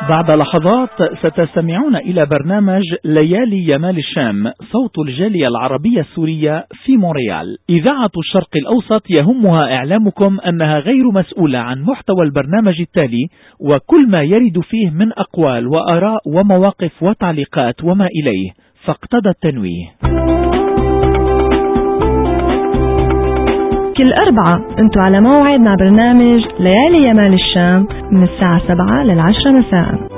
بعد لحظات ستستمعون إلى برنامج ليالي يمال الشام، صوت الجالية العربية السورية في مونريال. إذاعة الشرق الأوسط يهمها إعلامكم أنها غير مسؤولة عن محتوى البرنامج التالي وكل ما يرد فيه من أقوال وآراء ومواقف وتعليقات وما إليه، فاقتضى التنويه. كل أربعة انتوا على موعد مع برنامج ليالي يمال الشام من الساعة 7 لل10 مساء.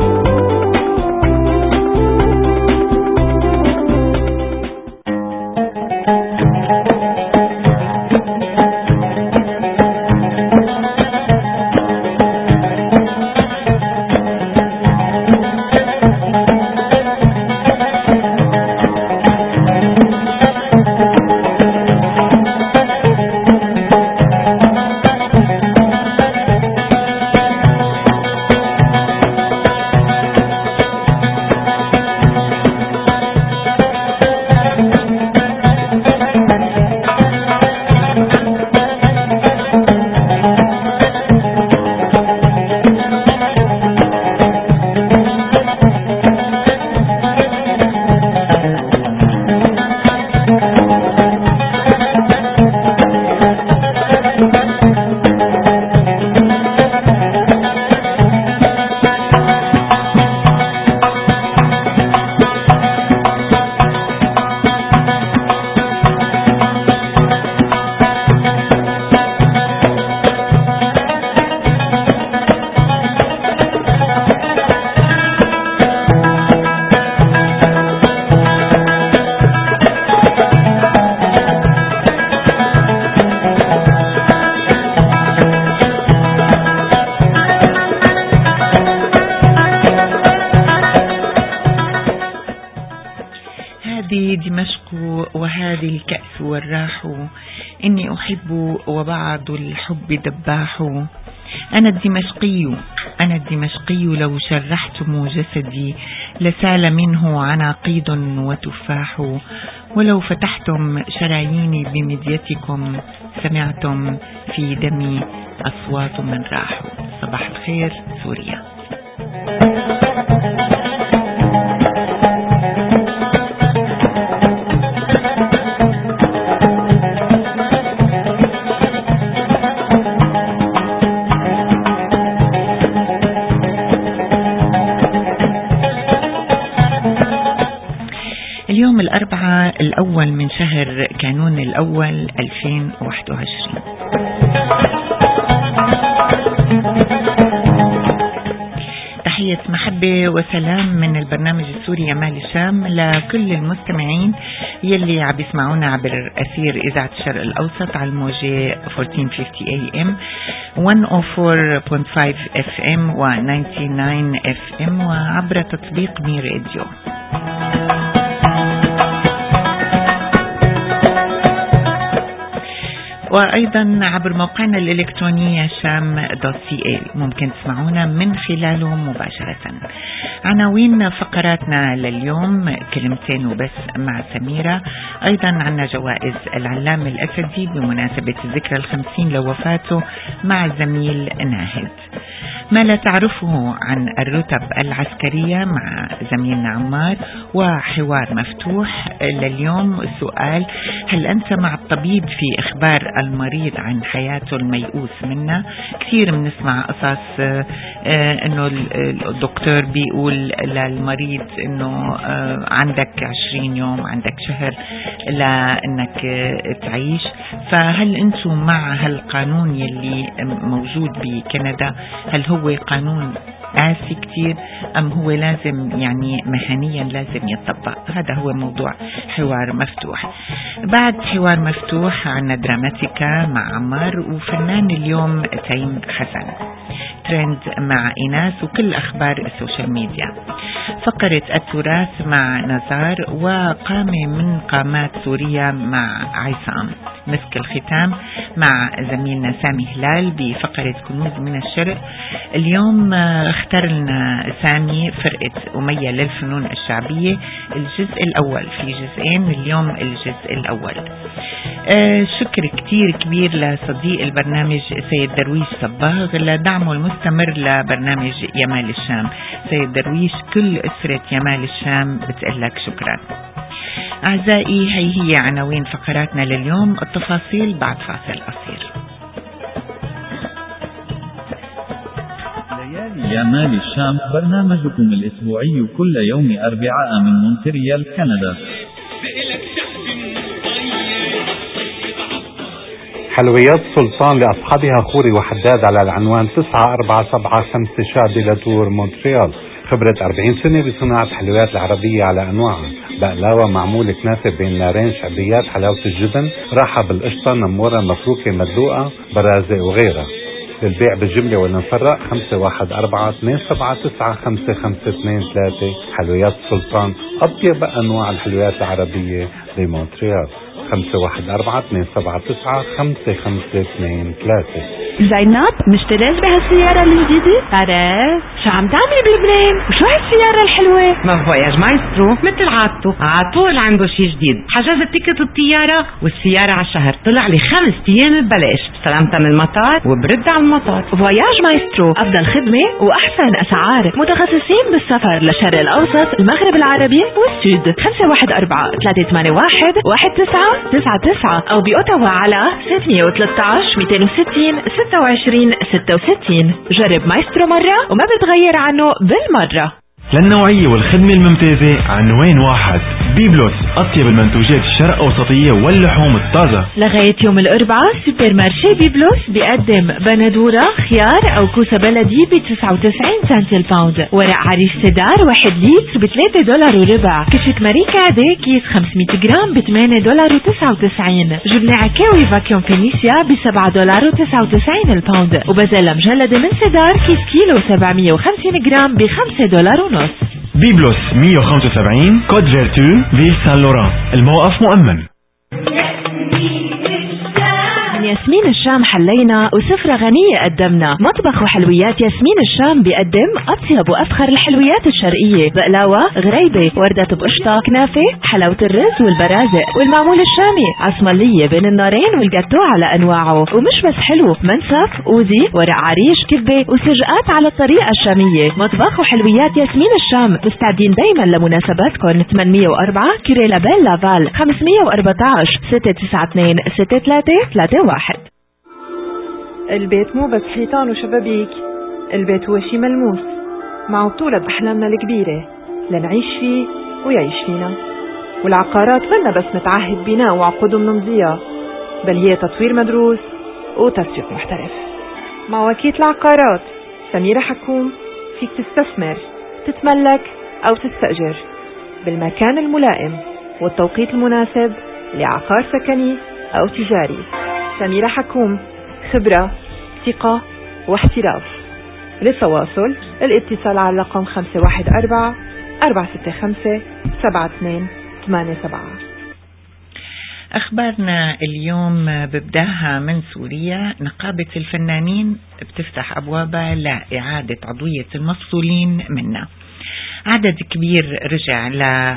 دمشق وهذه الكأس والراح، إني أحب وبعض الحب دباح. أنا الدمشقي لو شرحتم جسدي لسال منه عناقيد وتفاح، ولو فتحتم شراييني بمديتكم سمعتم في دمي أصوات من راح. صباح الخير سوريا. اليوم الأربعاء الأول من شهر كانون الأول 2021. تحية محبة وسلام من البرنامج السوري يمال الشام لكل المستمعين يلي عم يسمعونا عبر أثير إذاعة الشرق الأوسط على الموجة 1450 AM 104.5 FM و 99 FM وعبر تطبيق مي راديو. وأيضا عبر موقعنا الإلكتروني sham.ca ممكن تسمعونا من خلاله مباشرة. عناوين فقراتنا لليوم كلمتين وبس مع سميرة. أيضا عنا جوائز العلام الأسدي بمناسبة الذكرى 50 لوفاته مع الزميل ناهد. ما لا تعرفه عن الرتب العسكرية مع زميلنا عمار، وحوار مفتوح لليوم. السؤال: هل أنت مع الطبيب في إخبار المريض عن حياته الميؤوس منها؟ كثير بنسمع قصص إنه الدكتور بيقول للمريض إنه عندك 20 يوم، عندك شهر لأنك تعيش. فهل أنتم مع هالقانون يلي موجود بكندا؟ هل هو قانون قاسي كتير أم هو لازم يعني مهنيا لازم يطبق؟ هذا هو موضوع حوار مفتوح. بعد حوار مفتوح عنا دراماتيكا مع عمار، وفنان اليوم تيم حسن، ترند مع إناس، وكل أخبار السوشيال ميديا. فقرة التراث مع نزار، وقامة من قامات سوريا مع عصام. مسك الختام مع زميلنا سامي هلال بفقرة كنوز من الشرق. اليوم اختار لنا سامي فرقة أمية للفنون الشعبية الجزء الأول، في جزئين اليوم. الجزء الأول شكر كتير كبير لصديق البرنامج سيد درويش صباغ لدعمه المستمر لبرنامج يمال الشام. سيد درويش كل أسرة يمال الشام بتقلك شكرا. أعزائي هي عناوين فقراتنا لليوم، التفاصيل بعد فاصل قصير. ليالي يمال الشام برنامجكم الأسبوعي كل يوم أربعاء من مونتريال كندا. حلويات سلطان لأصحابها خوري وحداد على العنوان 9475 شادي لاتور مونتريال. خبرة 40 سنة بصناعة حلويات العربية على أنواعها، بقلاوة معمولة كنافة بين نارين، شعبيات، حلاوة الجبن، راحة بالقشطة، نمورة مفروكة مدلوقة، برازق وغيرها. للبيع بالجملة والمفرق 514-279-5523. حلويات سلطان، أطيب أنواع الحلويات العربية بمونتريال. 514-279-5523. زينب مشتريت بهالسيارة الجديدة؟ عرفت شو عم تعملي بلبنان؟ وشو هالسيارة الحلوة؟ ما فواياج مايسترو مثل عادته عطول عنده شي جديد. حجزت تيكت الطيارة والسيارة على الشهر، طلع لي 5 أيام ببلاش، استلمتها من المطار وبرد على المطار. فواياج مايسترو أفضل خدمة وأحسن أسعار، متخصصين بالسفر للشرق الأوسط، المغرب العربي والسود. 514-381-1999 أو بأوتاوا على 613-260-2666. جرب مايسترو مرة وما بتغير عنه بالمرة. للنوعية والخدمة الممتازة عنوان واحد، بيبلوس، أطيب المنتوجات الشرق أوسطية واللحوم الطازة. لغاية يوم الأربعاء سوبر مارشي بيبلوس بيقدم بندورة خيار أو كوسة بلدي ب99 سنت الباوند، ورق عريش سدار 1 لتر $3 وربع، كشك ماريكا عادي كيس 500 جرام $8.99، جبنة عكاوي فاكيوم فينيسيا $7.99 الباوند، وبزلة مجلدة من سدار كيس كيلو 750 جرام $5.50. بيبلوس 175 كود فيرتو فيل سان لوران، الموقف مؤمن. من ياسمين الشام حلينا وسفرة غنية قدمنا. مطبخ وحلويات ياسمين الشام بيقدم أطيب وأفخر الحلويات الشرقية، بقلاوة، غريبة، وردة بقشطة، كنافة، حلاوة الرز والبرازق والمعمول الشامي، عصملية بين النارين والجاتو على أنواعه. ومش بس حلو، منسف، أوزي، ورق عريش، كبة وسجقات على الطريقة الشامية. مطبخ وحلويات ياسمين الشام مستعدين دايما لمناسباتكم. 804 كيريلا بيل لافال، 514-692-6331. البيت مو بس حيطان وشبابيك، البيت هو شي ملموس مع بطولة أحلامنا الكبيرة لنعيش فيه ويعيش فينا. والعقارات منا بس نتعهد بناء وعقود منمضيها، بل هي تطوير مدروس وتسويق محترف. مع وكيلة العقارات سميرة حكوم فيك تستثمر، تتملك أو تستأجر بالمكان الملائم والتوقيت المناسب لعقار سكني أو تجاري. سميرة حكوم، خبرة، ثقة واحتراف. للتواصل الاتصال على رقم 514-465-7287. أخبارنا اليوم ببداها من سوريا. نقابة الفنانين بتفتح أبوابها لإعادة عضوية المفصولين منها. عدد كبير رجع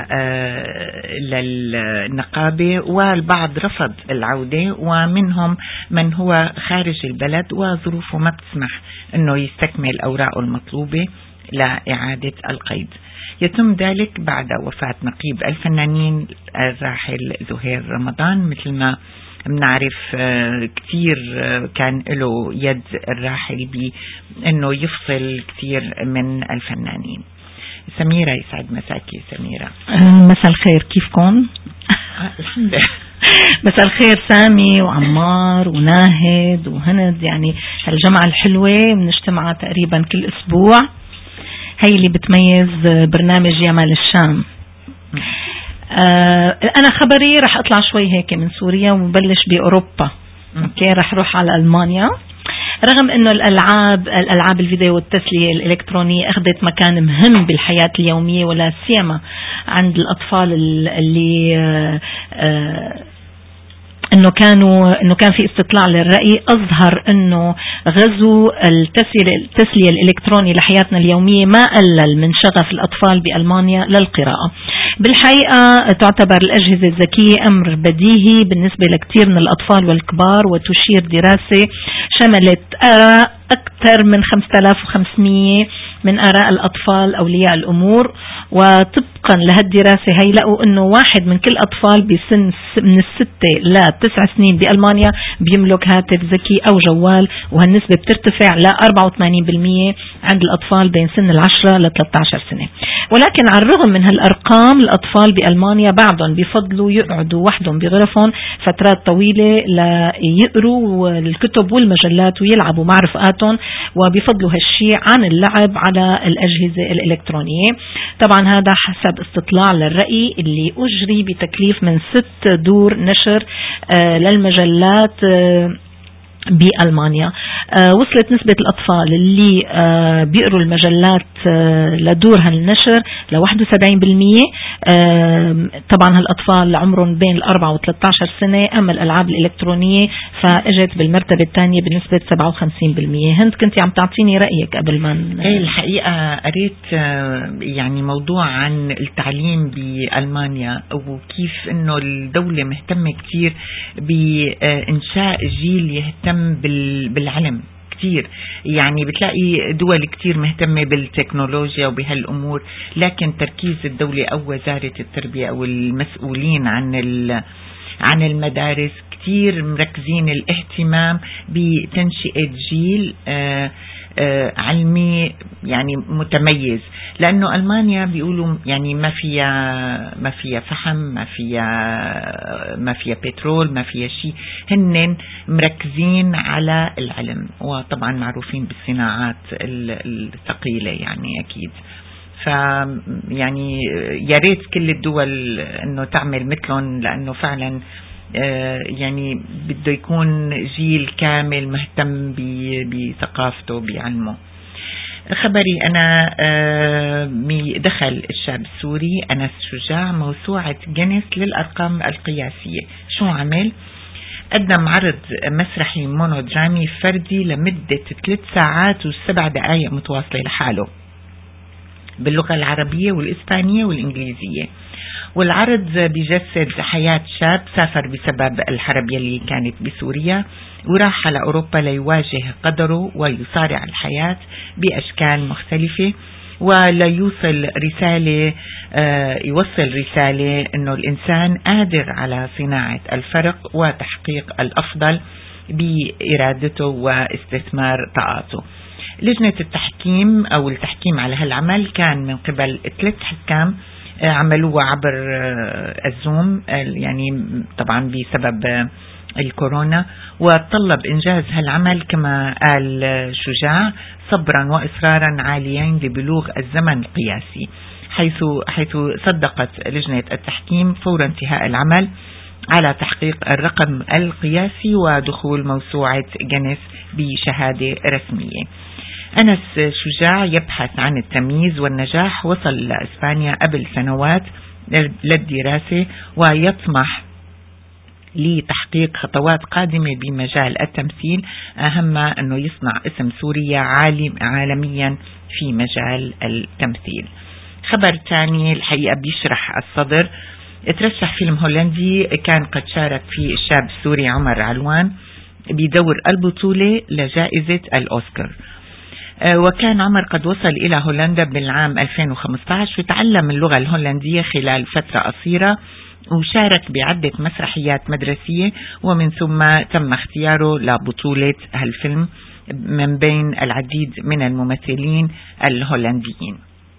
للنقابة والبعض رفض العودة، ومنهم من هو خارج البلد وظروفه ما بتسمح أنه يستكمل أوراقه المطلوبة لإعادة القيد. يتم ذلك بعد وفاة نقيب الفنانين الراحل زهير رمضان. مثل ما بنعرف كتير كان له يد الراحل بأنه يفصل كتير من الفنانين. سميرة، يسعد مساكي سميرة. مساء الخير، كيفكم؟ الحمد لله. مساء الخير سامي وعمار وناهد وهند، يعني هالجمعة الحلوة بنجتمع تقريبا كل أسبوع. هي اللي بتميز برنامج يمال الشام. أنا خبري رح أطلع شوي هيك من سوريا ومبلش بأوروبا. أوكي، رح أروح على ألمانيا. رغم انه الالعاب الفيديو والتسلية الالكترونية اخذت مكان مهم بالحياة اليومية، ولا سيما عند الاطفال اللي انه كان في استطلاع للرأي اظهر انه غزو التسلية الالكتروني لحياتنا اليومية ما قلل من شغف الاطفال بألمانيا للقراءة. بالحقيقة تعتبر الأجهزة الذكية أمر بديهي بالنسبة لكثير من الأطفال والكبار، وتشير دراسة شملت آراء أكثر من 5500 من آراء الأطفال أولياء الأمور، وطبقا لهالدراسة هيلاقوا أنه 1 من كل أطفال بسن من 6 ل 9 سنين بألمانيا بيملك هاتف ذكي أو جوال، وهالنسبة بترتفع ل 84% عند الأطفال بين سن 10 ل 13 سنة. ولكن على الرغم من هالأرقام الأطفال بألمانيا بعضهم بيفضلوا يقعدوا وحدهم بغرفهم فترات طويلة ليقروا الكتب والمجلات ويلعبوا مع رفقاتهم، وبيفضلوا هالشيء عن اللعب على الأجهزة الإلكترونية. طبعا هذا حسب استطلاع للرأي اللي أجري بتكليف من 6 دور نشر للمجلات بألمانيا. وصلت نسبة الأطفال اللي بيقروا المجلات لدور هالنشر ل 71%. طبعا هالأطفال عمرهم بين 4 و 13 سنة. أما الألعاب الإلكترونية فأجت بالمرتبة الثانية بنسبة 57%. هند كنت عم تعطيني رأيك قبل ما الحقيقة قريت يعني موضوع عن التعليم بألمانيا وكيف إنه الدولة مهتمة كتير بإنشاء جيل يهتم بالعلم كتير. يعني بتلاقي دول كتير مهتمة بالتكنولوجيا وبهالأمور، لكن تركيز الدولة أو وزارة التربية أو المسؤولين عن المدارس كتير مركزين الاهتمام بتنشئة جيل علمي يعني متميز، لأنه ألمانيا بيقولوا يعني ما فيها فحم، ما فيها بترول، ما فيها شيء. هن مركزين على العلم، وطبعا معروفين بالصناعات الثقيلة يعني أكيد. يعني يا ريت كل الدول إنه تعمل مثلهم، لأنه فعلا يعني بده يكون جيل كامل مهتم بثقافته بعلمه. خبري أنا دخل الشاب السوري أنس شجاع موسوعة جينيس للأرقام القياسية. شو عمل؟ قدم عرض مسرحي مونودرامي فردي لمدة 3 ساعات و7 دقائق متواصلة لحاله باللغة العربية والإسبانية والإنجليزية. والعرض بيجسد حياة شاب سافر بسبب الحرب يلي كانت بسوريا، وراح على أوروبا ليواجه قدره ويصارع الحياة بأشكال مختلفة، وليوصل يوصل رسالة أنه الإنسان قادر على صناعة الفرق وتحقيق الأفضل بإرادته واستثمار طاقاته. لجنة التحكيم أو التحكيم على هالعمل كان من قبل 3 حكام عملوه عبر الزوم، يعني طبعا بسبب الكورونا، وطلب إنجاز هالعمل كما قال شجاع صبرا وإصرارا عاليين لبلوغ الزمن القياسي، حيث صدقت لجنة التحكيم فور انتهاء العمل على تحقيق الرقم القياسي ودخول موسوعة جينيس بشهادة رسمية. أنس شجاع يبحث عن التمييز والنجاح، وصل لإسبانيا قبل سنوات للدراسة، ويطمح لتحقيق خطوات قادمة بمجال التمثيل، أهمها أنه يصنع اسم سوريا عالميا في مجال التمثيل. خبر تاني الحقيقة بيشرح الصدر. ترشح فيلم هولندي كان قد شارك فيه الشاب السوري عمر علوان بدور البطولة لجائزة الأوسكار. وكان عمر قد وصل إلى هولندا بالعام 2015 وتعلم اللغة الهولندية خلال فترة قصيرة، وشارك بعدة مسرحيات مدرسية، ومن ثم تم اختياره لبطولة هالفيلم من بين العديد من الممثلين الهولنديين.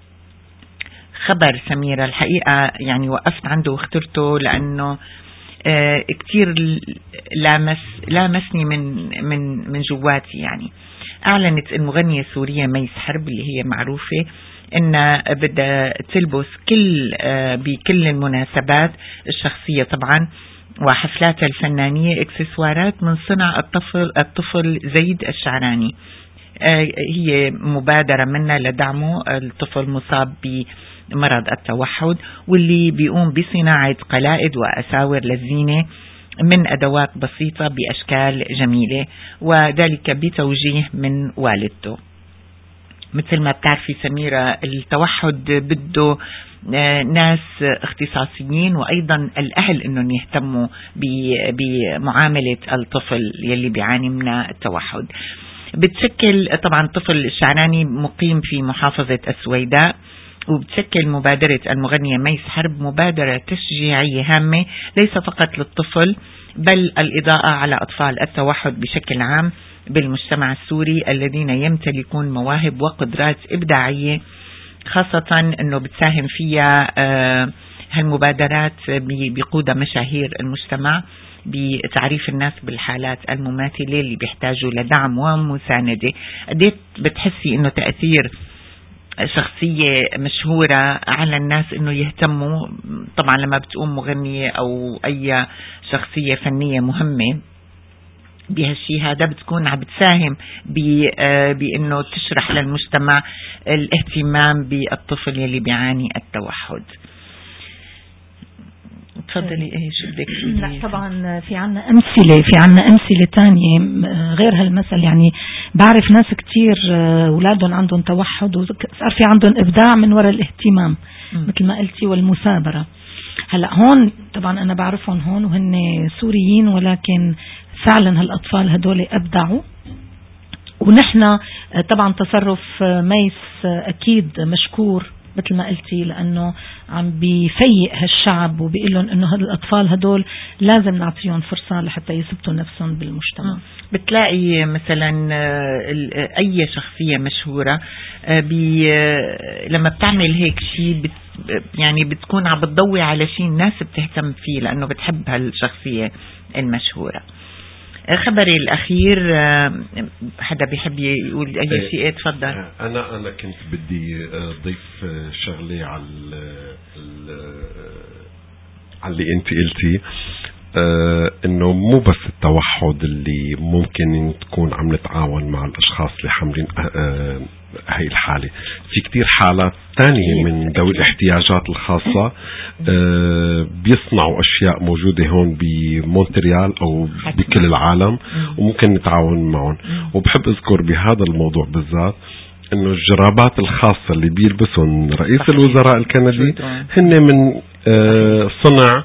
خبر سميرة الحقيقة يعني وقفت عنده واخترته لأنه كتير لامسني من جواتي. يعني أعلنت المغنية السورية ميس حرب اللي هي معروفة إن بدها تلبس بكل المناسبات الشخصية طبعا وحفلاتها الفنانية اكسسوارات من صنع الطفل زيد الشعراني. هي مبادرة منا لدعمه. الطفل مصاب بمرض التوحد، واللي بيقوم بصناعة قلائد وأساور للزينة من أدوات بسيطة بأشكال جميلة، وذلك بتوجيه من والدته. مثل ما بتعرفي سميرة التوحد بده ناس اختصاصيين وأيضا الأهل أنهم يهتموا بمعاملة الطفل يلي بيعاني من التوحد. بتشكل طبعا الطفل الشعراني مقيم في محافظة السويداء، وبتشكل مبادرة المغنية ميس حرب مبادرة تشجيعية هامة ليس فقط للطفل بل الإضاءة على أطفال التوحد بشكل عام بالمجتمع السوري الذين يمتلكون مواهب وقدرات إبداعية، خاصة أنه بتساهم فيها هالمبادرات بقودة مشاهير المجتمع بتعريف الناس بالحالات المماثلة اللي بيحتاجوا لدعم ومساندة. قديت بتحسي أنه تأثير شخصية مشهورة على الناس أنه يهتموا؟ طبعا لما بتقوم مغنية أو أي شخصية فنية مهمة بهالشي هذا بتكون عم بتساهم بأنه تشرح للمجتمع الاهتمام بالطفل يلي بيعاني التوحد. تفضلي. ايه شو بدك؟ لا طبعا في عنا أمثلة تانية غير هالمثل. يعني بعرف ناس كتير أولادهم عندهم توحد وصار في عندهم إبداع من وراء الاهتمام مثل ما قلتي والمثابرة. هلا هون طبعا أنا بعرفهم هون وهن سوريين، ولكن فعلا هالأطفال هدول أبدعوا. ونحن طبعا تصرف ميس أكيد مشكور مثل ما قلتي، لأنه عم بيفيق هالشعب وبيقول لهم إنه هالأطفال هدول لازم نعطيهم فرصة لحتى يثبتوا نفسهم بالمجتمع. بتلاقي مثلا أي شخصية مشهورة لما بتعمل هيك شيء يعني بتكون عم بتضوي على شيء الناس بتهتم فيه لأنه بتحب هالشخصية المشهورة. خبري الأخير، حدا بيحب يقول أي شيء؟ تفضل. أنا كنت بدي ضيف شغلة على اللي أنت قلتي، إنه مو بس التوحد اللي ممكن تكون عم نتعاون مع الأشخاص اللي حاملين هاي الحالة، في كتير حالات تانية من ذوي الاحتياجات الخاصة بيصنعوا أشياء موجودة هون بمونتريال أو بكل العالم وممكن نتعاون معهم. وبحب أذكر بهذا الموضوع بالذات إنه الجرابات الخاصة اللي بيلبسهم رئيس الوزراء الكندي هن من صنع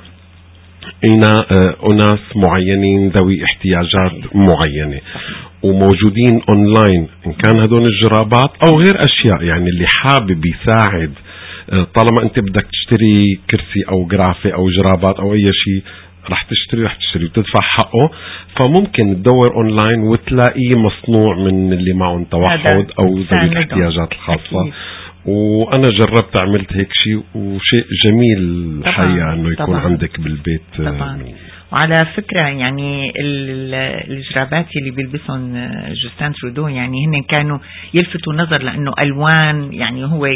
أناس معينين ذوي احتياجات معينة وموجودين أونلاين، إن كان هدول الجرابات أو غير أشياء. يعني اللي حابب يساعد، طالما أنت بدك تشتري كرسي أو جرافة أو جرابات أو أي شيء رح تشتري وتدفع حقه، فممكن تدور أونلاين وتلاقيه مصنوع من اللي معهم توحد أو ذوي الاحتياجات الخاصة. أكيد. وأنا جربت عملت هيك شيء وشيء جميل الحقيقة إنه يكون طبعاً عندك بالبيت طبعاً. وعلى فكرة يعني الجرابات اللي بيلبسون جوستان ترودو يعني هن كانوا يلفتوا نظر لأنه ألوان، يعني هو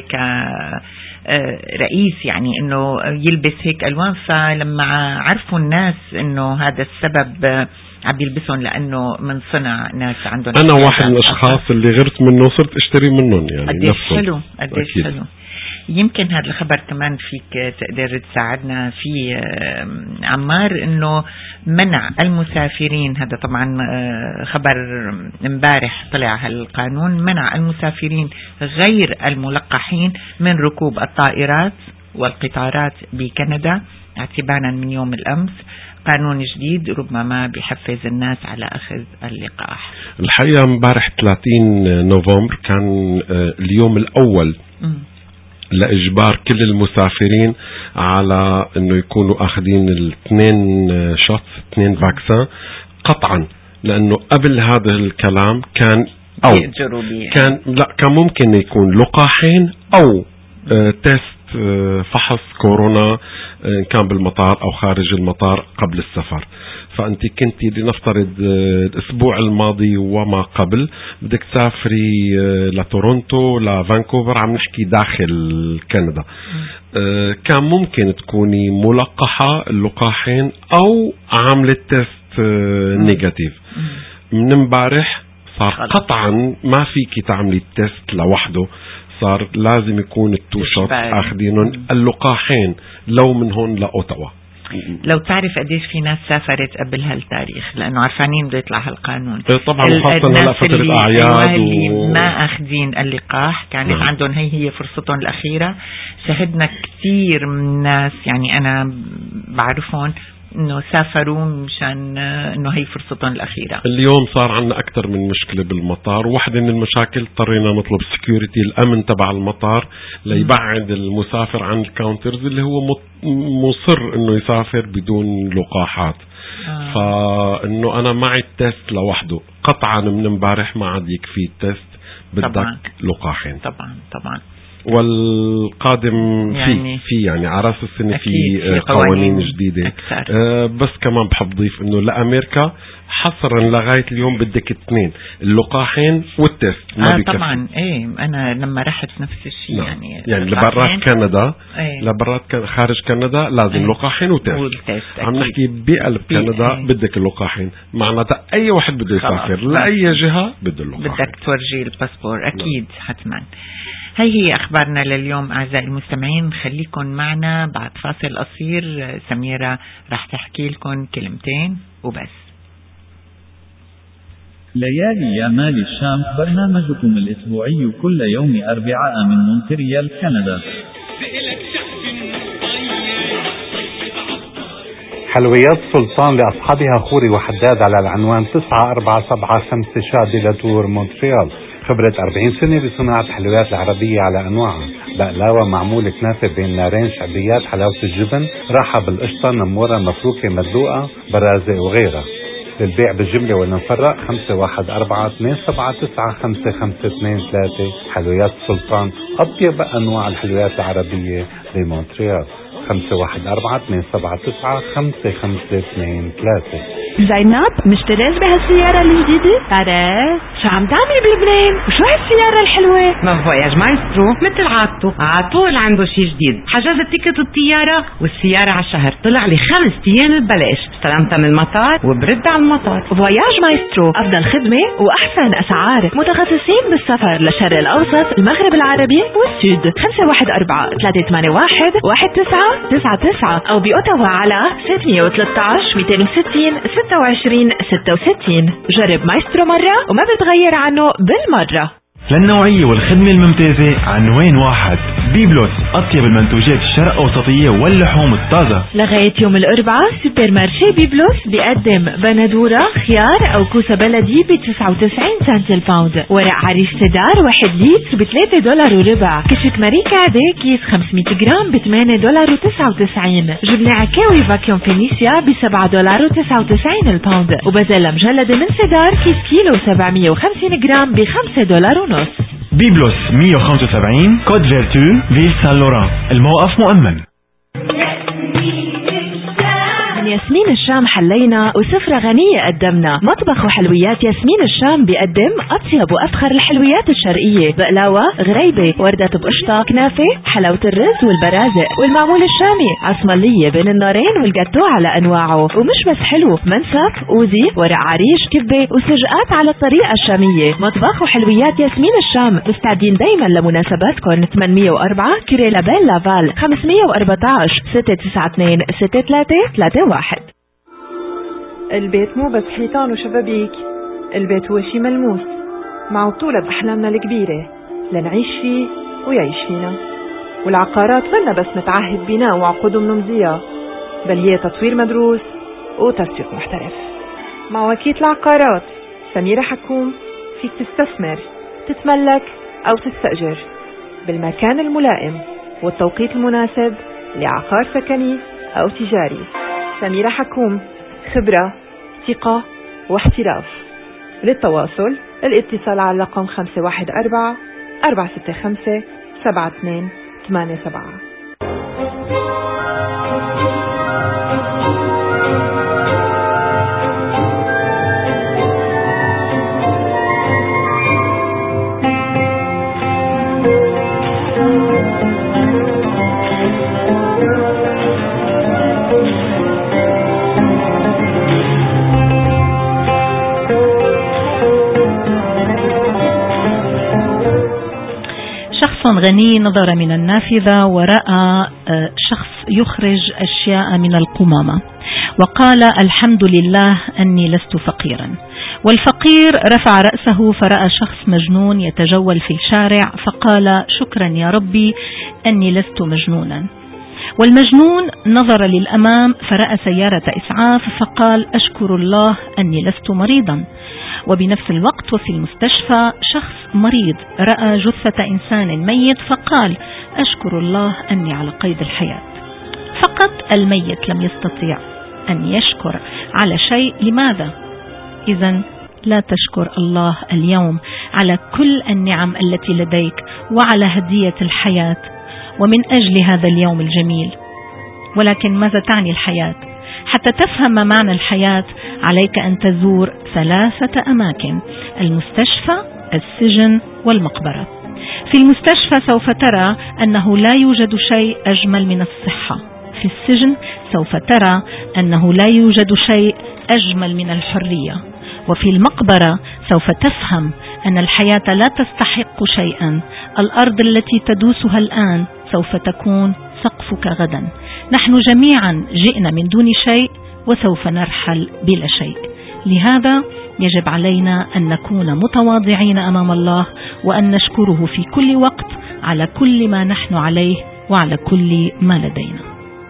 كرئيس يعني إنه يلبس هيك ألوان، فلما عرفوا الناس إنه هذا السبب عم يلبسون لأنه من صنع ناس عندهم. أنا واحد من الأشخاص اللي غرت منه صرت أشتري منهم. يعني قديش حلو، قديش حلو. يمكن هذا الخبر كمان فيك تقدر تساعدنا فيه عمار، إنه منع المسافرين، هذا طبعا خبر امبارح طلع هالقانون، منع المسافرين غير الملقحين من ركوب الطائرات والقطارات بكندا اعتبارا من يوم الأمس. قانون جديد ربما بيحفز الناس على أخذ اللقاح. الحقيقة امبارح 30 نوفمبر كان اليوم الأول لإجبار كل المسافرين على أنه يكونوا أخذين 2 شوتس 2 فاكسان قطعا، لأنه قبل هذا الكلام كان كان ممكن يكون لقاحين أو تيست فحص كورونا إن كان بالمطار أو خارج المطار قبل السفر. فأنت كنتي لنفترض الأسبوع الماضي وما قبل بدك تسافري لتورونتو لفانكوفر، عم نحكي داخل كندا، كان ممكن تكوني ملقحة اللقاحين أو عاملة تيست نيجاتيف. من امبارح صار قطعا ما فيكي تعملي التيست لوحده، صار لازم يكون التو شوت اخذينهم اللقاحين لو من هون لأوتاوا. لو تعرف قديش في ناس سافرت قبل هالتاريخ لأنه عارفانين بده يطلع هالقانون. طبعا خاصة هلا فترة أعياد اللي ما أخذين اللقاح كانت عندهم هي فرصتهم الأخيرة. شهدنا كثير من الناس يعني أنا بعرفهم انه سافروا مشان انه هي فرصتهم الاخيره. اليوم صار عندنا اكثر من مشكله بالمطار، واحده من المشاكل اضطرينا نطلب سكيورتي الامن تبع المطار ليبعد المسافر عن الكاونترز اللي هو مصر انه يسافر بدون لقاحات. فانه انا معي التست لوحده قطعا من امبارح ما عاد يكفي التست، بدك لقاحين. طبعا والقادم في يعني على راس السنه في قوانين جديده. بس كمان بحب ضيف انه لامريكا حصرا لغايه اليوم بدك 2 اللقاحين والتست ما بكفي. طبعا انا لما رحت نفس الشيء. يعني لبرات كندا لبرات خارج كندا لازم لقاحين وتست. عم نحكي بقلب كندا بدك اللقاحين، معناتها اي واحد بده يسافر لاي جهه بده اللقاحين، بدك تورجي الباسبور اكيد حتما. هي أخبارنا لليوم أعزائي المستمعين، خليكن معنا بعد فاصل قصير. سميرة رح تحكي لكم كلمتين وبس. ليالي يامال الشام برنامجكم الأسبوعي كل يوم أربعاء من مونتريال كندا. حلويات سلطان لأصحابها خوري وحداد على العنوان 9475 شادي لاتور مونتريال. خبرة 40 سنة بصناعة الحلويات العربية على أنواعها، بقلاوة معمولة كنافة بين نارين، شعبيات، حلاوة الجبن، راحة بالقشطة، نمورة مفروكة مدلوقة، برازة وغيرها. للبيع بالجملة والمفرق 514-279-5523. حلويات سلطان، أطيب أنواع الحلويات العربية بمونتريال. 514-279-5523. زينب مشتريت بهالسيارة الجديدة؟ عرفت شو عم تعملي بلبنان؟ وشو هالسيارة الحلوة؟ ما فواياج مايسترو مثل عادته عطول عنده شي جديد. حجزت تيكت الطيارة والسيارة على الشهر، طلع لي 5 أيام ببلاش، استلمتها من المطار وبرد على المطار. فواياج مايسترو أفضل خدمة وأحسن أسعار، متخصصين بالسفر للشرق الأوسط، المغرب العربي والسود. 514-381-1999 أو بأوتاوا على 613-260-2666. جرب مايسترو مرة وما بتغير عنه بالمرة. للنوعية والخدمة الممتازة عنوان واحد. بيبلوس، أطيب المنتوجات الشرق أوسطية واللحوم الطازة. لغاية يوم الأربعاء سوبر مارشي بيبلوس بيقدم بندورة خيار أو كوسة بلدي ب99 سنت الباوند، ورق عريش سدار 1 لتر ب$3 وربع، كشك ماري كعدة كيس 500 جرام ب$8.99، جبنة عكاوي فاكيوم فينيسيا ب$7.99 الباوند، وبازلاء مجلدة من سدار كيس كيلو 750 جرام ب$5.50. بيبلوس 175 كود فيرتو فيل سان لوران، الموقف مؤمن. من ياسمين الشام حلينا وسفرة غنية قدمنا. مطبخ وحلويات ياسمين الشام بيقدم أطيب وأفخر الحلويات الشرقية، بقلاوة، غريبة، وردة بقشطة، كنافة، حلاوة الرز والبرازق والمعمول الشامي، عصملية بين النارين والجاتو على أنواعه. ومش بس حلو، منسف، أوزي، ورق عريش، كبة وسجقات على الطريقة الشامية. مطبخ وحلويات ياسمين الشام مستعدين دايما لمناسباتكم. 804 كيري لابيل لافال، 514-692-6331. البيت مو بس حيطان وشبابيك، البيت هو شي ملموس مع بطولة بأحلامنا الكبيرة لنعيش فيه ويعيش فينا. والعقارات منا بس متعهد بناء وعقود منمزية، بل هي تطوير مدروس وتسويق محترف. مع وكيل العقارات سميرة حكوم فيك تستثمر، تتملك أو تستأجر بالمكان الملائم والتوقيت المناسب لعقار سكني أو تجاري. سميرة حكوم، خبرة، ثقة واحتراف. للتواصل الاتصال على رقم 514-465-7287. غني نظر من النافذة ورأى شخص يخرج أشياء من القمامة، وقال الحمد لله أني لست فقيرا. والفقير رفع رأسه فرأى شخص مجنون يتجول في الشارع فقال شكرا يا ربي أني لست مجنونا. والمجنون نظر للأمام فرأى سيارة إسعاف فقال أشكر الله أني لست مريضا. وبنفس الوقت وفي المستشفى شخص مريض رأى جثة إنسان ميت فقال أشكر الله أني على قيد الحياة. فقط الميت لم يستطيع أن يشكر على شيء. لماذا؟ إذن لا تشكر الله اليوم على كل النعم التي لديك وعلى هدية الحياة ومن أجل هذا اليوم الجميل. ولكن ماذا تعني الحياة؟ حتى تفهم معنى الحياة عليك أن تزور 3 أماكن: المستشفى، السجن، والمقبرة. في المستشفى سوف ترى أنه لا يوجد شيء أجمل من الصحة. في السجن سوف ترى أنه لا يوجد شيء أجمل من الحرية. وفي المقبرة سوف تفهم أن الحياة لا تستحق شيئا. الأرض التي تدوسها الآن سوف تكون سقفك غدا. نحن جميعا جئنا من دون شيء وسوف نرحل بلا شيء. لهذا يجب علينا أن نكون متواضعين أمام الله وأن نشكره في كل وقت على كل ما نحن عليه وعلى كل ما لدينا.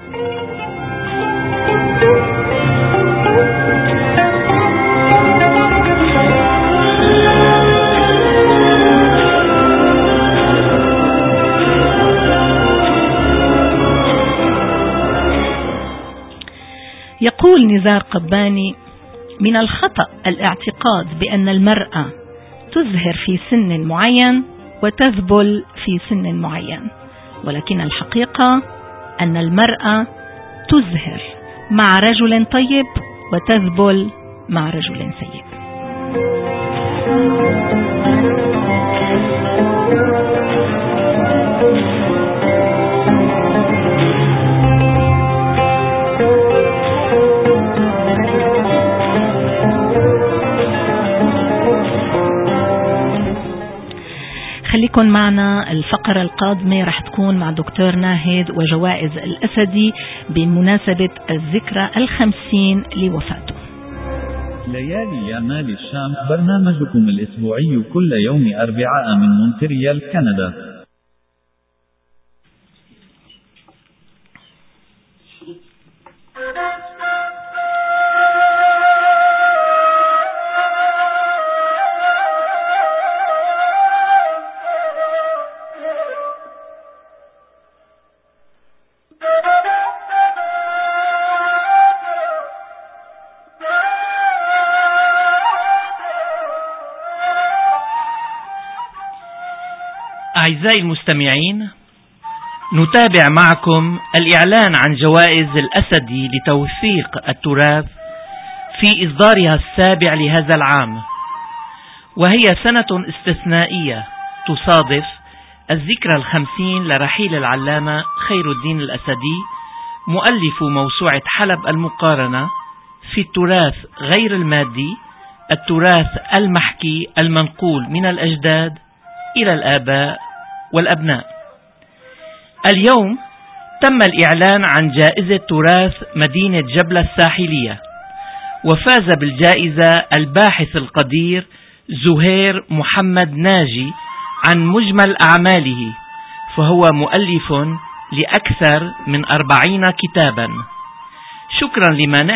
يقول نزار قباني: من الخطأ الاعتقاد بأن المرأة تزهر في سن معين وتذبل في سن معين، ولكن الحقيقة أن المرأة تزهر مع رجل طيب وتذبل مع رجل سيء. خليكن معنا الفقرة القادمة رح تكون مع دكتور ناهد وجوائز الأسدي بمناسبة الذكرى 50 لوفاته. ليالي يمال الشام، برنامجكم الأسبوعي كل يوم أربعاء من مونتريال كندا. أعزائي المستمعين، نتابع معكم الإعلان عن جوائز الأسدي لتوثيق التراث في إصدارها 7 لهذا العام، وهي سنة استثنائية تصادف الذكرى 50 لرحيل العلامة خير الدين الأسدي، مؤلف موسوعة حلب المقارنة في التراث غير المادي، التراث المحكي المنقول من الأجداد إلى الآباء والأبناء. اليوم تم الإعلان عن جائزة تراث مدينة جبلة الساحلية، وفاز بالجائزة الباحث القدير زهير محمد ناجي عن مجمل أعماله، فهو مؤلف لأكثر من 40 كتابا. شكرا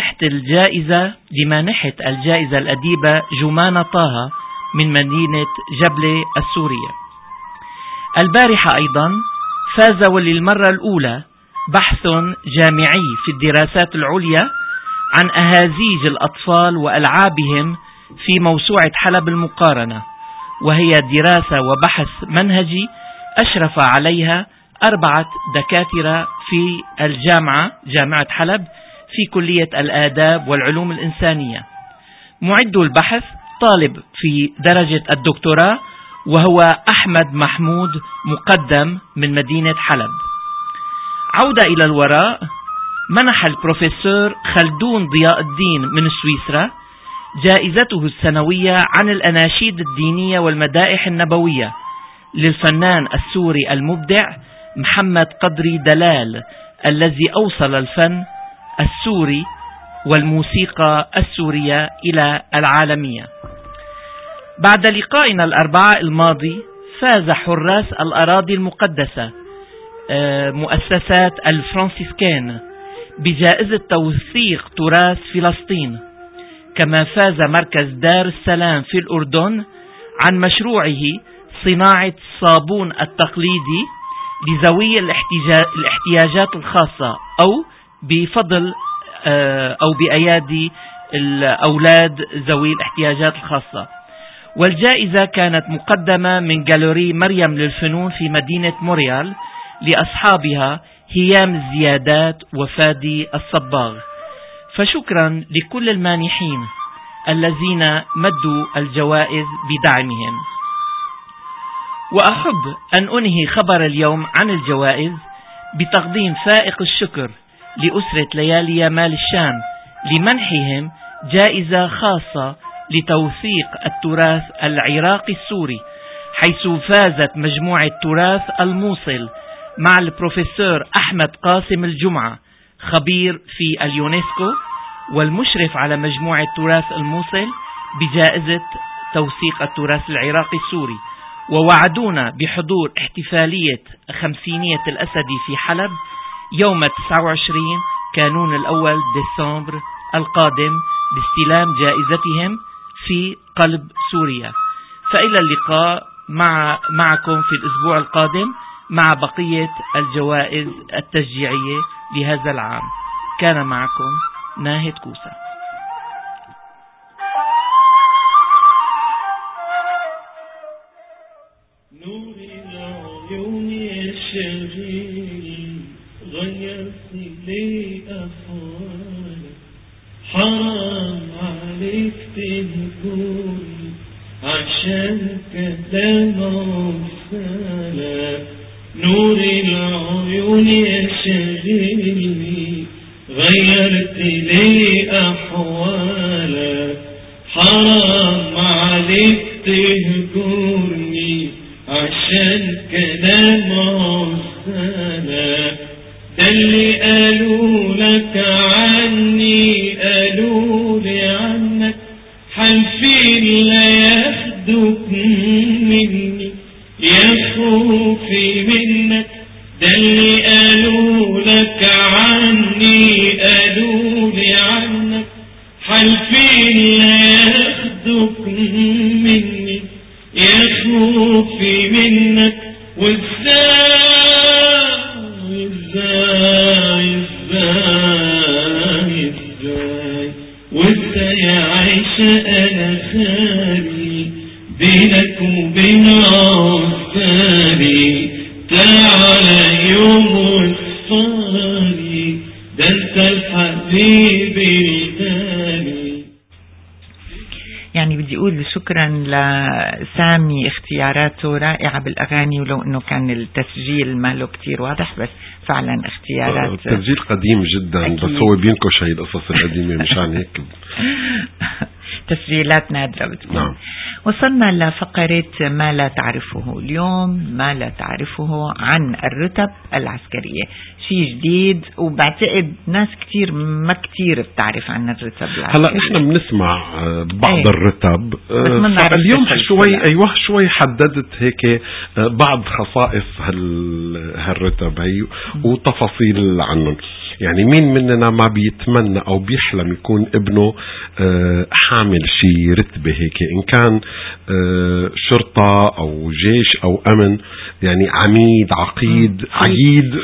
لمانحة الجائزة الأديبة جمانة طه من مدينة جبلة السورية. البارحة أيضا فاز وللمرة الأولى بحث جامعي في الدراسات العليا عن أهازيج الأطفال وألعابهم في موسوعة حلب المقارنة، وهي دراسة وبحث منهجي أشرف عليها 4 دكاترة في جامعة حلب في كلية الآداب والعلوم الإنسانية. معد البحث طالب في درجة الدكتوراه وهو أحمد محمود مقدم من مدينة حلب. عودة إلى الوراء، منح البروفيسور خلدون ضياء الدين من سويسرا جائزته السنوية عن الأناشيد الدينية والمدائح النبوية للفنان السوري المبدع محمد قدري دلال الذي أوصل الفن السوري والموسيقى السورية إلى العالمية. بعد لقائنا الأربعاء الماضي فاز حراس الأراضي المقدسة مؤسسات الفرانسيسكان بجائزة توثيق تراث فلسطين، كما فاز مركز دار السلام في الأردن عن مشروعه صناعة الصابون التقليدي لذوي الاحتياجات الخاصة أو بفضل أو بأيادي الأولاد ذوي الاحتياجات الخاصة. والجائزة كانت مقدمة من جاليري مريم للفنون في مدينة موريال لأصحابها هيام الزيادات وفادي الصباغ. فشكرا لكل المانحين الذين مدوا الجوائز بدعمهم. وأحب أن أنهي خبر اليوم عن الجوائز بتقديم فائق الشكر لأسرة ليالي يمال الشام لمنحهم جائزة خاصة لتوثيق التراث العراقي السوري، حيث فازت مجموعة تراث الموصل مع البروفيسور أحمد قاسم الجمعة خبير في اليونسكو والمشرف على مجموعة تراث الموصل بجائزة توثيق التراث العراقي السوري. ووعدونا بحضور احتفالية 50 الأسدي في حلب يوم 29 كانون الأول ديسمبر القادم باستلام جائزتهم في قلب سوريا. فإلى اللقاء معكم في الأسبوع القادم مع بقية الجوائز التشجيعية لهذا العام. كان معكم ناهد كوسة. نور العيون يا شغيل غيرت لي أحوالك، حرام عليك تهجوني عشان كلام وصالك. نور العيون يا شغيل غيرت لي أحوالك، حرام عليك تهجوني عشان كلام وصالك. ده اللي قالوا لك عني قالوا لي عنك حلفين لا ياخدوك مني يا خوفي منك. ده اللي قالوا لك عني قالوا لي عنك حلفين لا ياخدوك مني يا خوفي منك. وازاي وازاي عايشة انا خالي بينك وبين عفاري. تعالى يوم وصفاري ده انت الحبيب الغالي. يعني بدي أقول شكرا لسامي، اختياراته رائعة بالأغاني، ولو أنه كان التسجيل ما له كتير واضح بس فعلا اختيارات. التسجيل قديم جدا أكيد. بس هو بينكش هاي القصص القديمة مشان هيك تسجيلات نادرة بتكون. نعم. وصلنا لفقرة ما لا تعرفه اليوم. ما لا تعرفه عن الرتب العسكرية، شيء جديد وبعتقد ناس كتير ما كتير بتعرف عن الرتب العسكرية. هلا نحن بنسمع بعض الرتب اليوم شوي حددت هيك بعض خصائص هالرتب هي وتفاصيل عنهم. يعني مين مننا ما بيتمنى أو بيحلم يكون ابنه حامل شي رتبة هيك، إن كان شرطة أو جيش أو أمن، يعني عميد، عقيد، عقيد.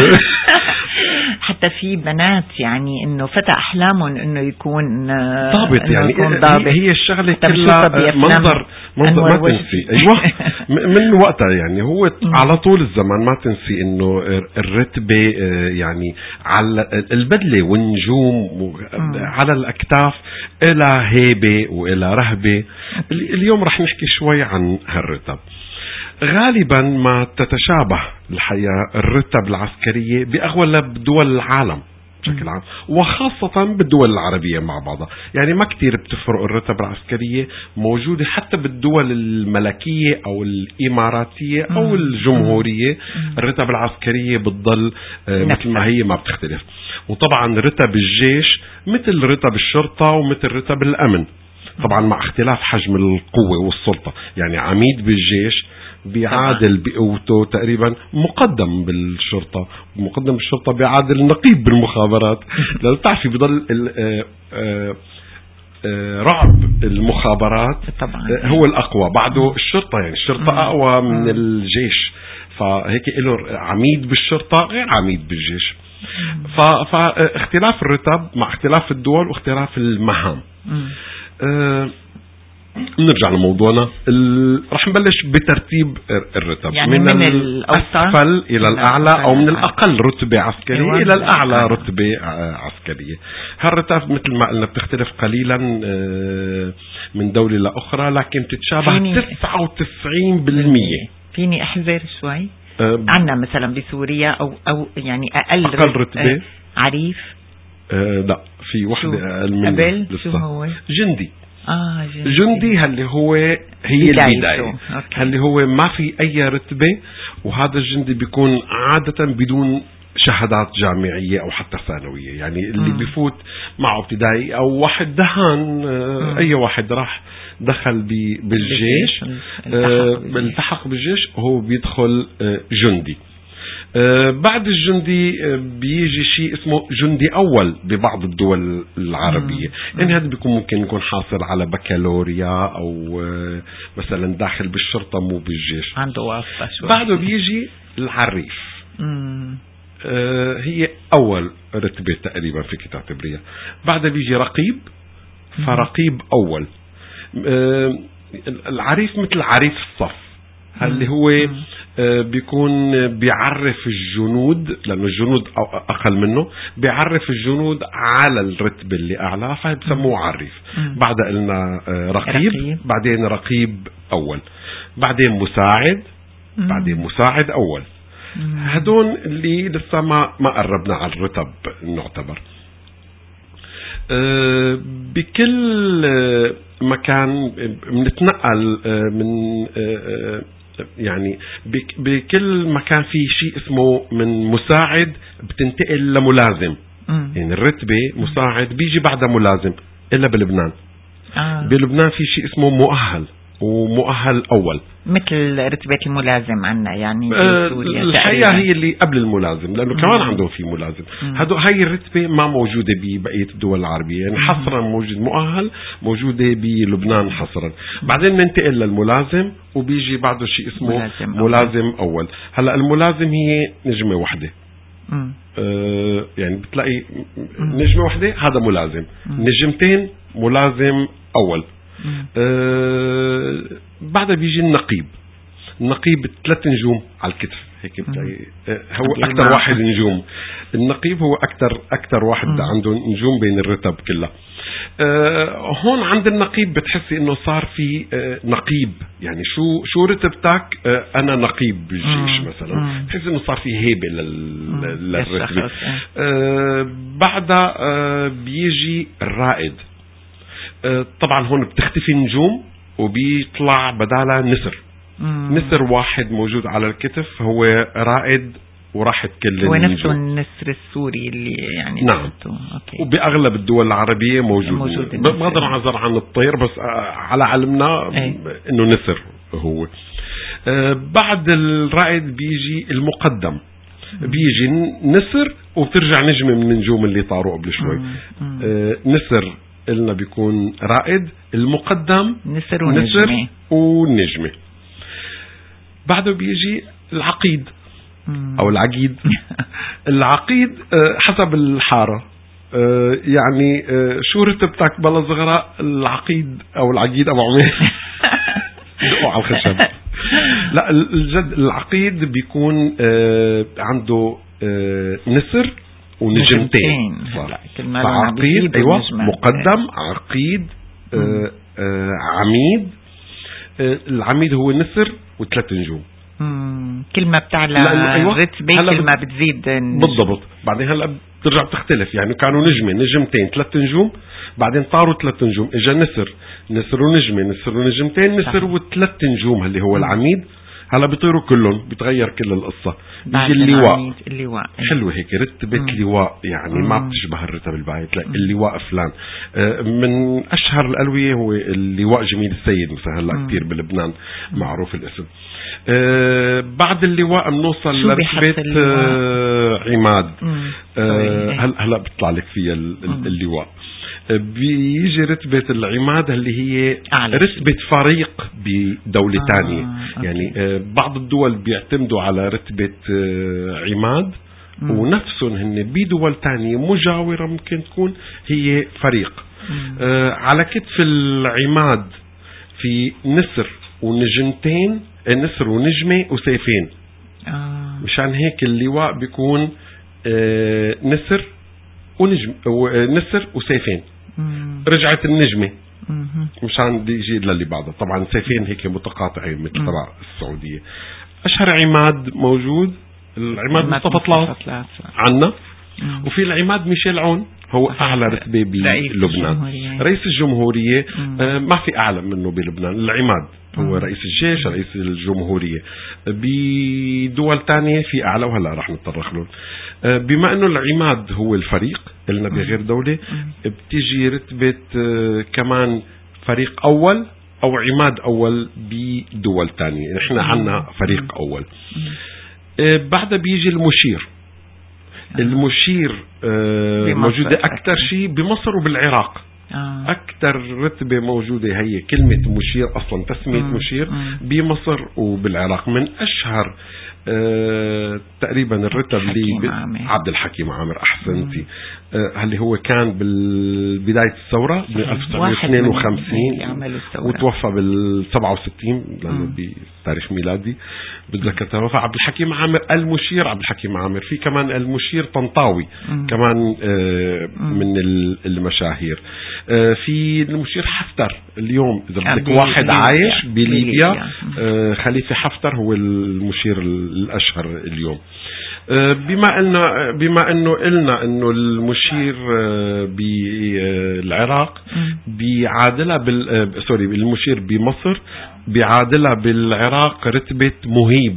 حتى في بنات يعني انه فتى احلامهم انه يكون ضابط، يعني يكون ضابط. هي الشغله كلها منظر ما تنسي. ايوه من وقتها يعني هو على طول الزمان ما تنسي انه الرتبه يعني على البدله والنجوم على الاكتاف الى هيبه والى رهبه. اليوم رح نحكي شوي عن هالرتب. غالبا ما تتشابه الحقيقة الرتب العسكرية بأغلب دول العالم بشكل عام، وخاصة بالدول العربية مع بعضها. يعني ما كتير بتفرق الرتب العسكرية، موجودة حتى بالدول الملكية أو الإماراتية أو الجمهورية. الرتب العسكرية بتضل مثل ما هي، ما بتختلف. وطبعا رتب الجيش مثل رتب الشرطة ومثل رتب الأمن، طبعا مع اختلاف حجم القوة والسلطة. يعني عميد بالجيش بيعادل بقوته تقريبا مقدم بالشرطة، مقدم بالشرطة بيعادل نقيب بالمخابرات. لو تعرفي بضل رعب المخابرات طبعا هو الأقوى بعده الشرطة. يعني الشرطة أقوى من الجيش، فهيك له عميد بالشرطة غير عميد بالجيش. فاختلاف الرتب مع اختلاف الدول واختلاف المهام. نرجع لموضوعنا. رح نبلش بترتيب الرتب، يعني من الأسفل إلى الأعلى، أو من الأقل رتبة عسكرية إلى الأعلى رتبة عسكرية. هالرتب مثل ما قلنا بتختلف قليلا من دولة لأخرى، لكن تتشابه 99%. فيني أحذر شوي عنا مثلا بسوريا أو يعني أقل رتبة عريف. لا، في وحدة أقل من قبل. شو هو؟ جندي. جندي اللي هو هي البداية، اللي هو ما في أي رتبة، وهذا الجندي بيكون عادة بدون شهادات جامعية أو حتى ثانوية. يعني اللي بيفوت معه ابتدائي أو واحد دهان، أي واحد راح دخل بالجيش، التحق بالجيش، هو بيدخل جندي. بعد الجندي بيجي شيء اسمه جندي أول ببعض الدول العربية. يعني هذا بيكون ممكن يكون حاصل على بكالوريا أو مثلا داخل بالشرطة مو بالجيش، عنده واسطة شوي. بعده بيجي العريف. هي أول رتبة تقريبا فيك تعتبريها. بعده بيجي رقيب، فرقيب أول. العريف مثل عريف الصف، اللي هو بيكون بيعرف الجنود، لأنه الجنود أقل منه، بيعرف الجنود على الرتبة اللي أعلى، فبسموه عريف. بعد قلنا رقيب، بعدين رقيب أول، بعدين مساعد، بعدين مساعد أول. هدول اللي لسه ما قربنا على الرتب نعتبر. بكل مكان بنتنقل من يعني بكل مكان في شيء اسمه من مساعد بتنتقل لملازم. يعني الرتبة مساعد بيجي بعدها ملازم، إلا بلبنان. بلبنان في شيء اسمه مؤهل ومؤهل أول، مثل رتبة الملازم عنا. يعني سوريا الحقيقة هي اللي قبل الملازم، لأنه كمان عندهم في ملازم. هاي الرتبة ما موجودة ببقية الدول العربية، يعني حصرا موجود مؤهل، موجودة بلبنان حصرا. بعدين ننتقل للملازم، وبيجي بعده شيء اسمه ملازم أول. هلأ الملازم هي نجمة واحدة. يعني بتلاقي نجمة واحدة هذا ملازم، نجمتين ملازم أول. بعدها بيجي النقيب. النقيب 3 نجوم على الكتف، هيك بتلاقي هو أكثر واحد نجوم. النقيب هو أكثر واحد عنده نجوم بين الرتب كلها. هون عند النقيب بتحسي إنه صار في نقيب. يعني شو رتبتك؟ أنا نقيب بالجيش مثلا. بتحسي إنه صار في هيبة للرتبة. بعدها بيجي الرائد. طبعا هون بتختفي النجوم وبيطلع بدالها نسر. نسر واحد موجود على الكتف هو رائد، وراحت كل النجوم. هو نفسه النسر السوري اللي يعني نعم. وبأغلب الدول العربية موجود بغض النظر عن الطير، بس على علمنا انه نسر هو. بعد الرائد بيجي المقدم. بيجي نسر وبترجع نجمة من النجوم اللي طاروا قبل شوي. نسر قلنا بيكون رائد، المقدم نسر ونجمة. بعده بيجي العقيد أو العقيد. العقيد حسب الحارة. يعني شو رتبتك بلا صغراء؟ العقيد أو العقيد أبو عمير على الخشب. لا الجد العقيد بيكون عنده نسر ونجمتين. عقيد أيوة، مقدم، عقيد، عميد. العميد هو نسر و3 نجوم. كلمة بتعلى الرتبة، كلمة بتزيد بالضبط. بعدين هلا ترجع بتختلف. يعني كانوا نجمة نجمتين 3 نجوم، بعدين طاروا 3 نجوم، اجا نسر ونجمة، نسر ونجمتين، نسر و3 نجوم اللي هو العميد. هلا بيطيروا كلهم، بيتغير كل القصة. بيجي اللواء حلو هيك رتبة لواء، يعني ما بتشبه الرتب البعيد، لا اللواء فلان. من أشهر الألوية هو اللواء جميل السيد، مثلا هلا كتير بلبنان معروف الاسم. بعد اللواء بنوصل لرتبة عماد. هلا بيطلع لك فيها اللواء. بيجي رتبة العماد اللي هي رتبة فريق بدولة تانية. يعني بعض الدول بيعتمدوا على رتبة عماد، ونفسهم هن بدول تانية مجاورة ممكن تكون هي فريق. على كتف العماد في نسر ونجمتين، نسر ونجمة وسيفين. مشان هيك اللواء بيكون نسر وسيفين. رجعت النجمة مشان دي يجي للي بعده. طبعا سيفين هيك متقاطعين مثل تبع السعودية. أشهر عماد موجود العماد مصطفى طلعت عنا، وفي العماد ميشيل عون، هو أعلى رتبة بلبنان، رئيس الجمهورية. ما في أعلى منه بلبنان. العماد هو رئيس الجيش، رئيس الجمهورية. بدول تانية في أعلى، وهلأ رح نتطرق لهم. بما أنه العماد هو الفريق لنا بغير دولة، بتيجي رتبة كمان فريق أول أو عماد أول بدول تانية. نحن عنا فريق أول. بعد بيجي المشير. المشير موجودة أكثر شيء بمصر وبالعراق. أكثر رتبة موجودة هي كلمة مشير، أصلا تسمية مشير بمصر وبالعراق. من أشهر تقريبا الرتب اللي عبد الحكيم عامر. أحسنتي. اللي هو كان بالبداية الثورة من 1952 وتوفى بال67 لأنه بتاريخ ميلادي بتذكر توفى. عبد الحكيم عامر المشير. عبد الحكيم عامر. في كمان المشير طنطاوي كمان من المشاهير. في المشير حفتر اليوم إذا بدك واحد عايش بليبيا. خليفة حفتر هو المشير الأشهر اليوم. بما انه قلنا انه المشير بالعراق بيعادلها المشير بمصر بيعادلها بالعراق رتبة مهيب.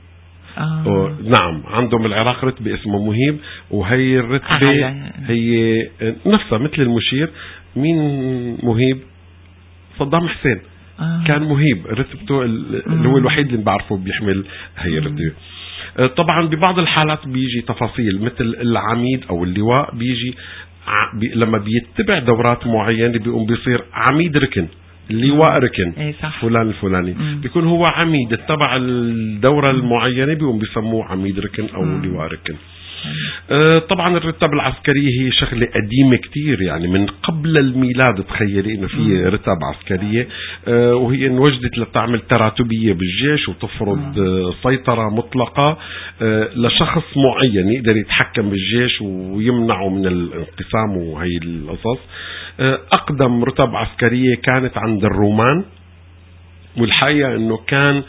نعم، عندهم العراق رتبة اسمه مهيب، وهي الرتبة هي نفسها مثل المشير. مين مهيب؟ صدام حسين كان مهيب، رتبته اللي هو الوحيد اللي بعرفه بيحمل هي الرتبة. طبعا ببعض الحالات بيجي تفاصيل مثل العميد أو اللواء، بيجي لما بيتبع دورات معينة بيقوم بيصير عميد ركن، اللواء ركن فلان الفلاني بيكون هو عميد تبع الدورة المعينة، بيقوم بيسموه عميد ركن أو لواء ركن. طبعا الرتب العسكرية هي شغلة قديمة كتير، يعني من قبل الميلاد. تخيلي انه في رتب عسكرية وهي انوجدت لتعمل تراتبية بالجيش وتفرض سيطرة مطلقة لشخص معين يقدر يتحكم بالجيش ويمنعه من الانقسام وهي القصص. اقدم رتب عسكرية كانت عند الرومان، والحقيقة انه كان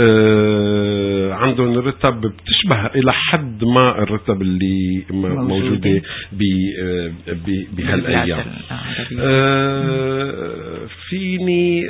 عندهم رتب بتشبه الى حد ما الرتب اللي موجودة بهالايام. فيني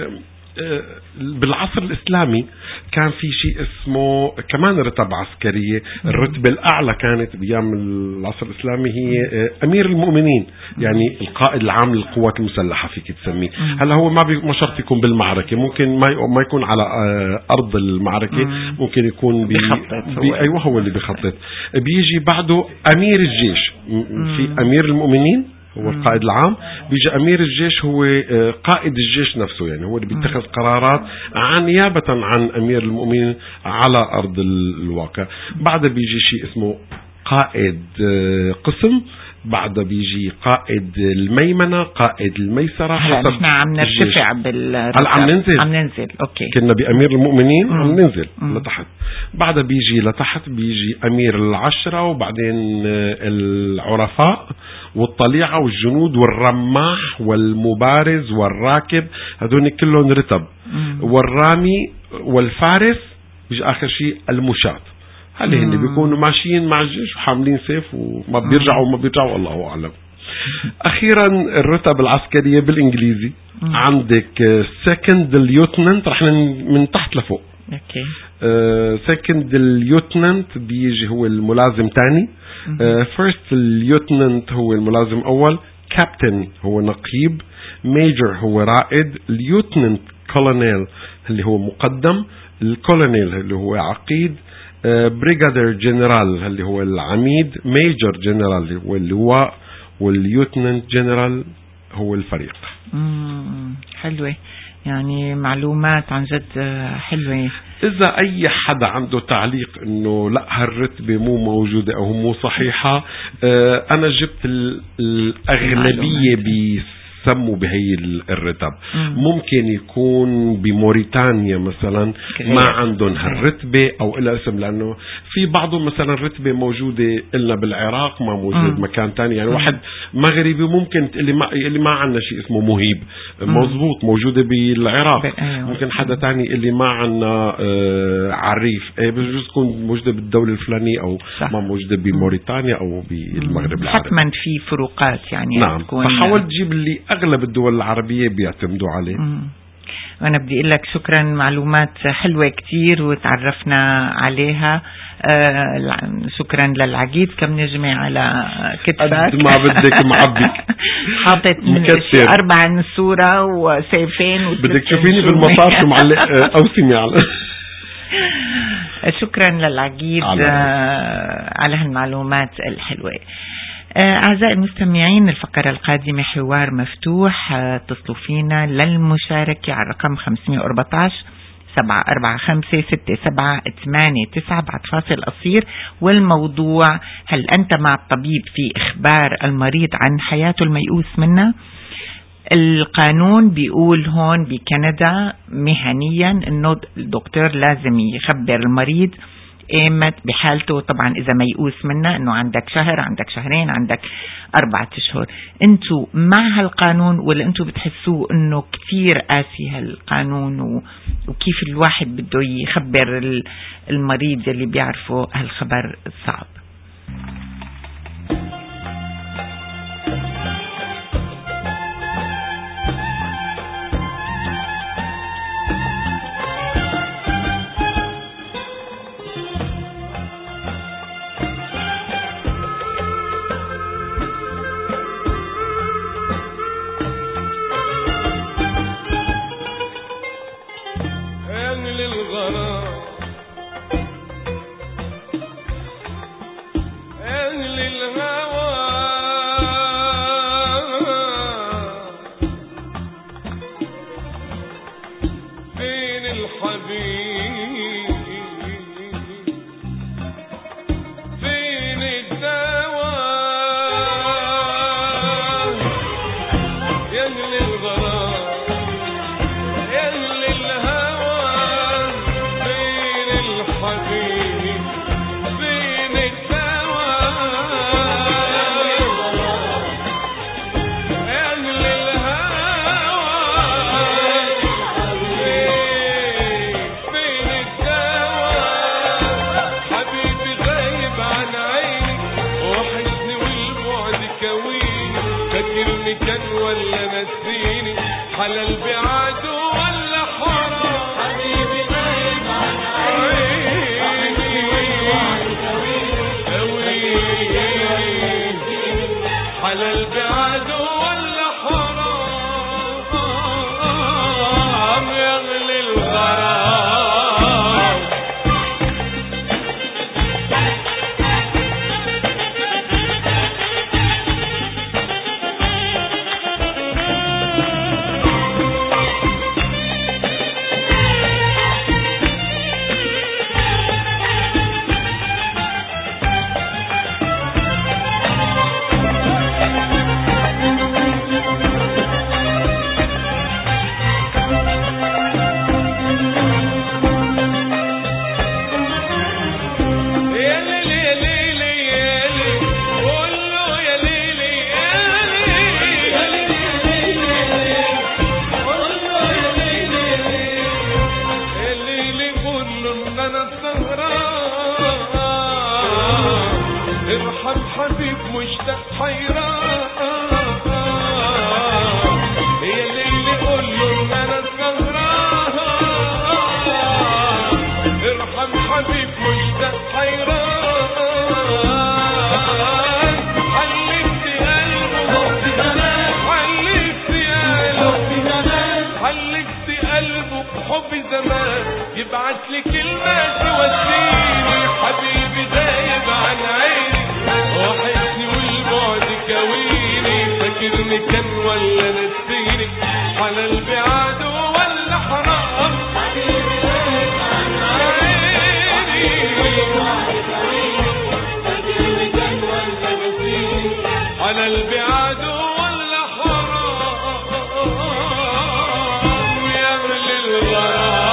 بالعصر الإسلامي كان في شيء اسمه كمان رتب عسكرية. الرتبة الأعلى كانت بأيام العصر الإسلامي هي أمير المؤمنين، يعني القائد العام للقوات المسلحة فيك تسميه. هلا هو ما شرط يكون بالمعركة، ممكن ما يكون على أرض المعركة، ممكن يكون أيوه هو اللي بيخطط. بيجي بعده أمير الجيش. في أمير المؤمنين هو القائد العام، بيجي أمير الجيش هو قائد الجيش نفسه، يعني هو اللي بيتخذ قرارات نيابة عن أمير المؤمنين على أرض الواقع. بعد بيجي شيء اسمه قائد قسم، بعد بيجي قائد الميمنة، قائد الميسرة. هلا نحن عم نرتفع عم ننزل. اوكي، كنا بأمير المؤمنين عم ننزل لتحت. بعد بيجي لتحت بيجي أمير العشرة، وبعدين العرفاء والطليعة والجنود والرماح والمبارز والراكب، هذول كلهم رتب. والرامي والفارس، بيجي آخر شيء المشاة. هل هن بيكونوا ماشيين مع الجيش وحاملين سيف وما بيرجعوا الله أعلم. أخيرا الرتب العسكرية بالإنجليزي عندك سكند ليوتننت، رح من تحت لفوق. سكند ليوتننت بيجي هو الملازم تاني، فيرست ليوتننت هو الملازم أول، كابتن هو نقيب، ميجر هو رائد، ليوتننت كولونيل اللي هو مقدم، الكولونيل اللي هو عقيد، بريغادير جنرال اللي هو العميد، ميجر جنرال اللي هو اللواء، والليوتننت جنرال هو الفريق. حلوة، يعني معلومات عن جد حلوة. إذا أي حدا عنده تعليق إنه لا هالرتبة مو موجودة أو مو صحيحة، أنا جبت الأغلبية بيسموا بهي الرتب. ممكن يكون بموريتانيا مثلا ما عندهم هالرتبة أو إلا اسم، لأنه في بعضهم مثلا رتبة موجودة إلا بالعراق ما موجود مكان تاني. يعني واحد مغربي ممكن اللي ما عنا شيء اسمه مهيب، مزبوط موجودة بالعراق. ممكن حدا تاني اللي ما عنا عريف، بجوز تكون موجودة بالدولة الفلانية أو ما موجودة بموريتانيا أو بالمغرب العربي. حتما في فروقات يعني. نعم، فحاول تجيب اللي أغلب الدول العربية بيعتمدوا عليه. وأنا بدي أقول لك شكرا، معلومات حلوة كتير وتعرفنا عليها. شكرا للعقيد، كم نجمة على كتفك ما بدك معبك حاطت 4 نسورة وسيفين بدك تشوفيني بالمطار شو معلق أوسمي على شكرا للعقيد على هالمعلومات الحلوة. أعزائي المستمعين، الفقرة القادمة حوار مفتوح، اتصلوا فينا للمشاركة على الرقم 514 745 6789 بعد فاصل قصير. والموضوع: هل أنت مع الطبيب في إخبار المريض عن حياته الميؤوس منها؟ القانون بيقول هون بكندا مهنيا إنه الدكتور لازم يخبر المريض ايمت بحالته، طبعا اذا ميؤوس منه، انه عندك شهر، عندك شهرين، عندك 4 أشهر. انتوا مع هالقانون ولا انتوا بتحسوه انه كثير قاسي هالقانون وكيف الواحد بده يخبر المريض اللي بيعرفه هالخبر الصعب؟ مشتاق حيران هي اللي قول له ان انا سهران ارحم حبيب مشتاق حيران حلفت قلبه بحب زمان يبعت لي كلمة تواسيني حبيبي دايب عن عيني وحشني والبعد كويني فاكرني كان ولا نسيني على البعاد ولا حرام حبيبي دايب عن عيني والبعد كويني فاكرني كان ولا نسيني على البعاد ولا حرام يا أهل الغرام.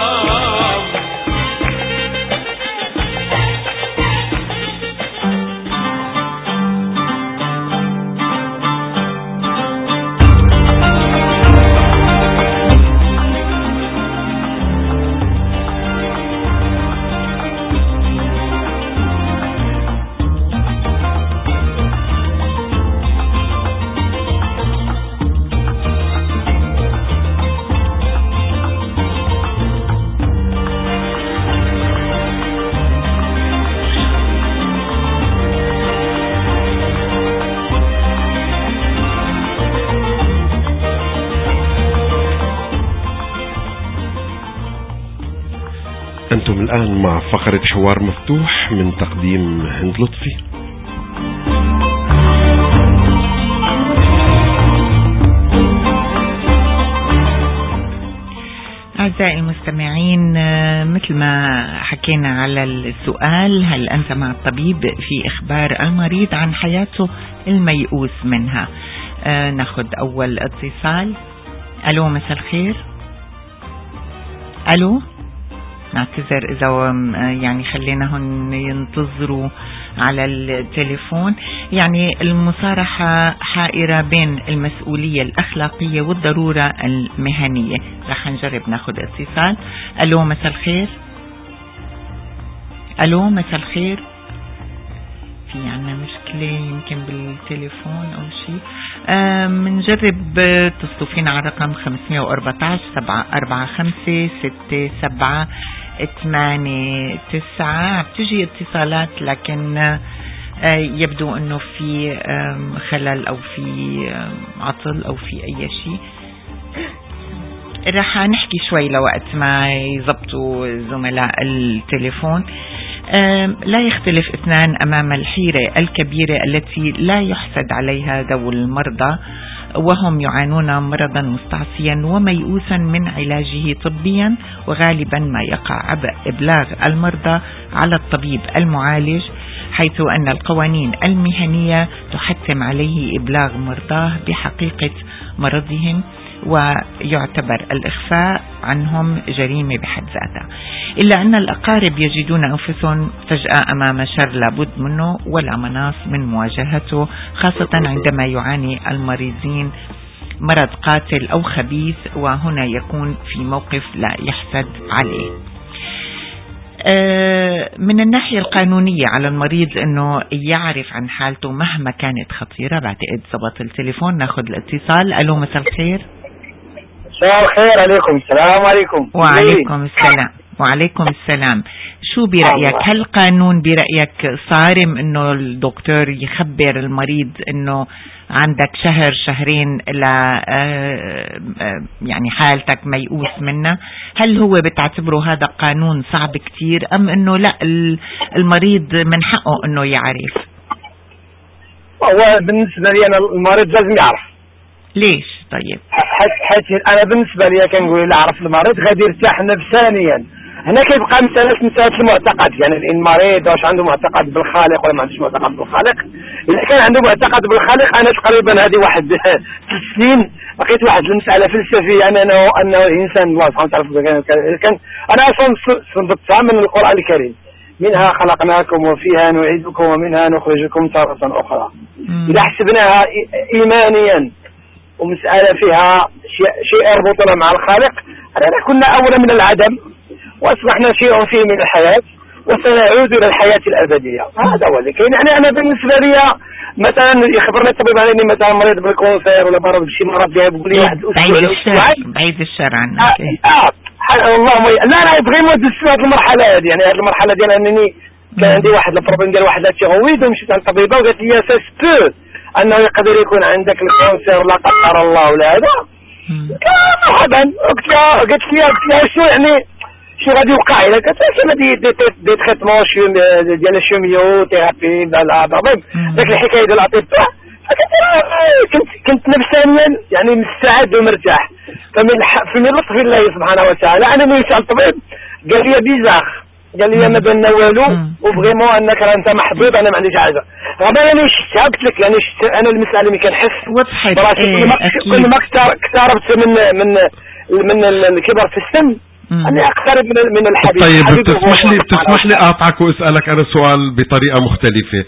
أنتم الآن مع فقرة حوار مفتوح من تقديم هند لطفي. أعزائي المستمعين، مثل ما حكينا على السؤال هل أنت مع الطبيب في إخبار المريض عن حياته الميؤوس منها؟ ناخد أول اتصال. ألو، مساء الخير. ألو، نعتذر إذا يعني خليناهم ينتظروا على التليفون. يعني المصارحة حائرة بين المسؤولية الأخلاقية والضرورة المهنية. رح نجرب ناخد اتصال. ألو، مساء الخير. ألو، مساء الخير. في عنا مشكلة يمكن بالتليفون أو شيء. منجرب تصلوا فينا على رقم 514-745-6789. بتجي اتصالات لكن يبدو انه في خلل او في عطل او في اي شيء. رح نحكي شوي لوقت ما يزبطوا زملاء التليفون. لا يختلف اثنان أمام الحيرة الكبيرة التي لا يحسد عليها ذوي المرضى، وهم يعانون مرضا مستعصيا وميؤوسا من علاجه طبيا، وغالبا ما يقع عبء إبلاغ المرضى على الطبيب المعالج، حيث أن القوانين المهنية تحتم عليه إبلاغ مرضاه بحقيقة مرضهم، ويعتبر الإخفاء عنهم جريمة بحد ذاتها. إلا أن الأقارب يجدون أنفسهم فجأة أمام شر لابد منه ولا مناص من مواجهته، خاصة عندما يعاني المريضين مرض قاتل أو خبيث، وهنا يكون في موقف لا يحسد عليه. من الناحية القانونية على المريض أنه يعرف عن حالته مهما كانت خطيرة. بعتقد ضبط التليفون، ناخذ الاتصال. ألو، مساء الخير. مساء الخير عليكم. السلام عليكم. وعليكم السلام. وعليكم السلام. شو برأيك؟ هل القانون برأيك صارم انه الدكتور يخبر المريض انه عندك شهر شهرين لا يعني حالتك ميؤوس منها؟ هل هو بتعتبره هذا قانون صعب كتير، ام انه لا المريض من حقه انه يعرف؟ هو بالنسبة لي انا المريض لازم يعرف. ليش؟ طيب حيث انا بالنسبة لي كنقول اللي عرف المريض غادي يرتاح نفسانيا. هنا كيبقى مسألة المعتقد، يعني المريض واش عنده معتقد بالخالق ولا ما عندوش معتقد بالخالق. إذا كان عنده معتقد بالخالق، أنا تقريبا هذه واحد 3 سنين لقيت واحد المسألة فلسفية أنه الإنسان الله سبحانه وتعالى كان أنا أصلا صدقتها من القرآن الكريم، منها خلقناكم وفيها نعيدكم ومنها نخرجكم تارة أخرى. إذا حسبناها إيمانيا ومسألة فيها شيء يربطنا مع الخالق، أننا كنا أولا من العدم وأصبحنا شيء فيه من الحياة، وسنعود إلى الحياة الأبدية. هذا هو اللي كاين. يعني أنا بالنسبة لي مثلا يخبرني الطبيب على إني مثلا مريض بالكونسير ولا مرض بشي مرض جاي يقول لي واحد بعيد الشر عنك. اللهم لا يبغي مود هذه المرحلة هذه. يعني هذه المرحلة ديال أنني كان عندي واحد البروبليم ديال واحد التيرويد ومشيت عند الطبيبة وقالت لي ساسبو أنه يقدر يكون عندك الكونسير لا قدر الله ولا هذا. مرحبا. قلت لي شو يعني شو غادي يوقع لك؟ قلت لها دي تريتمون ديال الشيميو ثيرابي بلا ضرب داك الحكايه ديال الاطباء. كنت نفسانيا يعني مستعد ومرتاح. فمن لطف الله سبحانه وتعالى انا مشيت على الطبيب قال لي بيزاخ، قال لي ما بان والو وفريمون انك راه انت محبوب. انا ما عنديش حاجه غابه. يعني شفتها قلت لك يعني انا المساله اللي كنحس وضحت كل ما اقتربت من الكبر في السن أنا أقترب من الحبيب. طيب بتسمح لي أقطعك وأسألك أنا سؤال بطريقة مختلفة.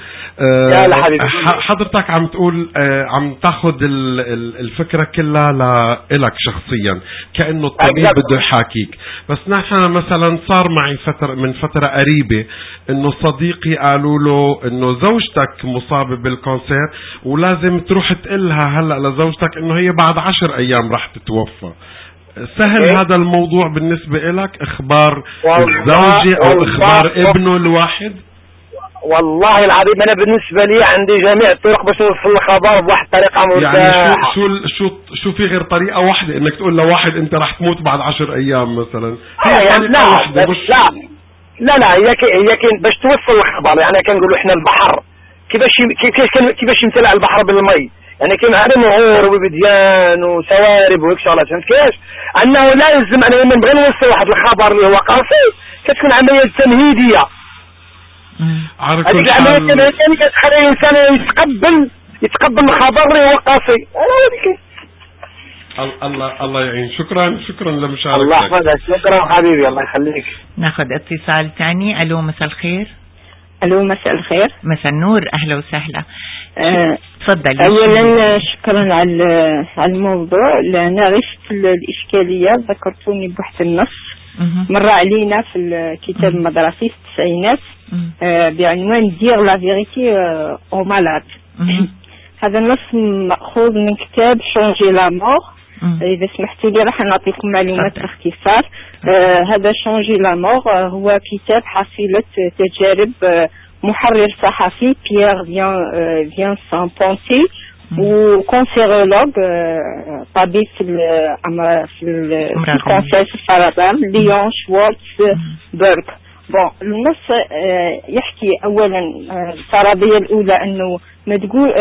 حضرتك عم تقول عم تاخد الفكرة كلها لإلك شخصيا كأنه الطبيب بده يحاكيك. بس نحن مثلا صار معي من فترة قريبة إنه صديقي قالوا له إنه زوجتك مصابة بالكانسير ولازم تروح تقلها هلأ لزوجتك إنه هي بعد 10 أيام راح تتوفى. سهل هذا الموضوع بالنسبة لك؟ إخبار الزوجة أو إخبار ابنه الواحد؟ والله العظيم أنا بالنسبة لي عندي جميع الطرق باش نوصل الخبر بواحد الطريقة مرتاحة. يعني شو في غير طريقة واحدة إنك تقول لواحد أنت راح تموت بعد 10 أيام مثلا؟ لا هي باش توصل الخبر. يعني كنقولوا إحنا البحر كيفاش يمتلأ البحر بالمي. يعني كاين عاد نهور وبديان وسوارب وهيك شغلات. فهمت كيفاش؟ انه لا يلزم انا لما نبغي نوصل واحد الخبر اللي هو قاسي كتكون عمليه تمهيديه. هذيك العمليه التمهيديه كتخلي الانسان يتقبل الخبر اللي هو قاسي. الله يعين. شكرا لمشاركتك. الله يحفظك. شكرا حبيبي الله يخليك. ناخذ اتصال ثاني. الو مساء الخير. الو مساء الخير. مساء النور. اهلا وسهلا. تفضلي. اولا شكرا على الموضوع. انا عرفت الاشكاليه ذكرتوني بواحد النص مر علينا في الكتاب المدرسي في التسعينات بعنوان دير لا فيريتي او مالاد. هذا النص ماخوذ من كتاب شونجي لا مور. اذا سمحتوا لي راح نعطيكم معلومات باختصار. هذا شونجي لا مور هو كتاب حصيله تجارب محرر صحفي بيير فيان سان بونسي وكونسيرولوج طبيب في الكونسير في السرطان ليون شوارتز بيرغ. بون النص يحكي اولا الفرضيه الاولى انه ما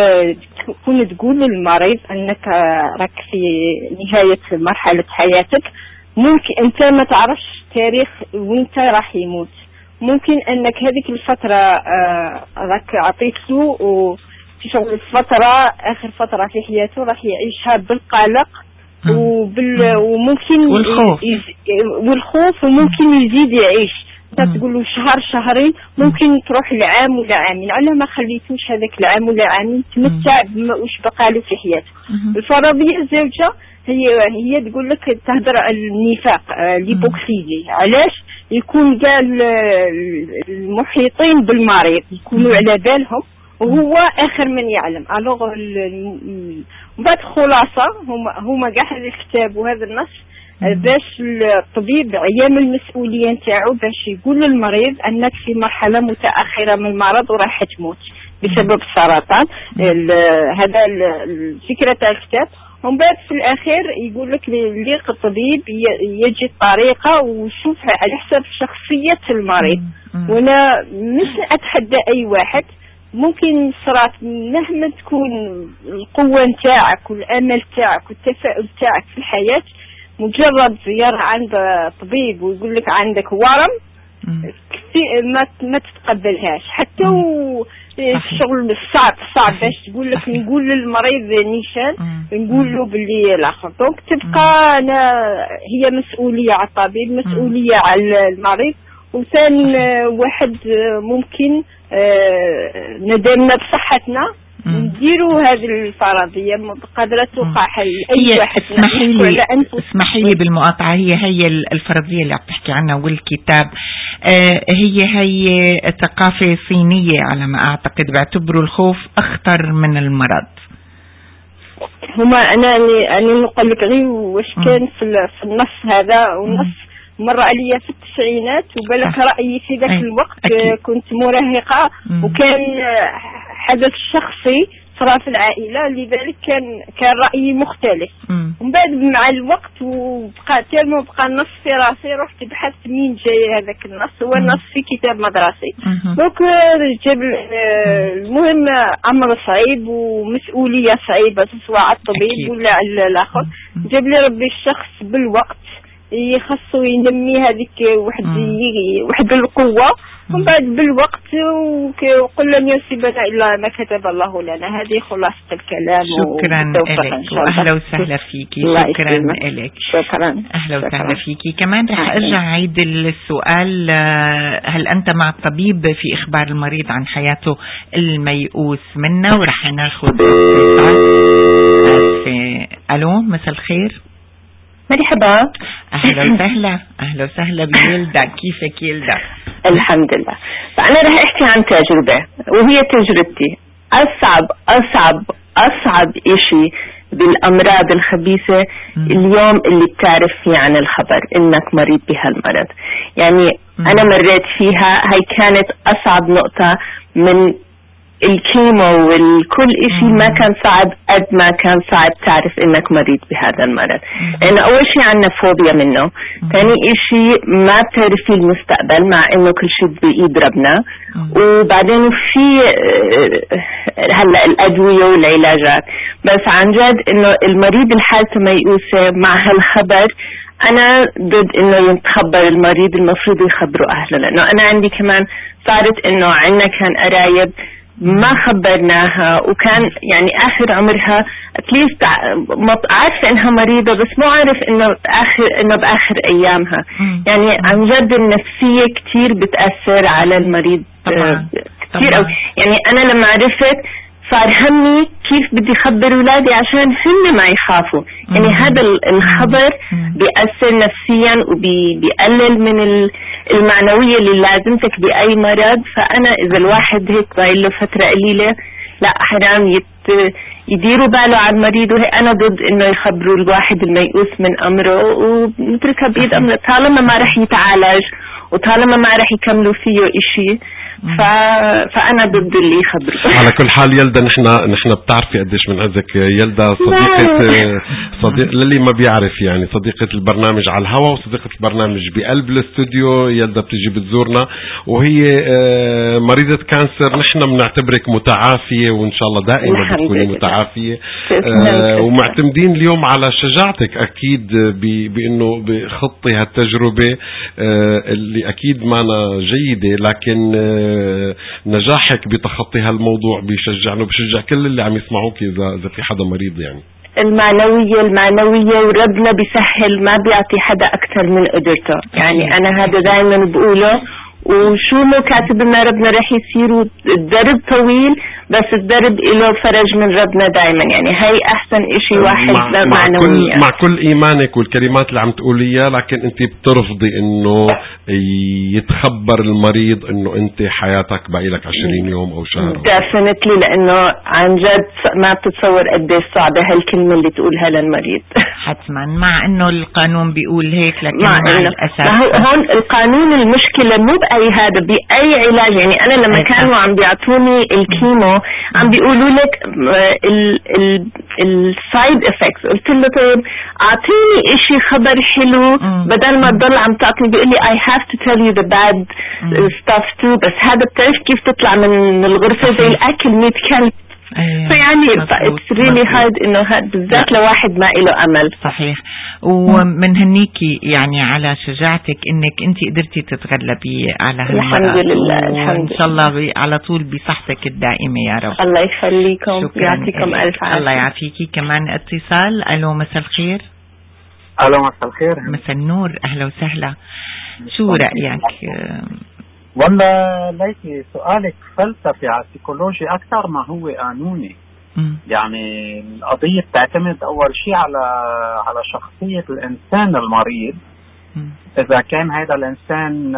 تقول للمريض انك راك في نهايه مرحله حياتك. ممكن انت ما تعرفش تاريخ وانت راح يموت. ممكن انك هذيك الفترة راك عطيت له وفي شغل الفترة اخر فترة في حياته راح يعيشها بالقلق وممكن والخوف وممكن يزيد يعيش. تقول له شهر شهرين ممكن تروح لعام ولا عامين. على ما خليتوش هذاك العام ولا عامين تمتع وش بقى له في حياته. الفرضية الزوجة هي تقول لك تهدر على النفاق ليبوكسيدي. علاش؟ يكون قال المحيطين بالمريض يكونوا على بالهم وهو اخر من يعلم. الوغ بعد خلاصه هما كاع هذا الكتاب وهذا النص باش الطبيب يعمل المسؤوليه نتاعو باش يقول للمريض انك في مرحله متاخره من المرض وراح تموت بسبب السرطان. هذا الفكره تاع الكتاب. ومن بعد في الاخير يقول لك اللي الطبيب يجي الطريقه وشوف على حسب شخصيه المريض. وانا مش اتحدى اي واحد. ممكن صرات مهما تكون القوه نتاعك والامل تاعك والتفاؤل تاعك في الحياه مجرد زياره عند طبيب ويقول لك عندك ورم ما تتقبلهاش. حتى الشغل الصعب باش تقول لك نقول للمريض نيشان نقول له باللي الاخر. دونك تبقى هي مسؤوليه على الطبيب مسؤوليه على المريض. وثاني واحد ممكن ندمنا بصحتنا نديروا هذه الفرضية قادرة توقع حل أي واحد. اسمحي لي بالمقاطعة، هي الفرضية اللي عم تحكي عنها والكتاب، هي ثقافة صينية على ما أعتقد، بعتبروا الخوف أخطر من المرض. هما أنا نقول لك غير واش كان في النص هذا، والنص مر عليا في التسعينات وبلك رأيي في ذاك الوقت. كنت مراهقة وكان حدث شخصي صار في العائلة، لذلك كان رأيي مختلف. ومن بعد مع الوقت وبقى تالما بقى النص في راسي، رحت بحثت مين جاي هذاك النص. هو النص في كتاب مدرسي. دونك جاب المهم أمر صعيب ومسؤولية صعيبة سواء على الطبيب ولا على الآخر. جاب لي ربي الشخص بالوقت يخصو ينمي هذيك واحد القوة، ومن بعد بالوقت وقل لن يصيبنا إلا ما كتب الله لنا. هذه خلاصة الكلام. شكرا لك وأهلا وسهلا فيكي. شكرا لك. شكرا. أهلا وسهلا فيكي. كمان رح أرجع عيد السؤال، هل أنت مع الطبيب في إخبار المريض عن حياته الميؤوس منه؟ ورح ناخذ ألو، مساء الخير. مرحبا. أهلا وسهلا. أهلا وسهلا بيلدا. كيفك يلدا؟ الحمد لله. فأنا رح أحكي عن تجربة وهي تجربتي. أصعب إشي بالأمراض الخبيثة اليوم اللي بتعرف فيه عن الخبر إنك مريض بهالمرض. يعني أنا مريت فيها، هاي كانت أصعب نقطة من الكيمو والكل إشي. ما كان صعب قد ما كان صعب تعرف إنك مريض بهذا المرض، لأنه أول شيء عنا فوبيا منه. ثاني إشي ما بتعرفي المستقبل مع إنه كل شيء بإيد ربنا. وبعدين في هلا الأدوية والعلاجات. بس عن جد إنه المريض الحالة ميؤوسة مع هالخبر، أنا ضد إنه يتخبر المريض، المفروض يخبروا أهله. لأنه أنا عندي كمان صارت إنه عنا كان قرايب ما خبرناها، وكان يعني آخر عمرها اتليست عارفة إنها مريضة بس مو عارف إنه بآخر أيامها. يعني عن جد النفسية كتير بتأثر على المريض كتير. يعني أنا لما عرفت صار همي كيف بدي خبر أولادي عشان هم ما يخافوا. يعني هذا الخبر بيأثر نفسيا وبيقلل من المعنوية اللي لازمتك بأي مرض. فأنا إذا الواحد هيك باين له فترة قليلة، لا حرام يديروا باله على المريض. أنا ضد إنه يخبروا الواحد الميؤوس من أمره ونتركها بإيد أمره، طالما ما رح يتعالج وطالما ما رح يكملوا فيه إشي. فأنا ضد اللي يخبروا. على كل حال يلدا، نحن بتعرفي قديش بنعزك يلدا، صديقة للي ما بيعرف، يعني صديقة البرنامج على الهواء وصديقة البرنامج بقلب الاستوديو. يلدا بتجي بتزورنا وهي مريضة كانسر. نحن بنعتبرك متعافية وإن شاء الله دائما بتكوني متعافية، ومعتمدين اليوم على شجاعتك أكيد بأنه بخطي هالتجربة اللي أكيد معنا جيدة، لكن نجاحك بتخطي هالموضوع بيشجعنا وبيشجع كل اللي عم يسمعوك إذا في حدا مريض. يعني المعنوية وربنا بيسهل، ما بيعطي حدا أكثر من قدرته. يعني أنا هذا دائما بقوله، وشو مو كاتب لنا ربنا رح يصير. الدرب طويل بس الدرب له فرج من ربنا دائما. يعني هاي أحسن إشي واحد معنوية مع كل إيمانك والكلمات اللي عم تقوليها، لكن أنت بترفضي إنه يتخبر المريض إنه أنت حياتك باقي لك 20 يوم أو شهر. دافنتلي، لأنه عن جد ما بتتصور قديش صعبة هالكلمة اللي تقولها للمريض. حتما، مع إنه القانون بيقول هيك، لكن مع الأسف هون القانون المشكلة مو بأي هذا بأي علاج. يعني أنا لما كانوا عم بيعطوني الكيمو عم بيقولوا لك السايد افكتس، قلت له طيب اعطيني اشي خبر حلو بدل ما تضل عم تعطني. بيقول لي I have to tell you the bad stuff too. بس هذا بتعرف كيف تطلع من الغرفة زي الأكل 100 كلب. فيعني it's really hard إنه هاد بالذات لواحد ما إله أمل. صحيح. ومن هنيكي يعني على شجاعتك إنك أنت قدرتي تتغلبي على هالمرض. الحمد لله. إن شاء الله على طول بصحتك الدائمة يا رب. الله يخليكم، يعطيكم ألف عافية. الله يعافيكي. كمان اتصال. ألو، مساء الخير. ألو، مساء الخير. مساء النور. أهلا وسهلا. شو رأيك؟ ولا ليكي سؤالك فلسفي على السيكولوجي أكثر ما هو قانوني. يعني القضية بتعتمد أول شيء على شخصية الإنسان المريض. إذا كان هذا الإنسان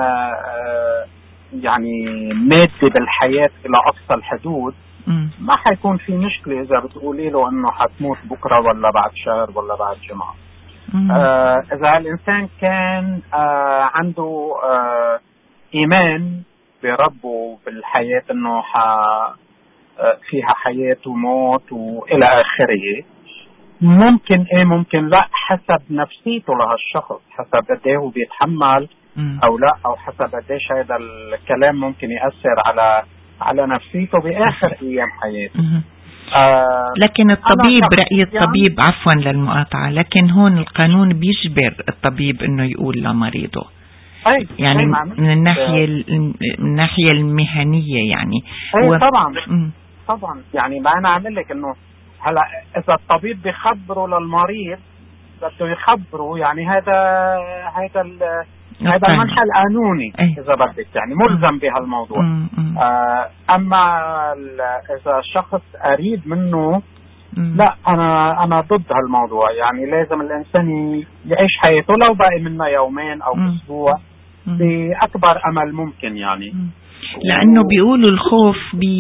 يعني مادي بالحياة إلى أقصى الحدود ما حيكون في مشكلة إذا بتقولي له إنه حتموت بكرة ولا بعد شهر ولا بعد جمعة. إذا الإنسان كان عنده إيمان بربه بالحياة إنه فيها حياة وموت وإلى آخره، ممكن ممكن لا، حسب نفسيته لهالشخص، حسب قديه هو بيتحمل أو لا، أو حسب قديش هذا الكلام ممكن يأثر على نفسيته بآخر أيام حياته. لكن الطبيب، رأي الطبيب، عفوا للمقاطعة، لكن هون القانون بيجبر الطبيب إنه يقول لمريضه. يعني من الناحية المهنية يعني. طبعا يعني ما أنا أعمل لك إنه هلا إذا الطبيب بيخبره للمريض بده يخبره، يعني هذا المنحى القانوني إذا بدك، يعني ملزم بهالموضوع. أما إذا شخص قريب منه لا، أنا ضد هالموضوع. يعني لازم الإنسان يعيش حياته لو باقي منه يومين أو أسبوع بأكبر أمل ممكن، يعني لأنه بيقولوا الخوف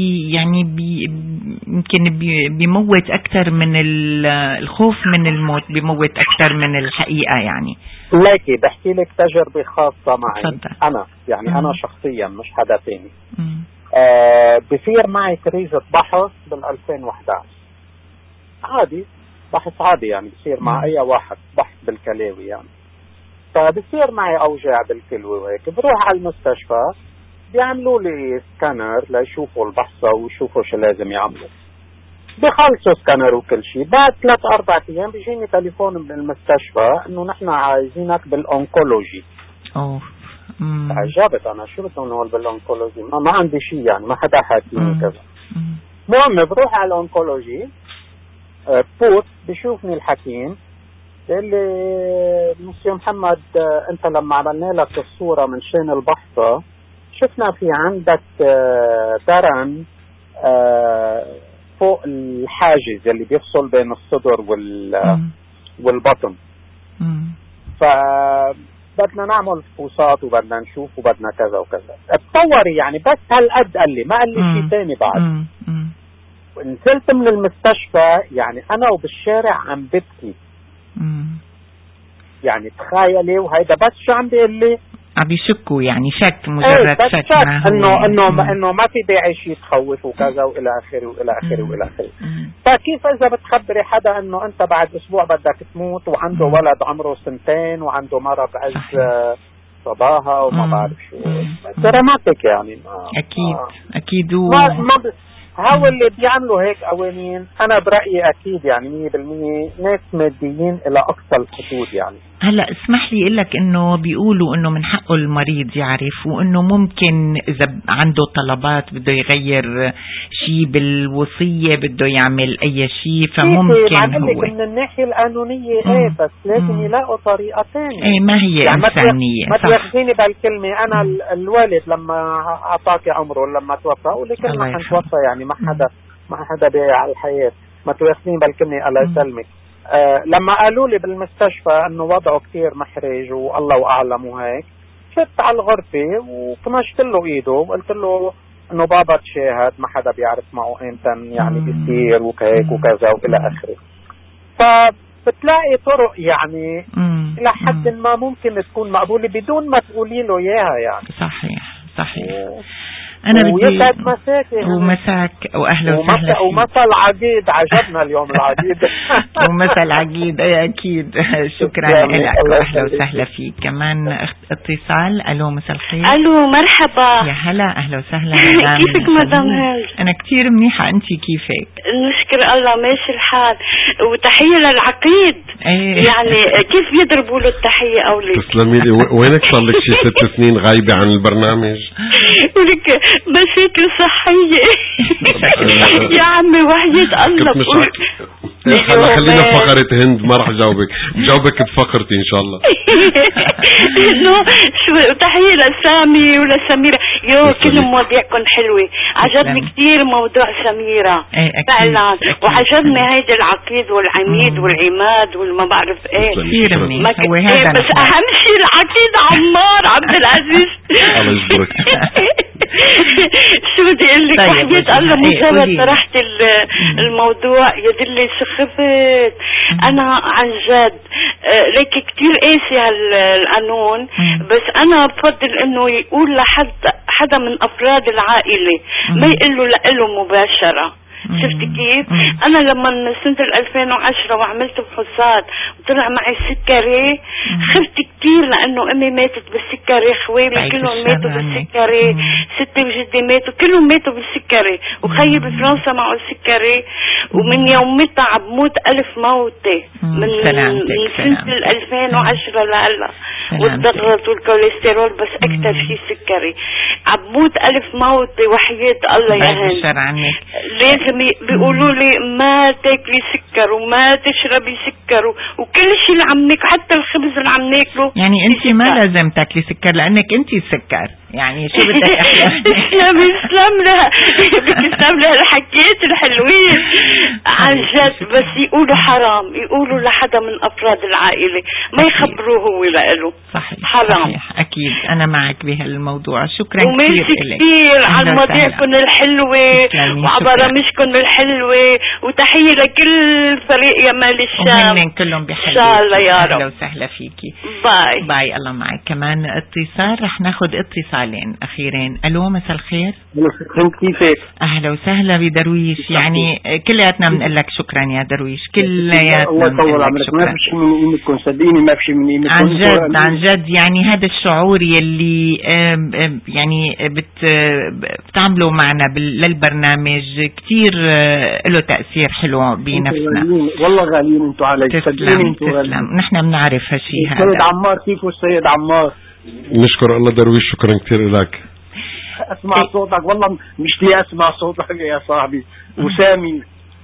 يمكن بيموت أكثر من الخوف من الموت، بيموت أكثر من الحقيقة. يعني لكن بحكي لك تجربة خاصة معي أنا، يعني أنا شخصيا مش حدا تاني. بصير معي كريزة بحث بال2011 عادي، بحث عادي يعني بصير مع أي واحد بحث بالكلاوي يعني. فبصير معي أوجاع بالكلوة وهيك، بروح على المستشفى بيعملوا لي سكانر ليشوفوا البحثة ويشوفوا شو لازم يعملوا. بخلصوا سكانر وكل شيء، بعد 3-4 أيام بيجيني تليفون من المستشفى إنه نحن عايزينك بالأونكولوجي. تعجبت أنا، شو بدهم هون بالأونكولوجي؟ ما عندي شيء يعني، ما حدا حاكيني كذا. المهم بروح على الأونكولوجي، بوت بشوفني الحكيم بيقول لي مسيو محمد، أنت لما عملنا لك الصورة من شان البحثة شفنا في عندك درن فوق الحاجز اللي بيفصل بين الصدر والبطن، فبدنا نعمل فحوصات وبدنا نشوف وبدنا كذا وكذا. اتطوري يعني بس هالقد، قال لي ما قال لي شيء تاني بعد. نزلت من المستشفى يعني أنا وبالشارع عم ببكي. يعني تخيلي، وهيدا بس شو عم بيقول لي؟ عم بيشكوا، يعني شك، مجرد شك انه ما في داعي شيء تخوف وكذا والى اخره والى اخره والى اخره. فكيف اذا بتخبري حدا انه انت بعد اسبوع بدك تموت وعنده ولد عمره 2 وعنده مرض عز صباها وما بعرف شو، دراماتيك يعني. اكيد هاو اللي بيعملوا هيك قوانين. أنا برأيي أكيد يعني 100% ناس ماديين إلى أقصى الحدود. يعني هلا اسمح لي أقول لك إنه بيقولوا إنه من حقه المريض يعرف، وإنه ممكن إذا عنده طلبات بده يغير شيء بالوصية، بده يعمل أي شيء، فممكن هو من الناحية القانونية بس لازم يلاقوا طريقة ثانية. ما هي يعني إنسانية. ما تاخذيني بالكلمة. أنا الوالد لما أعطاك عمره لما توفى ولي كلمة حنتوفى، يعني ما حدا بيع على الحياة. ما تاخذيني بالكلمة الله يسلمك. لما قالوا لي بالمستشفى انه وضعه كتير محرج والله اعلم وهيك، فت على الغرفة وكمشت له ايده وقلت له انه بابا تشاهد، ما حدا بيعرف معه امتى يعني بيصير وهيك وكذا والى اخره. فبتلاقي طرق يعني الى حد ما ممكن تكون مقبولة بدون ما تقولي له اياها يعني. صحيح. أنا بدي ومساك وأهلا وسهلا ومثل عقيد. عجبنا اليوم العقيد. ومثل عقيد أكيد. شكرا لك وأهلا وسهلا فيك. كمان اتصال. ألو، مساء الخير. ألو، مرحبا. يا هلا، أهلا وسهلا. كيفك مدام هاج؟ أنا كتير منيحة، أنت كيفك؟ نشكر الله ماشي الحال. وتحية للعقيد. يعني كيف بيضربوا له التحية أولي؟ تسلمي لي. وينك صار لك شي 6 سنين غايبة عن البرنامج؟ مشاكل صحية. يا عمي وحيد الله. خلينا بفقرة هند، ما راح جاوبك بفقرتي ان شاء الله. شو تحية لسامي ولسميرة. كل مواضيعكم حلوة، عجبني كتير موضوع سميرة فعلا، وعجبني هيدا العقيد والعميد والعماد والما بعرف ايه كثير منيح. بس اهم شيء العقيد عمار عبد العزيز. الله يجبرك. شو بدي اقول لك، وحياة الله مجرد طرحت الموضوع يدلي سخفت انا عن جد. ليك كتير قاسي هالقانون، بس انا بفضل انه يقول حدا من افراد العائلة، ما يقول له له مباشرة. شفت كيف؟ انا لما سنة 2010 وعملت فحوصات وطلع معي السكري، خفت كتير لانه امي ماتت بالسكري، خوالي كلهم ماتوا بالسكري، ستي وجدي ماتوا كلهم ماتوا بالسكري، وخيي بفرنسا معه السكري، ومن يومتها بموت 1000 موتة من سنة 2010 لهلا، والضغط والكوليسترول، بس اكثر شيء سكري، عبموت 1000 موتة. وحياة الله يا هند لازم بيقولوا لي ما تاكلي سكر وما تشربي سكر وكل شيء اللي عم ناكله، حتى الخبز اللي عم ناكله. يعني انت ما لازم تاكلي سكر لانك انت السكر، يعني شو بدك احكي؟ تسلم لها الحكيات الحلوين عن جد. بس يقولوا حرام، يقولوا لحدا من افراد العائله، ما يخبروه هو لإله. صحيح حرام. صحيح. اكيد انا معك بهالموضوع. شكرا كثير على مواضيعكم الحلوه وعلى برامجكم الحلوه، وتحيه لكل فريق يمال الشام وهن كلهم بحلوة ان شاء الله يا رب. اهلا وسهلا فيكي. باي. الله معك. كمان اتصال، رح ناخذ اتصالين اخيرين. الو مساء الخير. كيفك؟ اهلا وسهلا بدرويش. يعني كلياتنا بنقول لك شكرا يا درويش، كلياتنا بنقول لك شكرا. ما في شيء من قيمتكم، صدقيني ما في شيء من قيمتكم عن جد. يعني هذا الشعور يلي يعني بتعملوا معنا للبرنامج كتير له تأثير حلو بنفسنا. والله غاليين انتوا علي. تسلم. نحن بنعرف هالشيء هذا. السيد عمار كيفه؟ السيد عمار نشكر الله درويش، شكرا كثير لك. اسمع صوتك، والله مشتاق اسمع صوتك يا صاحبي. وسامي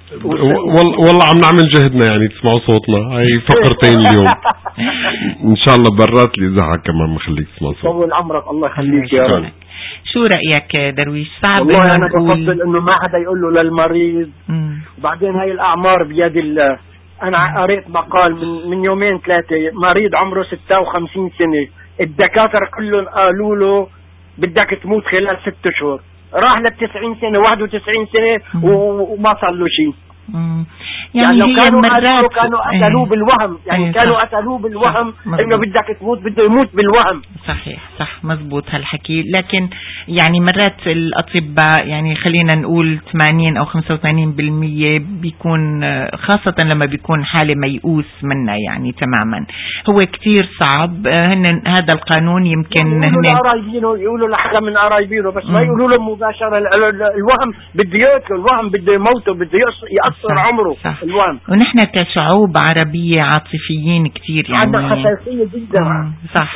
والله عم نعمل جهدنا يعني تسمعوا صوتنا. هاي فقرتين اليوم ان شاء الله برات لي اذاعه كمان مخليك تسمع صوت. طول عمرك، الله يخليك يا رب. شو رأيك درويش؟ صعب والله انا بفضل انه ما حدا يقول له للمريض. وبعدين هاي الاعمار بيد الله. انا قريت مقال من يومين ثلاثه، مريض عمره 56 سنه، الدكاتره كلهم قالوا له بدك تموت خلال 6 أشهر، راح ل90 سنه 91 سنه وما صار له شيء. يعني لو كانوا قتلوه بالوهم، يعني كانوا قتلوه بالوهم انه بدك تموت، بده يموت بالوهم. صحيح صح مزبوط هالحكي. لكن يعني مرات الاطباء يعني خلينا نقول 80 او 85% بيكون، خاصة لما بيكون حالة ميؤوس منها يعني تماما. هو كتير صعب. هذا القانون يمكن يقولوا لحدا من قرايبينه، بس ما يقولوا له مباشرة. الوهم بده يقتله، الوهم بده يموته، بده يقصر عمره. الوهم. ونحن كشعوب عربية عاطفيين كتير يعني عندنا حساسية جدا. صح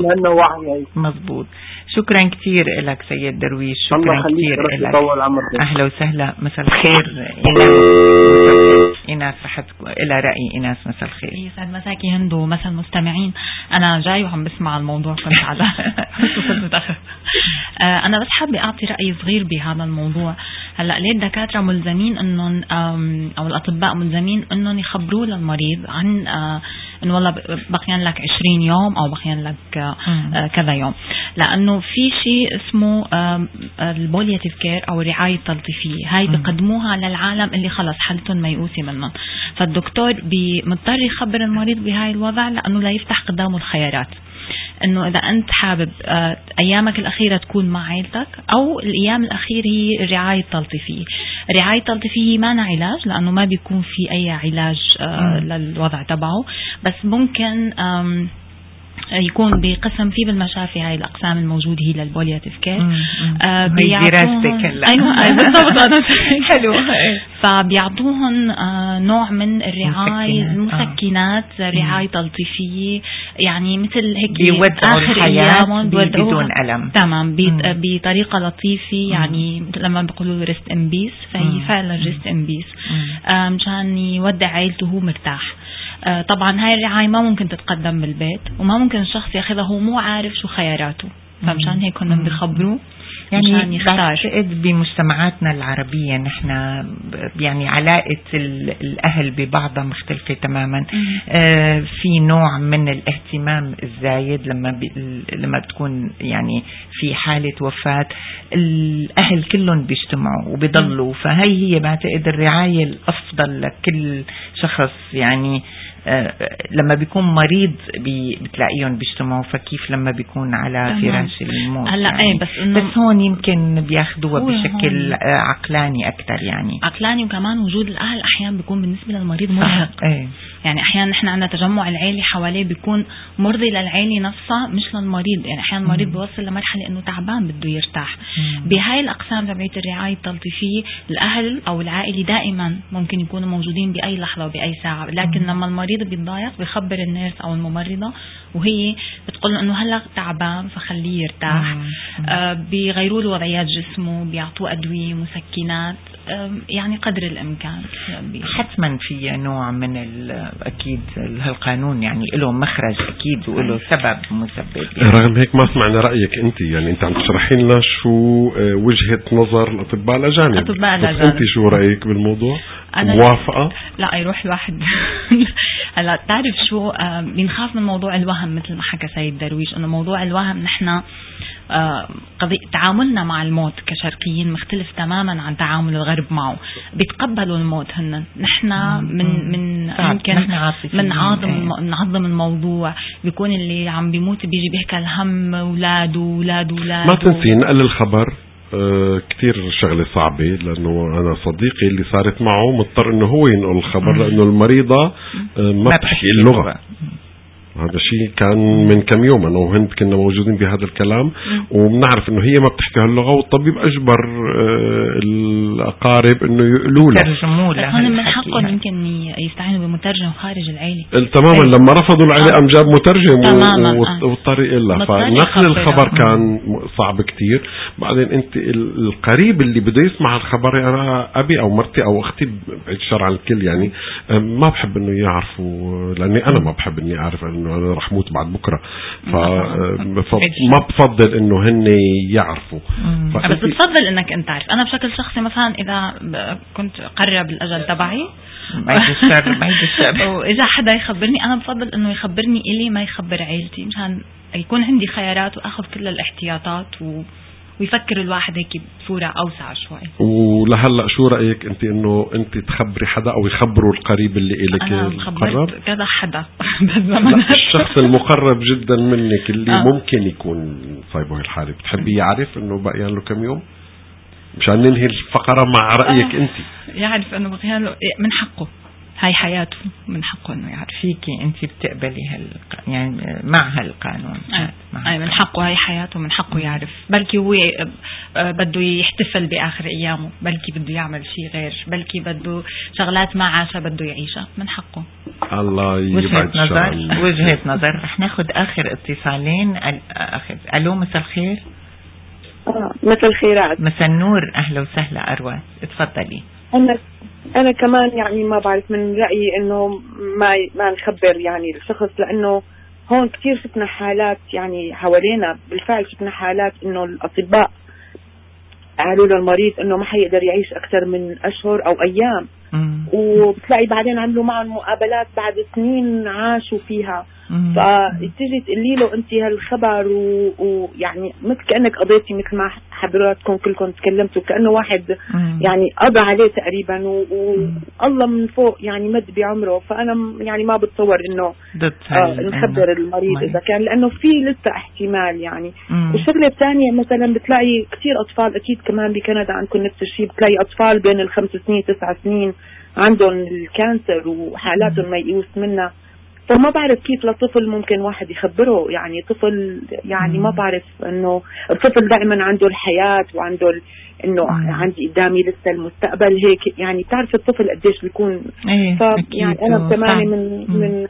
مزبوط. شكرا كتير لك سيد درويش. شكرا كتير لك. أهلا وسهلا. مساء الخير إناس. رح إلى رأي إناس. مساء الخير. يسعد مساكي هند ومساء المستمعين. أنا جاي وعم بسمع الموضوع، كنت على متأخر. أنا بس حابة أعطي رأي صغير بهذا الموضوع. هلا ليه الدكاترة ملزمين إنهم أو الأطباء ملزمين إنهم يخبروا للمريض عن إنه والله بقيان لك 20 يوم أو بقيان لك كذا يوم؟ لأنه في شيء اسمه البولياتيف كير أو الرعاية التلطيفية. هاي بقدموها للعالم اللي خلص حالتهم ميؤوسة منهم، فالدكتور مضطر يخبر المريض بهاي الوضع لأنه لا يفتح قدامه الخيارات. انه اذا انت حابب ايامك الاخيره تكون مع عائلتك، او الايام الاخيره هي الرعايه التلطيفيه. الرعايه التلطيفيه ما علاج، لانه ما بيكون في اي علاج للوضع تبعه، بس ممكن يكون بقسم فيه بالمشافي. هاي الأقسام الموجودة هي للبولياتيف كير. دراستك هلا. أيوة بالضبط. حلو. فبيعطوهم نوع من الرعاية، المسكنات، رعاية تلطيفية، يعني مثل هيك بيودعوا الحياة بدون ألم. تمام. بطريقة لطيفة، يعني لما بيقولوا ريست ان بيس، فهي فعلا ريست ان بيس. مشان يودع عائلته وهو مرتاح. طبعا هاي الرعاية ما ممكن تتقدم بالبيت، وما ممكن الشخص ياخذها هو مو عارف شو خياراته، فمشان هيك كنا بيخبروه يعني بعتقد بمجتمعاتنا العربية نحن يعني علاقة الأهل ببعضها مختلفة تماما. في نوع من الاهتمام الزايد لما بتكون يعني في حالة وفاة، الأهل كلهم بيجتمعوا وبيضلوا، فهي هي بعتقد الرعاية الأفضل لكل شخص. يعني لما بيكون مريض بتلاقيهم بيجتمعوا، فكيف لما بيكون على فراش الموت؟ هلا يعني بس هون يمكن بياخدوها بشكل عقلاني أكتر، يعني عقلاني، وكمان وجود الأهل أحيانا بيكون بالنسبة للمريض مرهق. يعني أحيانا نحن عندنا تجمع العيلي حواليه بيكون مرضي للعيلة نفسها مش للمريض. يعني أحيانا المريض بيوصل لمرحلة إنه تعبان بده يرتاح. بهاي الأقسام تبعية الرعاية التلطيفية الأهل أو العائلة دائما ممكن يكونوا موجودين بأي لحظة وبأي ساعة، لكن لما المريض بيتضايق بيخبر النيرس أو الممرضة، وهي بتقول له إنه هلا تعبان فخليه يرتاح. بيغيروا له وضعيات جسمه، بيعطوه أدوية مسكنات، يعني قدر الإمكان. حتما في نوع من أكيد هالقانون يعني له مخرج أكيد وله سبب مسبب. يعني رغم هيك ما سمعنا رأيك أنت، يعني أنت عم تشرحي لنا شو وجهة نظر الأطباء الأجانب. أنت شو رأيك بالموضوع؟ موافقة؟ لا يروح الواحد هلا تعرف شو بنخاف من موضوع الوهم، مثل ما حكى سيد درويش إنه موضوع الوهم نحن تعاملنا مع الموت كشرقيين مختلف تماما عن تعامل الغرب معه. بيتقبلوا الموت هن، نحن من يمكن نعظم الموضوع. بيكون اللي عم بيموت بيجي بيحكي الهم ولاده. ما تنسي نقل الخبر كتير شغلة صعبة، لأنه أنا صديقي اللي صارت معه مضطر إنه هو ينقل الخبر لأنه المريضة ما بتحكي اللغة. هذا شيء كان من كم يوم، أنا وهند كنا موجودين بهذا الكلام، وبنعرف إنه هي ما بتحكي هاللغة، والطبيب أجبر الأقارب إنه يقولوا له. هون من حقهم يمكن يستعينوا بمترجم خارج العيلة. تماما. لما رفضوا العيلة قام جاب مترجم والطريق إلا، فنقل الخبر كان صعب كتير. بعدين أنت القريب اللي بده يسمع الخبر، أنا أبي أو مرتي أو أختي بعد الشر عن الكل، يعني ما بحب إنه يعرفوا، لأني أنا ما بحب إني أعرف إنه أنا رح موت بعد بكرة، ما بفضل إنه هن يعرفوا. بس بفضل إنك أنت عارف. أنا بشكل شخصي مثلا إذا كنت قرب الأجل تبعي بعيد الشر وإذا حدا يخبرني، أنا بفضل إنه يخبرني إلي ما يخبر عيلتي، مشان يكون عندي خيارات وأخذ كل الاحتياطات ويفكر الواحد هيك بصورة أوسع شوي. ولهلا شو رأيك أنت إنه أنت تخبري حدا أو يخبروا القريب اللي إلك المقرب؟ كذا حدا الشخص المقرب جدا منك اللي ممكن يكون صايبه هالحالة، بتحبي يعرف إنه بقيان له كم يوم مشان ننهي الفقرة مع رأيك أنت؟ يعرف إنه بقيان له من حقه، هاي حياته، من حقه انه يعرف. فيكي انت بتقبلي يعني مع هالقانون؟ من حقه، هاي حياته، من حقه يعرف. بلكي هو بده يحتفل باخر ايامه، بلكي بده يعمل شيء غير، بلكي بده شغلات ما عاشها بده يعيشها، من حقه. الله يبعد شر. وجهة نظر. رح ناخذ اخر اتصالين. الو، مساء الخير. مساء الخيرات. مساء النور، اهلا وسهلا اروى، اتفضلي. أنا كمان يعني ما بعرف، من رأيي إنه ما نخبر يعني الشخص، لأنه هون كتير شفنا حالات يعني حوالينا، بالفعل شفنا حالات إنه الأطباء قالوا للمريض إنه ما حيقدر يعيش أكثر من أشهر أو أيام، وبتلاقي بعدين عملوا معهم مقابلات بعد سنين عاشوا فيها. فتيجي تقولي له انت هالخبر ويعني مثل كأنك قضيتي، مثل ما حضراتكم كلكم تكلمتوا، كأنه واحد يعني قضى عليه تقريبا، والله من فوق يعني مد بعمره. فأنا يعني ما بتصور انه نخبر المريض اذا كان، لانه في لسه احتمال يعني. والشغلة الثانية مثلا بتلاقي كثير اطفال، اكيد كمان بكندا عندكم نفس الشيء، بتلاقي اطفال بين 5 سنين 9 سنين عندهم الكانسر وحالاتهم ميؤوس منها. فما بعرف كيف لطفل ممكن واحد يخبره، يعني طفل يعني ما بعرف انه الطفل دائما عنده الحياة وعنده انه عندي قدامي لسه المستقبل هيك، يعني بتعرف الطفل قديش بيكون. يعني انا بتماني من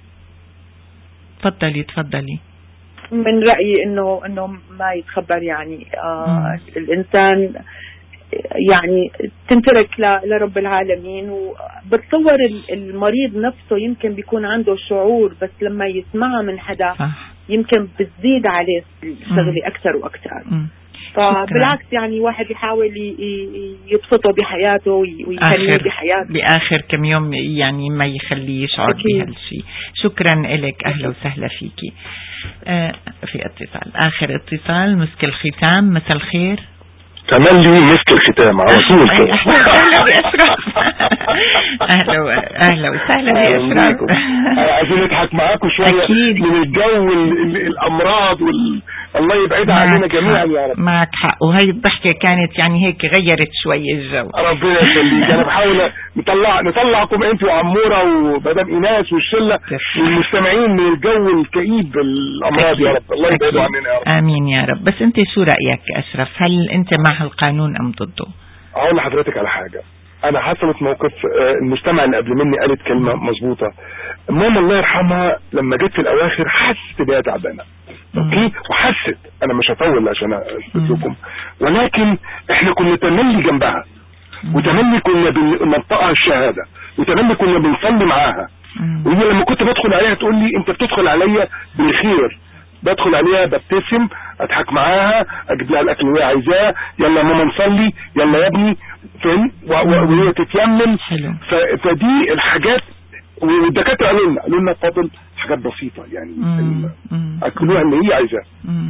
تفضلي. من رأيي انه ما يتخبر يعني. الانسان يعني تنترك لرب العالمين. وبتصور المريض نفسه يمكن بيكون عنده شعور، بس لما يسمعها من حدا يمكن بتزيد عليه الشغلة أكثر وأكثر. فبالعكس يعني واحد يحاول يبسطه بحياته ويخليه بحياته بآخر كم يوم، يعني ما يخليه يشعر بهالشيء. شكرا لك، أهلا وسهلا فيكي. في اتصال، آخر اتصال، مسك الختام. مساء الخير. تملي مسك الختام على طول كده. أهلا بأشرف. أهلا وسهلا بأشرف. عايزين نضحك معاكم شوية من الجو الأمراض الله يبعدها عننا جميعا يا رب. معك حق، وهي الضحكة كانت يعني هيك غيرت شوية الجو. ربنا يخليك. أنا بحاول نطلعكم أنت وعمورة ومدام إيناس والشلة والمستمعين من الجو الكئيب الأمراض يا رب. الله يبعده عننا يا رب. آمين يا رب. بس أنت شو رأيك أشرف؟ هل أنت مع القانون أم ضده؟ أقول لحضرتك على حاجة. أنا حصلت موقف، المستمع اللي قبل مني قالت كلمة مظبوطة. ماما الله يرحمها لما جت في الأواخر حست بها تعبانة، اوكي، وحست. انا مش هطول عشان اثبت لكم، ولكن احنا كنا تملي جنبها، وتملي كنا بننطقها الشهاده، وتملي كنا بنصلي معاها. وهي لما كنت بدخل عليها تقول لي انت بتدخل عليا بالخير. بدخل عليها ببتسم، اضحك معاها، اجيب لها الاكل اللي هي عايزاه، يلا ماما نصلي، يلا يا ابني، فين، وهي تتيمم. فدي الحاجات. والدكاتره قالوا لنا فاضل حاجات بسيطه يعني اكلوها اللي هي عايزاه.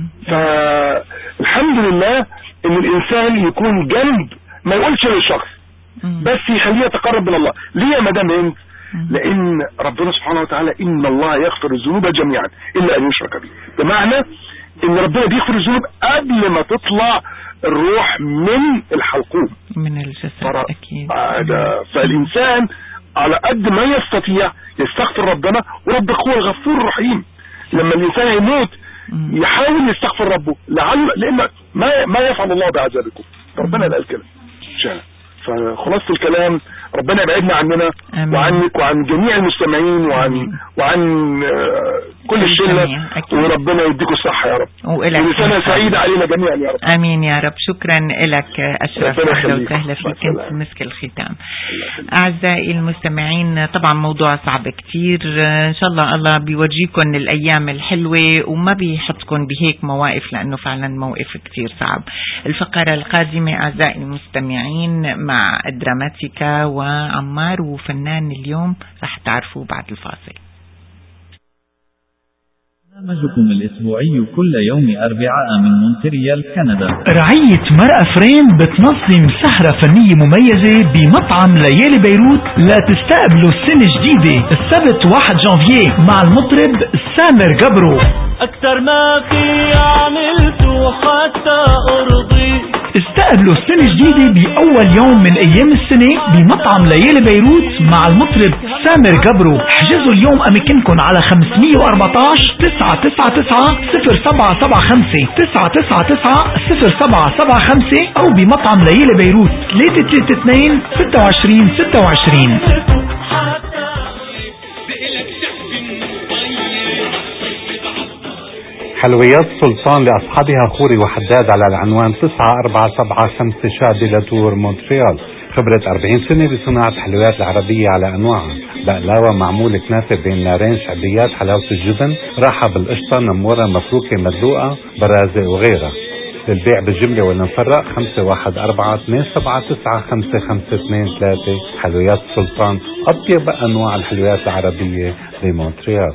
فالحمد لله ان الانسان يكون جنب، ما يقولش للشخص بس يخليه يتقرب من الله. ليه يا مدام هند؟ لان ربنا سبحانه وتعالى ان الله يغفر الذنوب جميعا الا ان يشرك به. بمعنى ان ربنا بيغفر الذنوب قبل ما تطلع الروح من الحلقوم من الجسد. اكيد. فالانسان على قد ما يستطيع يستغفر ربنا، وربك هو الغفور الرحيم. لما الانسان يموت يحاول يستغفر ربه لان ما يفعل الله بعذابكم. ربنا قال كده. فخلاصة الكلام، ربنا يبعدنا عننا وعنك وعن جميع المستمعين وعن كل الشلة، وربنا يديكم الصحة يا رب، ولسنة سعيدة علينا جميعا يا رب. امين يا رب. شكرا لك أشرف، اهلا وسهلا فيك. كنت مسك الختام. اعزائي المستمعين، طبعا موضوع صعب كتير، ان شاء الله بيورجيكم الايام الحلوة وما بيحطكم بهيك مواقف، لانه فعلا موقف كتير صعب. الفقرة القادمة اعزائي المستمعين مع دراماتيكا وعمار وفنان اليوم رح تعرفوه بعد الفاصل. برنامجكم الأسبوعي كل يوم أربعاء من مونتريال كندا. رعية مرأة فريم بتنظم سهرة فنية مميزة بمطعم ليالي بيروت لتستقبلوا السنة الجديدة السبت 1 جانفييه مع المطرب سامر جبرو. أكثر ما في عملته حتى أرضي. استقبلوا السنة الجديدة بأول يوم من أيام السنة بمطعم ليالي بيروت مع المطرب سامر جبرو. احجزوا اليوم أماكنكم على 514 999 0775 999 0775 أو بمطعم ليالي بيروت 332 26 26. حلويات سلطان لأصحابها خوري وحداد على العنوان 9475 شادي لاتور مونتريال. خبرة 40 سنة بصناعة الحلويات العربية على أنواعها، بقلاوة معمولة كنافة بين نارين، شعبيات، حلاوة الجبن، راحة بالقشطة، نمورة مفروكة مدلوقة، برازق وغيرها. للبيع بالجملة والمفرق 514-279-5523. حلويات سلطان، أطيب أنواع الحلويات العربية بمونتريال.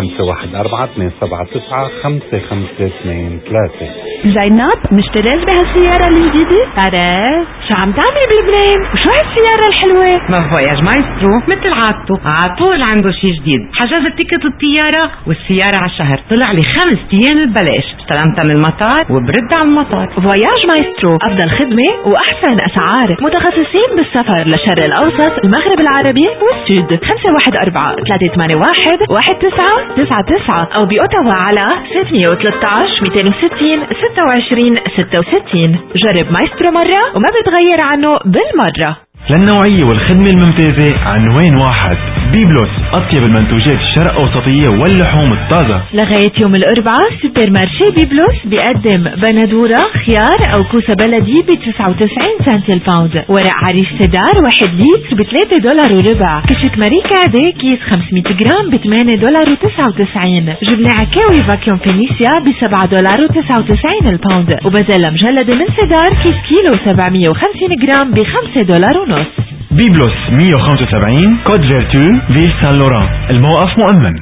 514-279-5523. زينب، مشتريت بهالسيارة الجديدة؟ تعرف شو عم تعمل بلبنان؟ وشو هالسيارة الحلوة؟ ما فواياج مايسترو مثل عادته عطول عنده شي جديد. حجزت تيكت الطيارة والسيارة على الشهر، طلع لي 5 أيام ببلاش، استلمتها من المطار وبرد على المطار. فواياج مايسترو، أفضل خدمة وأحسن أسعار، متخصصين بالسفر للشرق الأوسط، المغرب العربي والسود. 514-381-1999 أو بأوتاوا على 613-260-2666. جرب مايسترو مرة وما بتغير عنه بالمرة. للنوعية والخدمة الممتازة عنوان واحد، بيبلوس أطيب المنتوجات الشرق أوسطية واللحوم الطازة. لغاية يوم الأربعاء سوبر مارشي بيبلوس بيقدم بندورة خيار أو كوسة بلدي ب99 سنت الباوند، ورق عريش سدار 1 لتر ب$3.25، كشك ماريكا عادي كيس 500 جرام ب$8.99، جبنة عكاوي فاكيوم فينيسيا ب$7.99 الباوند، وبازلة مجلدة من سدار كيس كيلو 750 جرام ب$5.50. بيبلوس 175 كود فيرتو فيل سان لوران، الموقف مؤمن.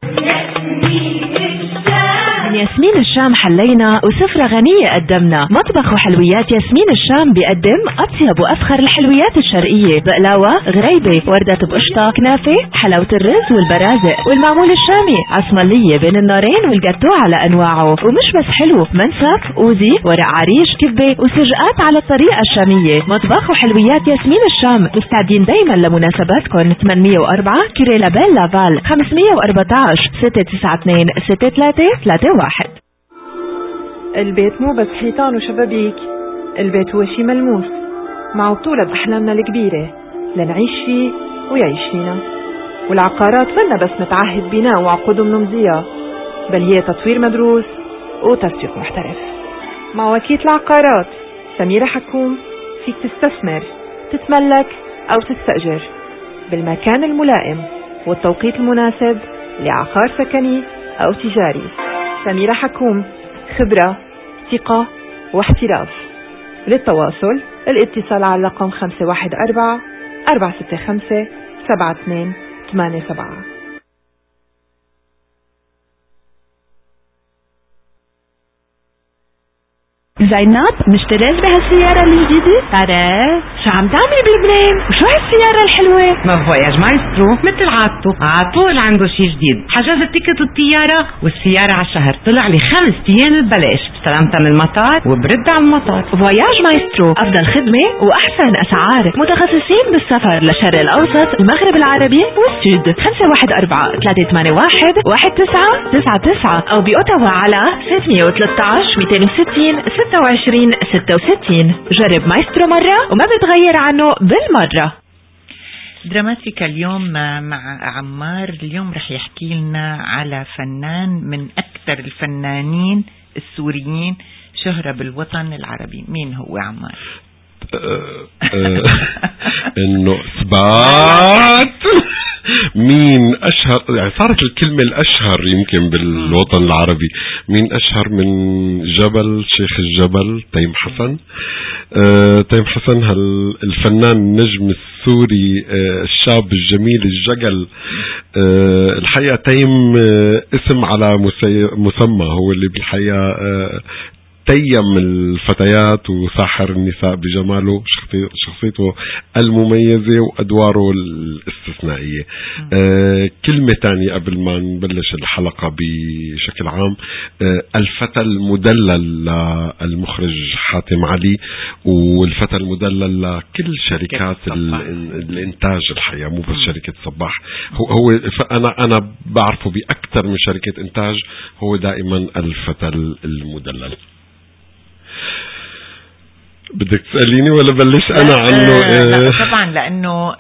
ياسمين الشام حلينا وسفرة غنية قدمنا. مطبخ وحلويات ياسمين الشام بيقدم أطيب وأفخر الحلويات الشرقية: بقلاوة، غريبة، وردة بقشطة، كنافة، حلاوة الرز والبرازق، والمعمول الشامي، عصملية بين النارين والجاتو على أنواعه. ومش بس حلو، منسف، أوزي، ورق عريش، كبة، وسجقات على الطريقة الشامية. مطبخ وحلويات ياسمين الشام مستعدين دايما لمناسباتكم. 804 كيري لابيل لافال، 514 692 6331. البيت مو بس حيطان وشبابيك، البيت هو شي ملموس مع بطولة بأحلامنا الكبيرة لنعيش فيه ويعيش فينا. والعقارات منا بس متعهد بناء وعقود نمضيها، بل هي تطوير مدروس وتسويق محترف. مع وكيلة العقارات سميرة حكوم فيك تستثمر، تتملك أو تستأجر بالمكان الملائم والتوقيت المناسب لعقار سكني أو تجاري. سميرة حكوم، خبرة، ثقة واحتراف. للتواصل الاتصال على رقم 514 465 7287. زينب، مشتريت بهالسيارة الجديدة؟ ترى شو عم تعملي بلبنان؟ وشو هالسيارة الحلوة؟ ما فواياج مايسترو مثل عادته عطول عنده شي جديد. حجزت تيكت الطيارة والسيارة على الشهر، طلع لي 5 أيام ببلاش، استلمتها من المطار وبرد على المطار. فواياج مايسترو، أفضل خدمة وأحسن أسعار، متخصصين بالسفر للشرق الأوسط، المغرب العربي والسود. 514 381 1999 أو بأوتاوا على 613 260 26 66. جرب مايسترو مرة وما بتغير عنه بالمرة. دراماتيكا اليوم مع عمار. اليوم رح يحكي لنا على فنان من أكثر الفنانين السوريين شهرة بالوطن العربي. مين هو عمار؟ انه اثبات مين اشهر، يعني صارت الكلمة الاشهر يمكن بالوطن العربي. مين اشهر من جبل شيخ الجبل تيم حسن. تيم حسن الفنان النجم السوري الشاب الجميل الجقل. الحقيقة تيم اسم على مسمى، هو اللي بالحقيقة تيم الفتيات وساحر النساء بجماله، شخصيته المميزة وأدواره الاستثنائية. كلمة تانية قبل ما نبلش الحلقة بشكل عام، الفتى المدلل للمخرج حاتم علي، والفتى المدلل لكل شركات الإنتاج الحقيقة، مو بس شركة صباح. هو أنا بعرفه بأكثر من شركة إنتاج، هو دائما الفتى المدلل. بدك تسأليني ولا بلش أنا عنه؟ لا طبعا، لأنه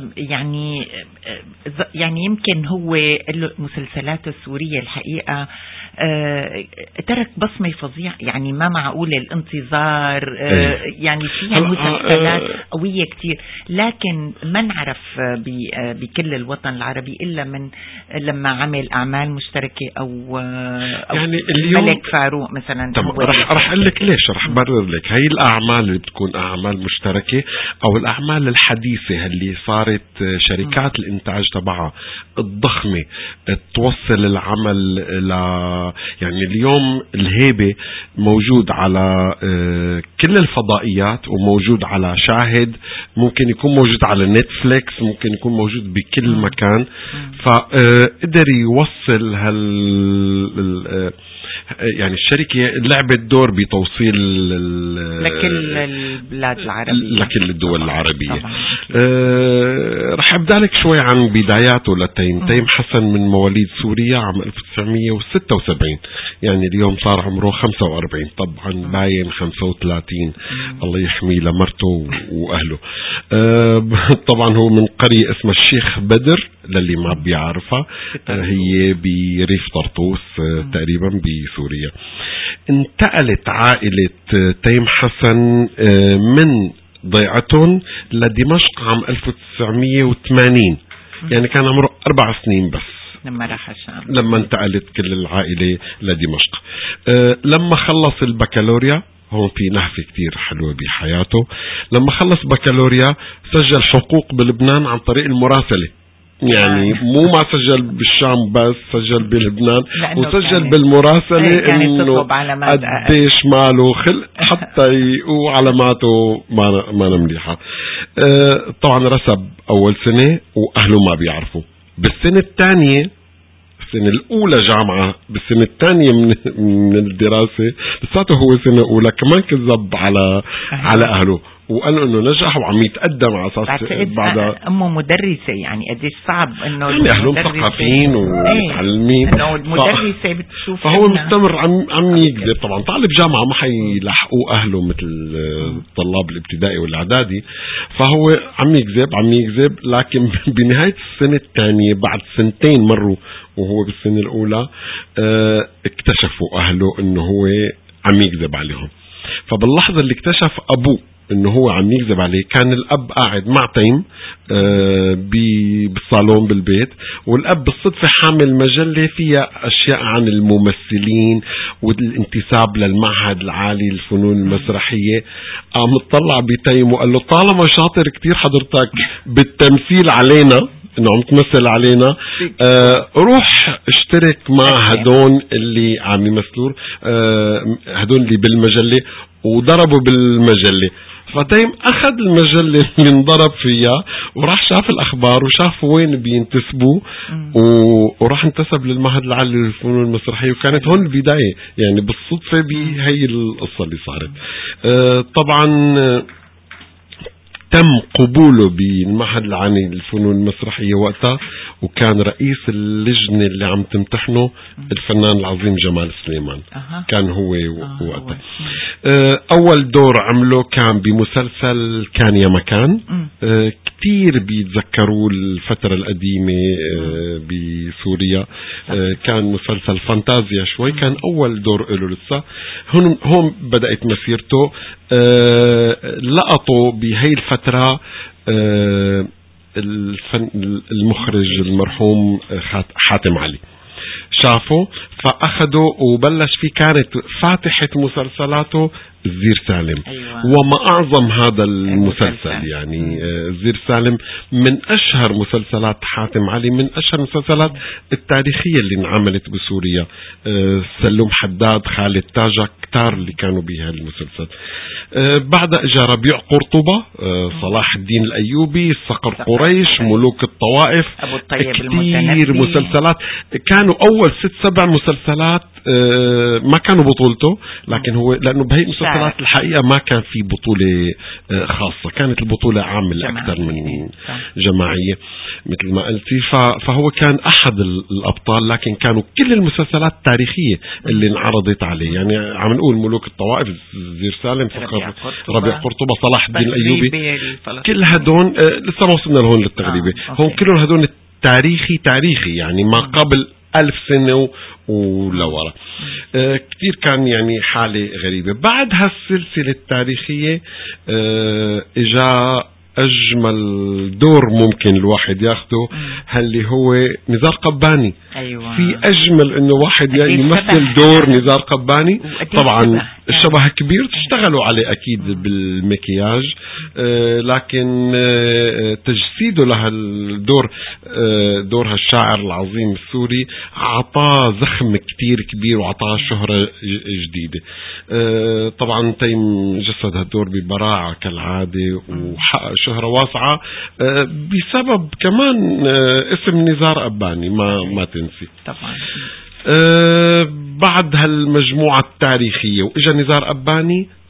يعني يمكن هو مسلسلاته السورية الحقيقة ترك بصمة فظيعة، يعني ما معقول الانتظار. يعني فيها مسلسلات قوية كتير، لكن ما نعرف بكل الوطن العربي إلا من لما عمل أعمال مشتركة أو يعني الملك فاروق مثلا. رح أقول لك ليش، رح برر لك. هاي الأعمال اللي بتكون أعمال مشتركة أو الأعمال الحديثة اللي صارت شركات الإنتاج تبعها الضخمة توصل العمل يعني اليوم الهيبة موجود على كل الفضائيات، وموجود على شاهد، ممكن يكون موجود على نتفليكس، ممكن يكون موجود بكل مكان. فقدر يوصل يعني الشركة لعبت دور بتوصيل لكل البلاد العربية، لكل الدول العربية. رح أبدأ لك شوي عن بداياته لتيم. تيم حسن من مواليد سوريا عام 1976، يعني اليوم صار عمره 45، طبعا باين 35 الله يحميه لمرته وأهله. طبعا هو من قرية اسمها الشيخ بدر للي ما بيعرفها، هي بريف طرطوس تقريبا بسوريا. انتقلت عائلة تيم حسن من ضيعتهم لدمشق عام 1980، يعني كان عمره 4 سنين بس لما راح الشام، لما انتقلت كل العائلة لدمشق. لما خلص البكالوريا، هون في نهفة كتير حلوة بحياته، لما خلص بكالوريا سجل حقوق بلبنان عن طريق المراسلة، يعني مو ما سجل بالشام بس، سجل بلبنان وسجل بالمراسلة انه قديش ماله خلق حتى وعلاماته ما مليحة. طبعا رسب اول سنة واهله ما بيعرفوا. بالسنة الثانية، السنة الأولى جامعة، بالسنة الثانية من الدراسة لساته هو سنة أولى، كمان كذب على أهله وقال انه نجح وعم يتقدم على اساس بعد امه مدرسه، يعني قديش صعب انه اهلهم مثقفين ومتعلمين، انه المدرسه بتشوف، فهو مستمر عم يكذب. طبعا طالب جامعه ما حيلحقوه اهله مثل طلاب الابتدائي والاعدادي، فهو عم يكذب. لكن بنهايه السنه الثانيه بعد 2 سنين مروا وهو بالسنه الاولى، اكتشفوا اهله انه هو عم يكذب عليهم. فباللحظه اللي اكتشف ابوه انه هو عم يكذب عليه، كان الاب قاعد مع تيم بالصالون بالبيت، والاب بالصدفة حامل مجلة فيها اشياء عن الممثلين والانتساب للمعهد العالي للفنون المسرحية. قام اطلع بتيم وقال له طالما شاطر كتير حضرتك بالتمثيل علينا، انه عم تمثل علينا، روح اشترك مع هدون اللي عم يمثلون، هدون اللي بالمجلة، وضربوا بالمجلة. فتيم أخذ المجلة اللي انضرب فيها وراح شاف الأخبار وشاف وين بينتسبوا، وراح انتسب للمعهد العالي للفنون المسرحية. وكانت هون البداية، يعني بالصدفة بهي القصة اللي صارت. طبعا تم قبوله بالمعهد العالي للفنون المسرحية وقتها، وكان رئيس اللجنة اللي عم تمتحنه الفنان العظيم جمال سليمان. كان هو وقتها. أول دور عمله كان بمسلسل كان يا مكان. كتير بيتذكروا الفترة القديمة بسوريا، كان مسلسل فانتازيا شوي، كان أول دور له لسه. هون بدأت مسيرته. لقطوا بهي الفترة المخرج المرحوم حاتم علي، شافه فأخده وبلش فيه. كانت فاتحة مسلسلاته الزير سالم. وما أعظم هذا المسلسل، يعني الزير سالم من أشهر مسلسلات حاتم علي، من أشهر المسلسلات التاريخية اللي انعملت بسوريا. سلوم حداد، خالد تاجة، كتار اللي كانوا بها المسلسل. بعد إجا ربيع قرطبة، صلاح الدين الأيوبي، صقر قريش، ملوك الطوائف، أبو الطيب كتير مسلسلات. كانوا أول 6-7 مسلسلات ما كانوا بطولته، لكن هو لأنه بهي المسلسلات الحقيقة ما كان في بطولة خاصة، كانت البطولة عامل أكثر من جماعية مثل ما قلتي. فهو كان أحد الأبطال، لكن كانوا كل المسلسلات التاريخية اللي انعرضت عليه. يعني عم نقول ملوك الطوائف، زير سالم، ربيع قرطبة، صلاح الدين الأيوبي، كل هدون لسه ما وصلنا لهون للتغريبة. هم كلهم هدون تاريخي يعني ما قبل 1000 سنة ولورا. كتير كان يعني حالة غريبة. بعد هالسلسلة التاريخية اجا أجمل دور ممكن الواحد ياخده، اللي هو نزار قباني. في أجمل إنه واحد يمثل دور نزار قباني. طبعا الشبه كبير، تشتغلوا عليه أكيد بالمكياج، لكن تجسيده لهالدور، دور هالشاعر العظيم السوري، عطاه زخم كتير كبير وعطاه شهرة جديدة. طبعا تيم جسد هالدور ببراعة كالعادة وحقق شهرة واسعة بسبب كمان اسم نزار قباني ما تنسي. طبعا بعد هالمجموعة التاريخية وإجا نزار قباني،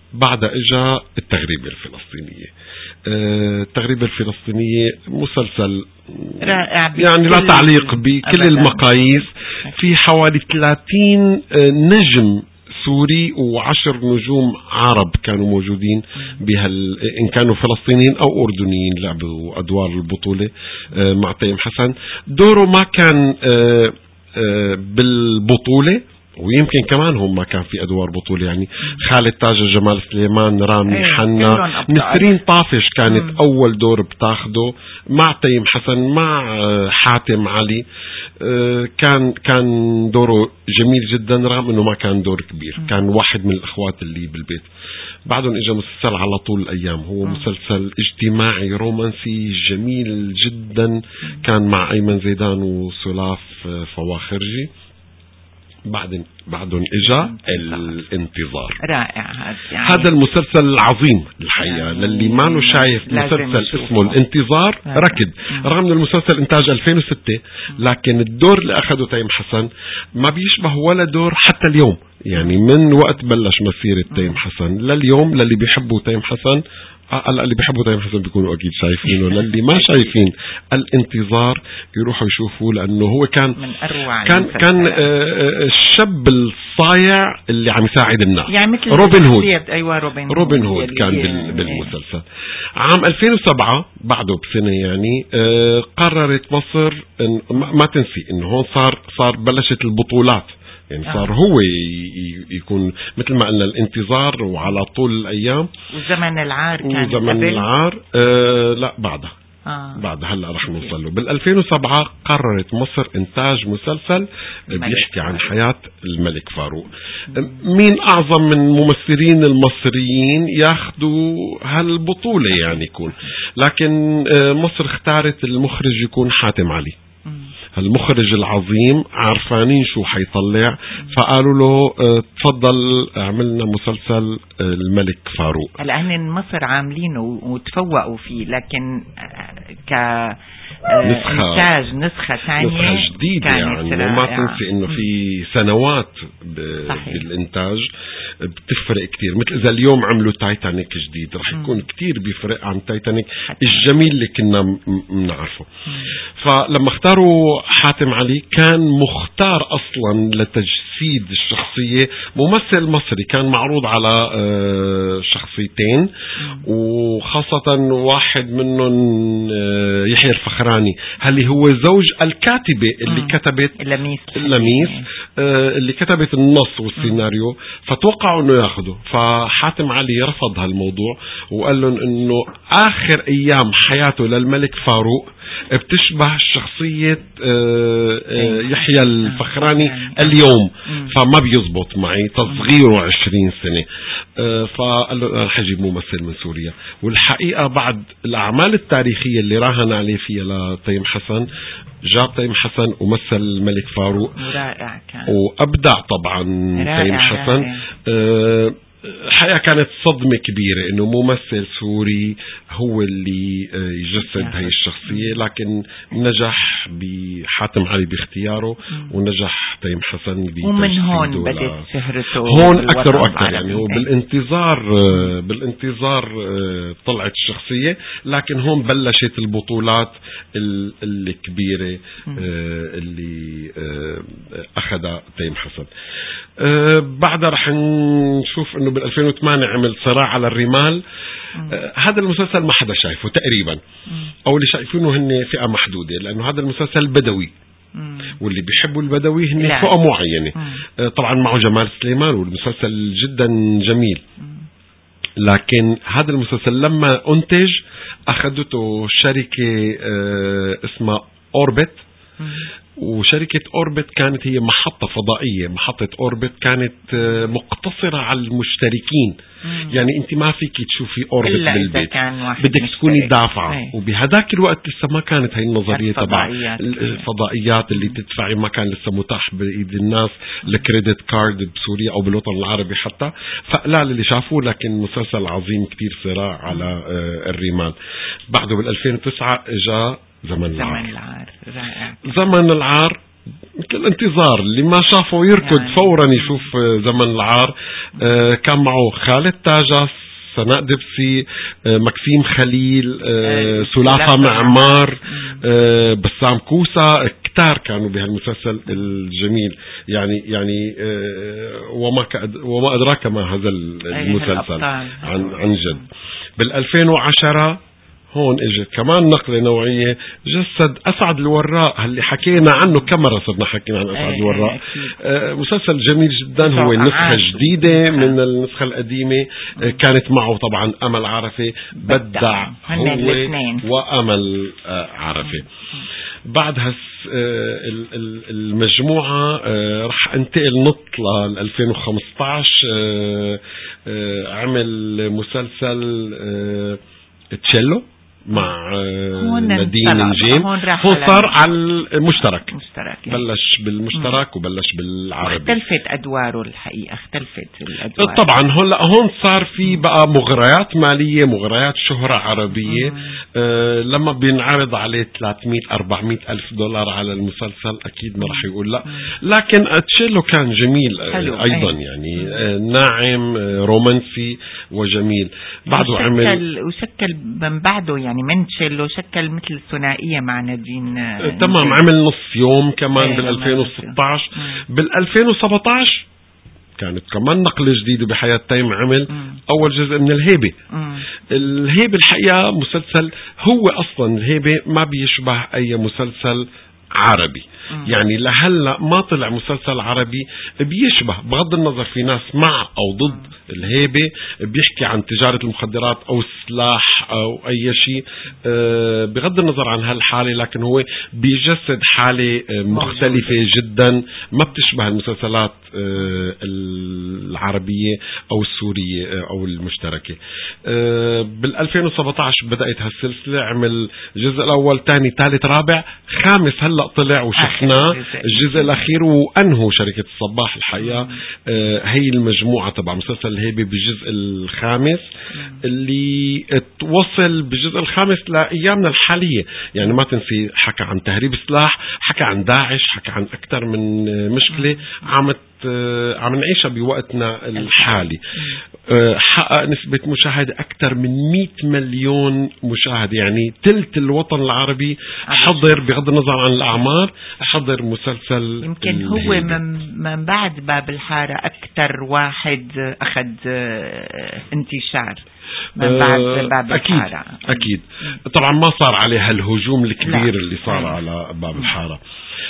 بعد اجا التغريبة الفلسطينية. التغريبة الفلسطينية مسلسل رائع يعني لا تعليق بكل المقاييس، في حوالي 30 نجم سوري و10 نجوم عرب كانوا موجودين إن كانوا فلسطينيين أو أردنيين لعبوا أدوار البطولة مع تيم حسن. دوره ما كان بالبطولة، ويمكن كمان هم ما كان في أدوار بطولة، يعني خالد تاجر، جمال سليمان، رامي حنا، نسرين طافش كانت أول دور بتاخده مع تيم حسن مع حاتم علي. كان دوره جميل جدا رغم أنه ما كان دور كبير، كان واحد من الأخوات اللي بالبيت. بعدهم إجا مسلسل على طول الأيام، هو مسلسل اجتماعي رومانسي جميل جدا، كان مع أيمن زيدان وسلاف فواخرجي. بعدهم اجا الانتظار. رائع هذا المسلسل العظيم الحقيقة، للي ما له شايف مسلسل اسمه الانتظار ركض. رغم ان المسلسل انتاج 2006 لكن الدور اللي اخده تيم حسن ما بيشبه ولا دور حتى اليوم، يعني من وقت بلش مسيرة تيم حسن لليوم. للي بيحبوا تيم حسن اللي بيحبوا تيم حسن بيكونوا أكيد شايفينه، للي ما شايفين الانتظار يروحوا يشوفوا، لأنه هو كان الشاب الصايع اللي عم يساعد الناس، يعني مثل روبن هود. أيوة روبن هود كان بالمسلسل. عام 2007 بعده بسنة يعني قررت مصر ما تنسي إنه هون صار بلشت البطولات، يعني صار هو يكون مثل ما قلنا الانتظار وعلى طول الأيام. وزمن العار كان وزمن العار لا بعدها بعد هلأ رح نوصل له. بال2007 قررت مصر إنتاج مسلسل بيحكي عن حياة الملك فاروق. مين أعظم من ممثلين المصريين ياخدوا هالبطولة يعني يكون، لكن مصر اختارت المخرج يكون حاتم علي، المخرج العظيم، عارفانين شو حيطلع، فقالوا له تفضل اعملنا مسلسل الملك فاروق. هلا هن مصر عاملينه وتفوقوا فيه، لكن إنتاج نسخة ثانية، نسخة جديدة يعني ما تنسي إنه في سنوات بالإنتاج بتفرق كتير. مثل إذا اليوم عملوا تايتانيك جديد رح يكون كتير بيفرق عن تايتانيك الجميل اللي كنا بنعرفه. فلما اختاروا حاتم علي كان مختار أصلا لتجسيد الشخصية ممثل مصري، كان معروض على شخصيتين، وخاصة واحد منهم يحيى الفخراني اللي هو زوج الكاتبة اللي كتبت لميس اللي كتبت النص والسيناريو، فتوقعوا انه ياخده. فحاتم علي رفض هالموضوع وقال لهم انه اخر ايام حياته للملك فاروق بتشبه شخصية يحيى الفخراني اليوم، فما بيزبط معي، تصغيره 20 سنة. فقال له رح اجيب ممثل من سوريا. والحقيقة بعد الأعمال التاريخية اللي راهن عليه فيها لتيم حسن، جاب تيم حسن ومثل الملك فاروق، رائع كان، وأبدع طبعا تيم حسن. الحقيقة كانت صدمة كبيرة انه ممثل سوري هو اللي يجسد هاي الشخصية، لكن نجح بحاتم علي باختياره ونجح تيم حسن ومن هون بدت شهرته هون اكثر واكثر. يعني هو بالانتظار طلعت الشخصية، لكن هون بلشت البطولات الكبيرة اللي اخذها تيم حسن. بعدها رح نشوف انه بال2008 عمل صراع على الرمال. هذا المسلسل ما حدا شايفه تقريبا، او اللي شايفينه هن فئة محدودة، لانه هذا المسلسل بدوي، واللي بيحبوا البدوي هن فئة معينة. طبعا معه جمال سليمان والمسلسل جدا جميل، لكن هذا المسلسل لما انتج اخذته شركة اسمها أوربت، وشركة أوربت كانت هي محطة فضائية. محطة أوربت كانت مقتصرة على المشتركين، يعني انت ما فيك تشوفي أوربت بالبيت، بدك تكوني دافعة. وبهداك الوقت لسه ما كانت هاي النظرية تبع الفضائيات اللي تدفعي، ما كان لسه متاح بإيد الناس الكريدت كارد بسوريا أو بالوطن العربي حتى. فلا اللي شافوه، لكن مسلسل عظيم كتير، صراع على الرمال. بعده بال2009 جاء زمن العار. رائع. زمن العار مثل الانتظار، اللي ما شافه يركض يعني فورا يشوف زمن العار. كان معه خالد تاجس، سناء دبسي، مكسيم خليل، سلافة معمار، بسام كوسا، كتار كانوا بهالمسلسل الجميل. يعني وما أدراك ما هذا المسلسل عن جد. بال2010 هون اجت كمان نقلة نوعية، جسد أسعد الوراء اللي حكينا عنه كم مرة صرنا حكينا عن أسعد الوراء. مسلسل جميل جدا، هو نسخة جديدة من النسخة القديمة. كانت معه طبعا أمل عرفة، بدع هو وأمل عرفة. بعد المجموعة رح انتقل نطلة ل 2015. عمل مسلسل تشيلو مع نادين نجيم. هون صار على المشترك، بلش بالمشترك وبلش بالعربي. اختلفت أدواره الحقيقة، اختلفت الأدوار طبعا. هون صار في بقى مغريات مالية، مغريات شهرة عربية. لما بينعرض عليه 300-400 ألف دولار على المسلسل أكيد ما رح يقول لا. لكن تشيلو كان جميل أيضا يعني ناعم رومانسي وجميل. بعده عمل وشكل من بعده يعني من تشيلو شكل مثل الثنائية مع نادين. تمام. عمل نص يوم كمان بال2016. بال2017 كانت كمان نقلة جديدة بحياة تيم. عمل أول جزء من الهيبة. الهيبة الحقيقة مسلسل، هو أصلا الهيبة ما بيشبه أي مسلسل عربي. يعني لهلا ما طلع مسلسل عربي بيشبه، بغض النظر في ناس مع أو ضد الهيبة، بيحكي عن تجارة المخدرات أو السلاح أو أي شيء، بغض النظر عن هالحالة، لكن هو بيجسد حالة مختلفة جدا ما بتشبه المسلسلات العربية أو السورية أو المشتركة. بال2017 بدأت هالسلسلة، عمل الجزء الأول، ثاني، ثالث، رابع، خامس هلأ طلع وشفناه الجزء الأخير، وأنهوا شركة الصباح الحقيقة. هي المجموعة تبع مسلسل الهيبة بالجزء الخامس، اللي توصل بالجزء الخامس لأيامنا الحالية. يعني ما تنسي، حكى عن تهريب سلاح، حكى عن داعش، حكى عن أكثر من مشكلة عم نعيشها بوقتنا الحالي. حقق نسبة مشاهدة أكثر من 100 مليون مشاهد، يعني تلت الوطن العربي حضر، بغض النظر عن الأعمار، حضر مسلسل. يمكن هو من بعد باب الحارة أكثر واحد أخذ انتشار من بعد باب الحارة. أكيد طبعا ما صار عليه هالهجوم الكبير اللي صار على باب الحارة.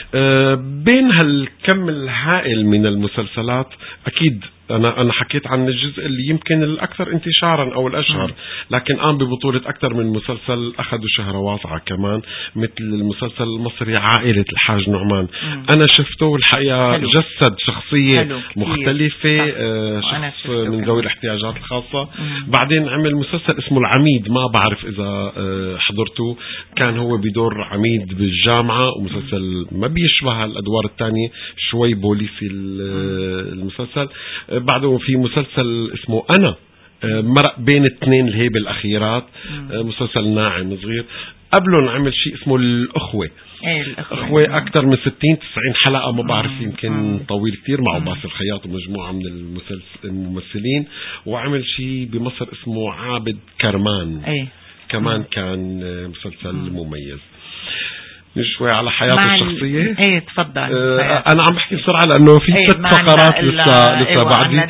بين هالكم الهائل من المسلسلات، أكيد أنا حكيت عن الجزء اللي يمكن الأكثر انتشارا أو الأشهر، لكن قام ببطولة أكثر من مسلسل أخذوا شهرة واسعة كمان، مثل المسلسل المصري عائلة الحاج نعمان. أنا شفته الحقيقة، جسد شخصية مختلفة، شخص من ذوي الاحتياجات الخاصة. بعدين عمل مسلسل اسمه العميد، ما بعرف إذا حضرته، كان هو بدور عميد بالجامعة، ومسلسل ما بيشبه الأدوار الثانية، شوي بوليسي المسلسل. بعده في مسلسل اسمه أنا، مرق بين اثنين الهيبة الأخيرات، مسلسل ناعم صغير. قبلهم عمل شيء اسمه الأخوة. الأخوة أكثر من 60-90 حلقة، ما بعرف، يمكن طويل كتير، معه باسل الخياط ومجموعة من الممثلين. وعمل شيء بمصر اسمه عابد كرمان، كمان كان مسلسل مميز. شوي على حياته الشخصية. تفضل. أنا عم بحكي بسرعة لأنه في 6 فقرات لسه بعدي.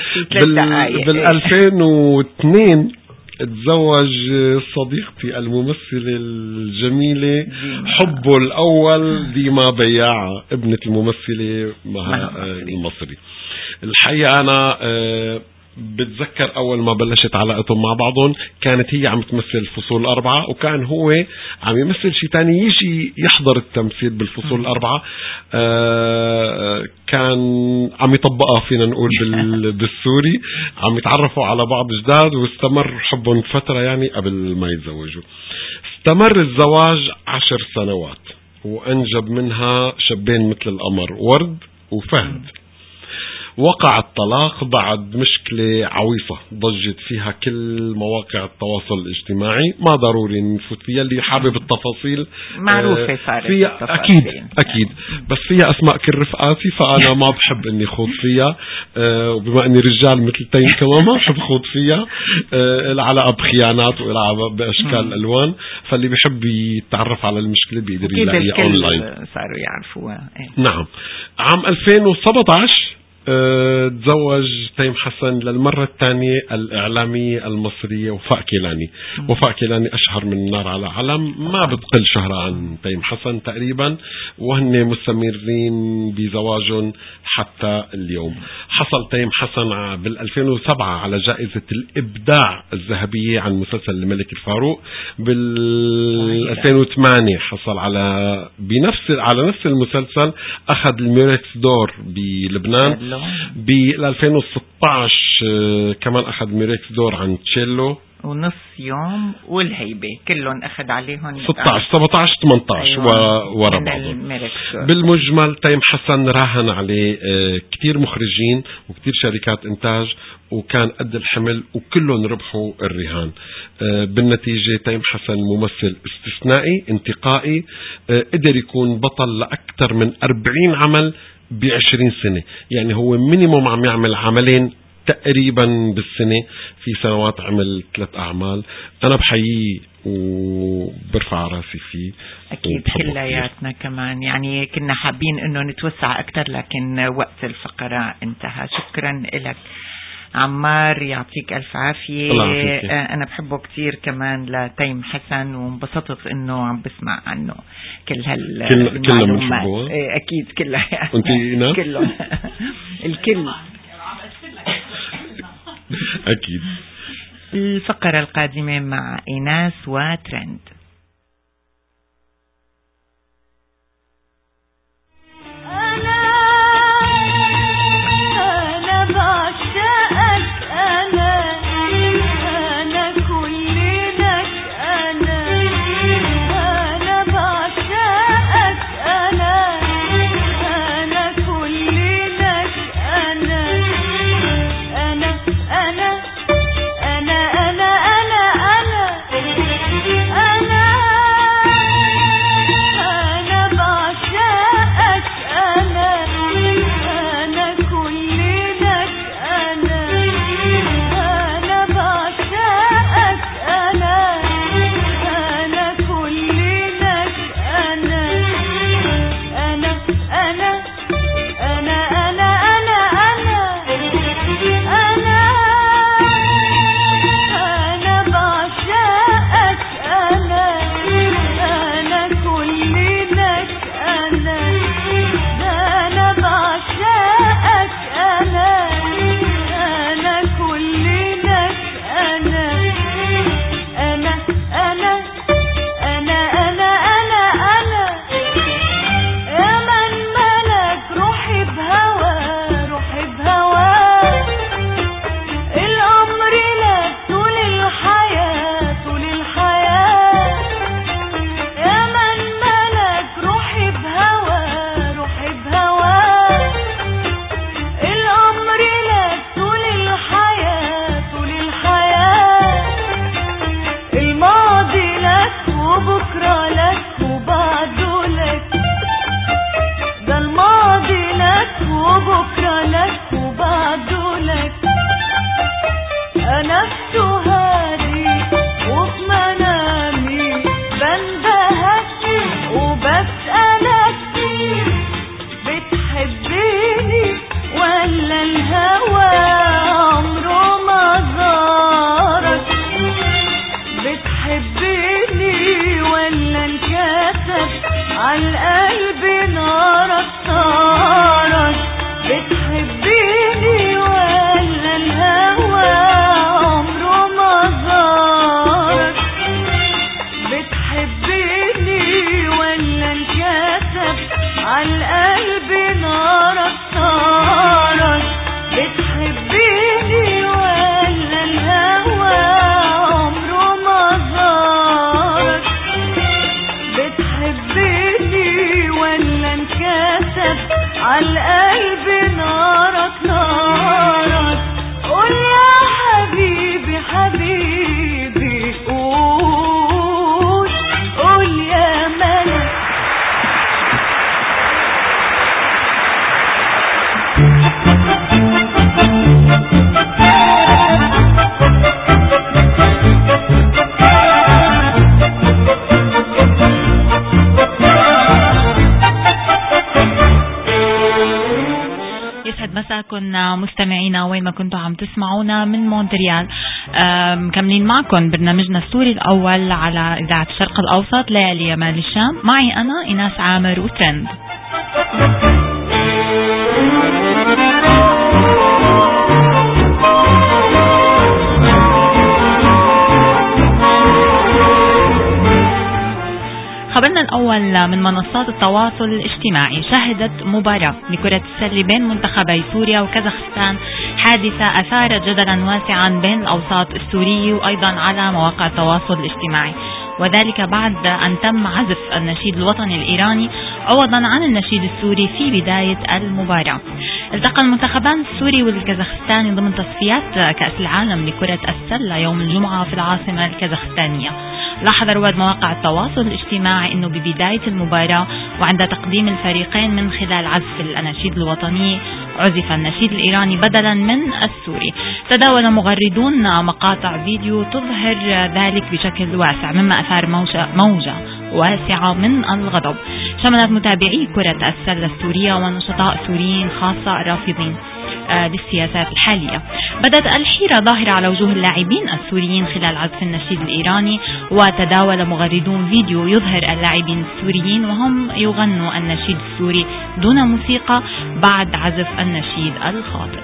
بال2002 تزوج صديقتي الممثلة الجميلة حبه الأول ديما بياعة، ابنة الممثلة مها المصري. الحقيقة أنا بتذكر أول ما بلشت علاقتهم مع بعضهم، كانت هي عم تمثل الفصول 4، وكان هو عم يمثل شيء تاني يجي يحضر التمثيل بالفصول 4. كان عم يطبقها فينا نقول بالسوري، عم يتعرفوا على بعض جداد، واستمر حبهم فترة يعني قبل ما يتزوجوا. استمر الزواج 10 سنوات، وأنجب منها شابين مثل القمر، ورد وفهد. وقع الطلاق بعد مشكلة عويصة ضجت فيها كل مواقع التواصل الاجتماعي. ما ضروري نفوت فيها، اللي حابب التفاصيل معروفة صارت فيها أكيد بس فيها أسماء كل رفقاتي، فأنا ما بحب أني خوض فيها، وبما أني رجال مثل تيم كمان ما بحب خوض فيها. العلاقة بخيانات والعلاقة بأشكال ألوان، فاللي بيحب يتعرف على المشكلة بيقدر يلاقيها أونلاين، صاروا يعرفوها. نعم. عام 2017 تزوج تيم حسن للمرة الثانية الإعلامية المصرية وفاء كيلاني. وفاء كيلاني أشهر من النار على علم، ما بتقل شهرة عن تيم حسن تقريبا، وهن مستمرين بزواجهم حتى اليوم. حصل تيم حسن بال2007 على جائزة الإبداع الذهبية عن مسلسل الملك الفاروق. بال2008 حصل على نفس المسلسل أخذ الميركس دور بلبنان. ب2016 كمان أخذ ميركس دور عن تشيلو ونص يوم والهيبة، كلهم أخذ عليهم 16 17 18 ورا بعض. بالمجمل تيم حسن راهن عليه كتير مخرجين وكتير شركات إنتاج، وكان قد الحمل وكلهم ربحوا الرهان. بالنتيجة تيم حسن ممثل استثنائي انتقائي، قدر يكون بطل لأكثر من 40 عمل ب20 سنة. يعني هو مينيموم عم يعمل عملين تقريبا بالسنة، في سنوات عمل 3 أعمال. أنا بحييه وبرفع راسي فيه. أكيد كلياتنا كمان، يعني كنا حابين أنه نتوسع أكتر لكن وقت الفقرة انتهى. شكرا لك عمار، يعطيك ألف عافية. أنا بحبه كتير كمان لتيم حسن، وانبسطت إنه عم بسمع عنه كل هالمعلومات. أكيد كلها كلهم الكل أكيد. الفقرة القادمة مع إيناس وترند. ولا انكسب عالقلب نارك نارك قول يا حبيبي حبيبي قول يا ملك. مساكن مستمعينا وين ما كنتوا عم تسمعونا من مونتريال. مكملين معكم برنامجنا السوري الأول على إذاعة الشرق الأوسط ليالي يمال الشام. معي أنا إيناس عامر وترند. خبرنا الأول من منصات التواصل الاجتماعي. شهدت مباراة لكرة السلة بين منتخبي سوريا وكازاخستان حادثة أثارت جدلا واسعا بين الأوساط السورية وأيضا على مواقع التواصل الاجتماعي، وذلك بعد أن تم عزف النشيد الوطني الإيراني عوضا عن النشيد السوري في بداية المباراة. التقى المنتخبان السوري والكازاخستاني ضمن تصفيات كأس العالم لكرة السلة يوم الجمعة في العاصمة الكازاخستانية. لاحظ رواد مواقع التواصل الاجتماعي أنه ببداية المباراة وعند تقديم الفريقين من خلال عزف الأناشيد الوطنية عزف النشيد الإيراني بدلا من السوري. تداول مغردون مقاطع فيديو تظهر ذلك بشكل واسع مما أثار موجة واسعة من الغضب شملت متابعي كرة السلة السورية ونشطاء سوريين خاصة الرافضين للسياسات الحالية. بدأت الحيرة ظاهرة على وجوه اللاعبين السوريين خلال عزف النشيد الإيراني، وتداول مغردون فيديو يظهر اللاعبين السوريين وهم يغنوا النشيد السوري دون موسيقى بعد عزف النشيد الخاطئ.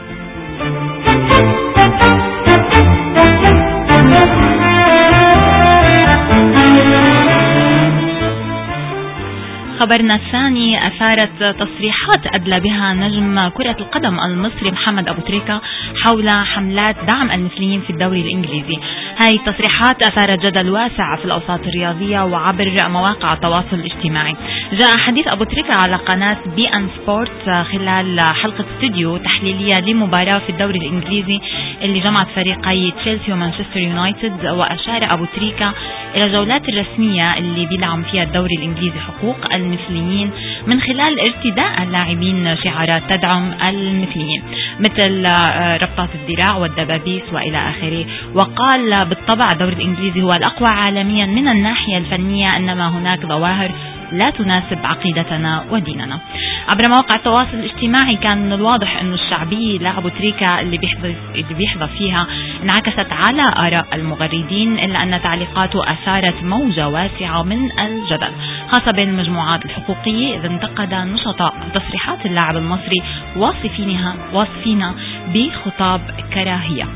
خبرنا الثاني أثارت تصريحات أدلى بها نجم كرة القدم المصري محمد أبو تريكة حول حملات دعم المثليين في الدوري الإنجليزي. هاي التصريحات أثارت جدل واسع في الأوساط الرياضية وعبر مواقع التواصل الاجتماعي. جاء حديث أبو تريكة على قناة بي أن سبورت خلال حلقة استوديو تحليلية لمباراة في الدوري الإنجليزي اللي جمعت فريقي تشيلسي ومانشستر يونايتد، وأشار أبو تريكة إلى الجولات الرسمية اللي بيدعم فيها الدوري الإنجليزي حقوق المثليين من خلال ارتداء اللاعبين شعارات تدعم المثليين مثل ربطات الذراع والدبابيس وإلى آخره. وقال بالطبع الدوري الإنجليزي هو الأقوى عالميا من الناحية الفنية، إنما هناك ظواهر لا تناسب عقيدتنا وديننا. عبر مواقع التواصل الاجتماعي كان من الواضح أنه الشعبية لأبو تريكة اللي بيحظى فيها انعكست على آراء المغردين، إلا أن تعليقاته أثارت موجة واسعة من الجدل خاصة بين المجموعات الحقوقية، إذ انتقد نشطاء تصريحات اللاعب المصري واصفينها بخطاب كراهية.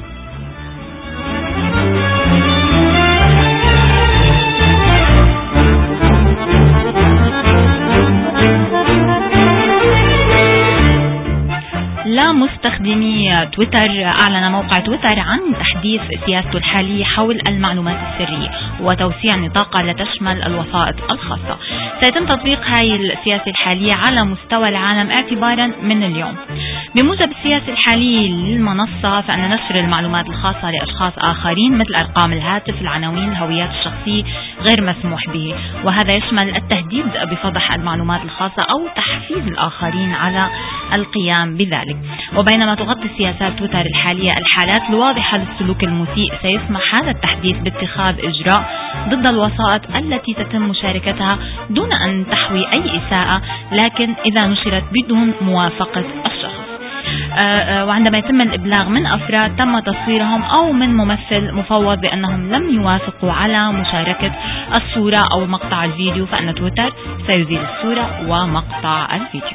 لا مستخدمي تويتر. أعلن موقع تويتر عن تحديث سياسته الحالية حول المعلومات السرية وتوسيع نطاقها لتشمل الوسائط الخاصة. سيتم تطبيق هاي السياسة الحالية على مستوى العالم اعتبارا من اليوم. بموجب السياسة الحالية للمنصة فإن نشر المعلومات الخاصة لأشخاص آخرين مثل أرقام الهاتف، العناوين، الهويات الشخصية غير مسموح به، وهذا يشمل التهديد بفضح المعلومات الخاصة أو تحفيز الآخرين على القيام بذلك. وبينما تغطي سياسات تويتر الحالية الحالات الواضحة للسلوك المسيء، سيسمح هذا التحديث باتخاذ إجراء ضد الوسائط التي تتم مشاركتها دون أن تحوي أي إساءة، لكن إذا نشرت بدون موافقة الشخص. وعندما يتم الإبلاغ من أفراد تم تصويرهم أو من ممثل مفوض بأنهم لم يوافقوا على مشاركة الصورة أو مقطع الفيديو، فإن تويتر سيزيل الصورة ومقطع الفيديو.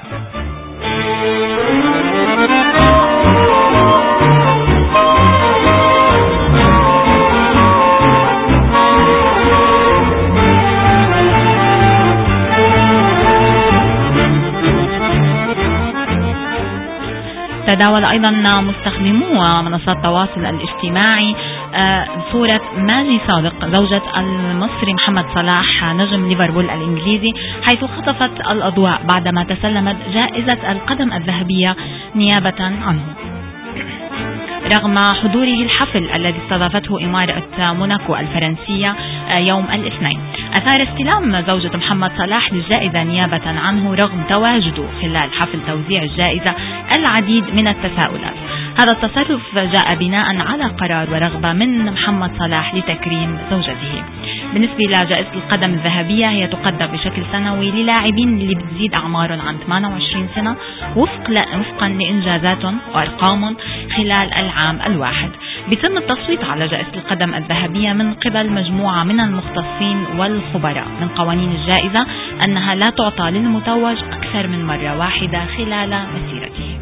تداول أيضا مستخدمو منصات التواصل الاجتماعي صورة ماجي صادق زوجة المصري محمد صلاح نجم ليفربول الإنجليزي، حيث خطفت الأضواء بعدما تسلمت جائزة القدم الذهبية نيابة عنه رغم حضوره الحفل الذي استضافته إمارة موناكو الفرنسية يوم الاثنين. أثار استلام زوجة محمد صلاح للجائزة نيابة عنه رغم تواجده خلال حفل توزيع الجائزة العديد من التساؤلات. هذا التصرف جاء بناء على قرار ورغبة من محمد صلاح لتكريم زوجته. بالنسبة لجائزة القدم الذهبية هي تقدم بشكل سنوي للاعبين اللي بتزيد أعمارهم عن 28 سنة وفقا لإنجازاتهم وأرقامهم خلال العام الواحد. بيتم التصويت على جائزة القدم الذهبية من قبل مجموعة من المختصين والخبراء. من قوانين الجائزة أنها لا تعطى للمتوج أكثر من مرة واحدة خلال مسيرته.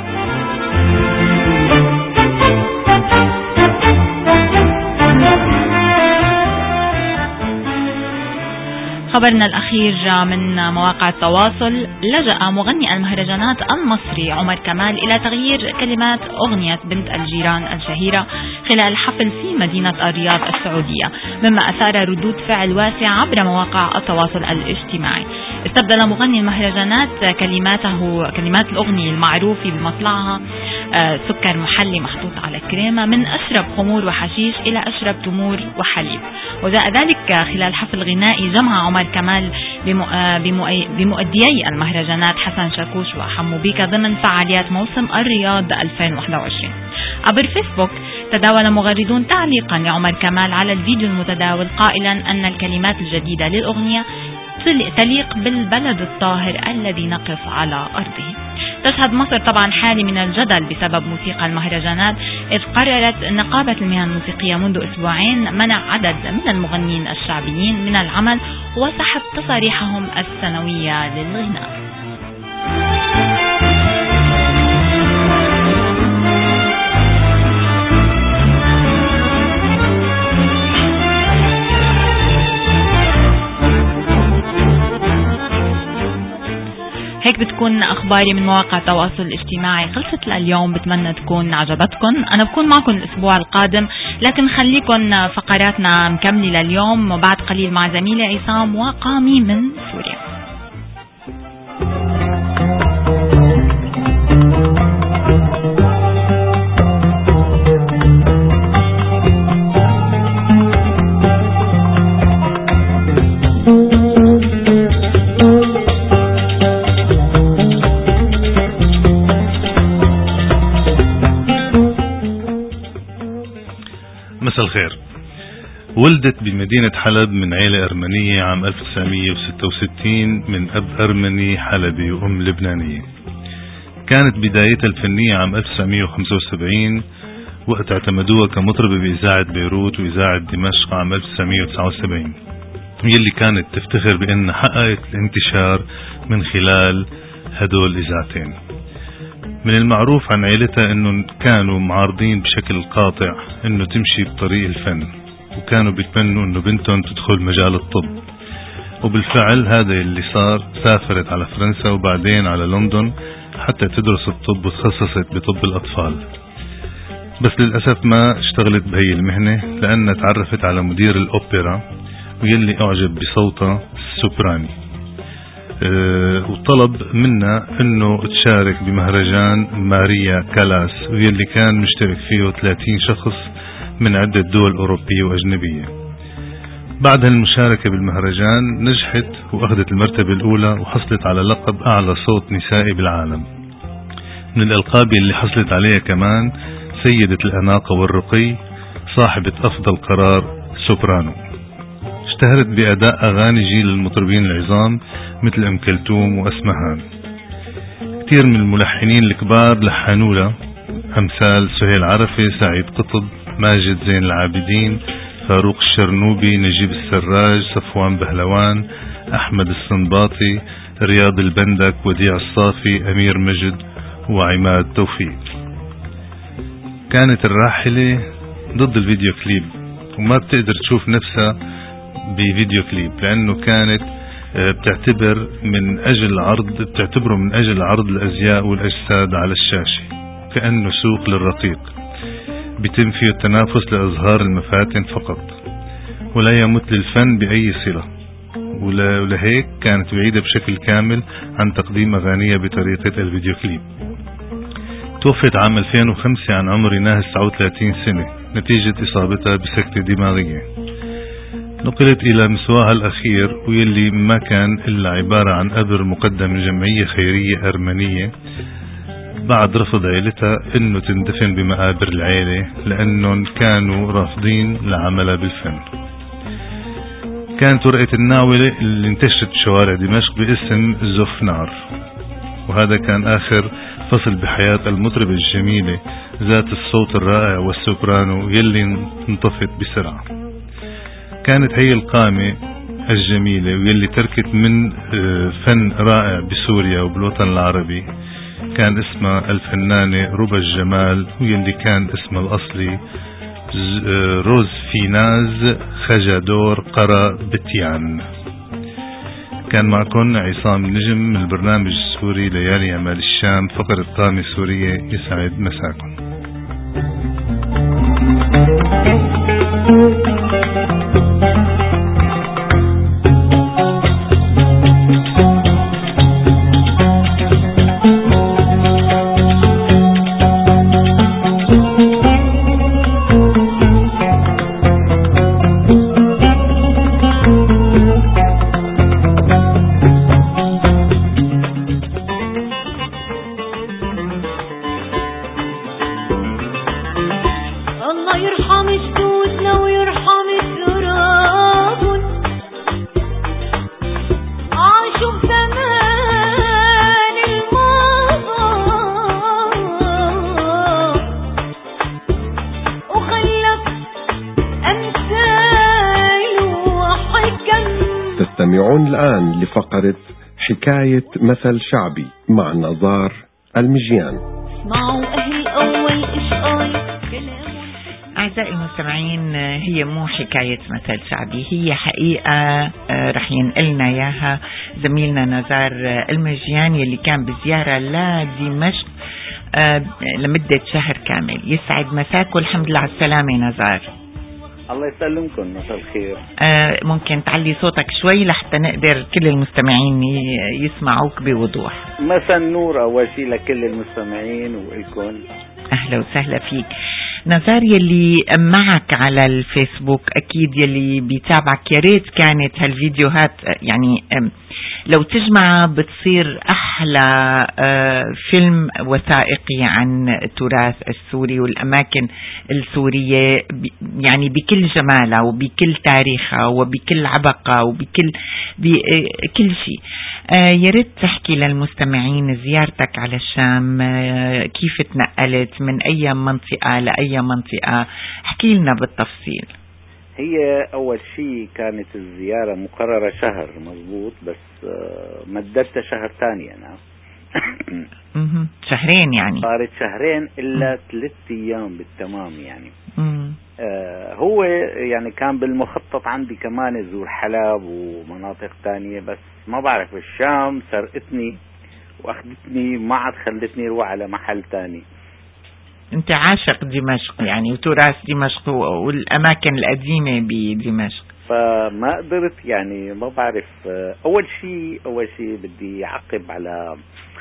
خبرنا الأخير من مواقع التواصل. لجأ مغني المهرجانات المصري عمر كمال إلى تغيير كلمات أغنية بنت الجيران الشهيرة خلال حفل في مدينة الرياض السعودية، مما أثار ردود فعل واسع عبر مواقع التواصل الاجتماعي. استبدل مغني المهرجانات كلمات الأغنية المعروفة بمطلعها سكر محلي محطوط على كريمة من أشرب خمور وحشيش إلى أشرب تمور وحليب. وجاء ذلك خلال حفل غنائي جمع عمر كمال بمؤديي المهرجانات حسن شاكوش وحمو بيكا ضمن فعاليات موسم الرياض 2021. عبر فيسبوك تداول مغردون تعليقا لعمر كمال على الفيديو المتداول قائلا أن الكلمات الجديدة للأغنية تليق بالبلد الطاهر الذي نقف على أرضه. تشهد مصر طبعا حالة من الجدل بسبب موسيقى المهرجانات، إذ قررت نقابة المهن الموسيقية منذ أسبوعين منع عدد من المغنيين الشعبيين من العمل وسحب تصاريحهم السنوية للغناء. هيك بتكون أخباري من مواقع التواصل الاجتماعي. خلصت لليوم، بتمنى تكون عجبتكم. أنا بكون معكم الأسبوع القادم، لكن خليكم فقراتنا مكملة لليوم وبعد قليل مع زميلي عصام وقامي من سوريا. مساء الخير. ولدت بمدينة حلب من عائلة أرمنية عام 1966 من أب أرمني حلبي وأم لبنانية. كانت بدايتها الفنية عام 1975 وقت اعتمدوها كمطربة بإذاعة بيروت وإذاعة دمشق عام 1979، يلي كانت تفتخر بأنها حققت الانتشار من خلال هدول الإذاعتين. من المعروف عن عائلتها انه كانوا معارضين بشكل قاطع انه تمشي بطريق الفن، وكانوا بيتمنوا انه بنتهم تدخل مجال الطب، وبالفعل هذا اللي صار. سافرت على فرنسا وبعدين على لندن حتى تدرس الطب وتخصصت بطب الأطفال، بس للأسف ما اشتغلت بهي المهنة لأنها تعرفت على مدير الأوبرا ويلي أعجب بصوتها السوبراني، وطلب منا انه تشارك بمهرجان ماريا كالاس واللي كان مشترك فيه 30 شخص من عدة دول أوروبية وأجنبية. بعد المشاركة بالمهرجان نجحت وأخذت المرتبة الأولى وحصلت على لقب أعلى صوت نسائي بالعالم. من الألقاب اللي حصلت عليها كمان سيدة الأناقة والرقي، صاحبة أفضل قرار سوبرانو. اشتهرت بأداء أغاني جيل المطربين العظام مثل أم كلثوم وأسمهان. كثير من الملحنين الكبار لحنوا له، أمثال سهيل عرفة، سعيد قطب، ماجد زين العابدين، فاروق الشرنوبي، نجيب السراج، صفوان بهلوان، أحمد الصنباطي، رياض البندك، وديع الصافي، أمير مجد وعماد توفيق. كانت الراحلة ضد الفيديو كليب وما بتقدر تشوف نفسها بفيديو كليب، لأنه كانت بتعتبره من أجل عرض الأزياء والأجساد على الشاشة كأنه سوق للرقيق. بيتم فيه التنافس لإظهار المفاتن فقط، ولا يمت للفن بأي صلة، ولهيك كانت بعيدة بشكل كامل عن تقديم أغانيها بطريقة الفيديو كليب. توفت عام 2005 عن عمر ناهز 39 سنة نتيجة إصابتها بسكتة دماغية. نقلت إلى مسواها الأخير، ويلي ما كان إلا عبارة عن قبر مقدم من جمعية خيرية أرمنية بعد رفض عائلتها إنه تندفن بمقابر العائلة لأنهم كانوا رافضين لعملها بالفن. كانت ورقة الناولة اللي انتشرت بشوارع دمشق باسم زفنار، وهذا كان آخر فصل بحياة المطربة الجميلة ذات الصوت الرائع والسوبرانو يلي انطفت بسرعة. كانت هي القامة الجميلة ويلي تركت من فن رائع بسوريا وبالوطن العربي. كان اسمها الفنانة ربى الجمال، ويلي كان اسمها الأصلي روز فيناز خجادور قرى بتيان. كان معكم عصام نجم من البرنامج السوري ليالي أمال الشام، فقرة قامة سورية. يسعد مساكم. تستمعون الآن لفقرة حكاية مثل شعبي مع نزار المجيان. أعزائي المستمعين، هي مو حكاية مثل شعبي، هي حقيقة رح ينقلنا إياها زميلنا نزار المجيان اللي كان بزيارة لدمشق لمدة شهر كامل. يسعد مساك والحمد لله على السلامة نزار. الله يسلمكم، مساء الخير. ممكن تعلي صوتك شوي لحتى نقدر كل المستمعين يسمعوك بوضوح. مساء النور أول شيء لكل المستمعين وإلكم. أهلا وسهلا فيك نزار. يلي معك على الفيسبوك أكيد يلي بيتابعك، يا ريت كانت هالفيديوهات يعني لو تجمع بتصير أحلى فيلم وثائقي عن التراث السوري والأماكن السورية، يعني بكل جمالها وبكل تاريخها وبكل عبقها وبكل كل شيء. يا ريت تحكي للمستمعين زيارتك على الشام كيف تنقلت من أي منطقة لأي منطقة، احكي لنا بالتفصيل. هي أول شيء كانت الزيارة مقررة شهر مضبوط، بس مددتها شهر ثاني أنا. شهرين يعني، صارت شهرين إلا 3 أيام بالتمام يعني. هو يعني كان بالمخطط عندي كمان أزور حلب ومناطق تانية، بس ما بعرف الشام سرقتني وأخذتني ما عاد خلتني أروح على محل تاني. انت عاشق دمشق يعني وتراث دمشق والاماكن القديمة بدمشق، فما قدرت يعني ما بعرف. اول شيء بدي اعقب على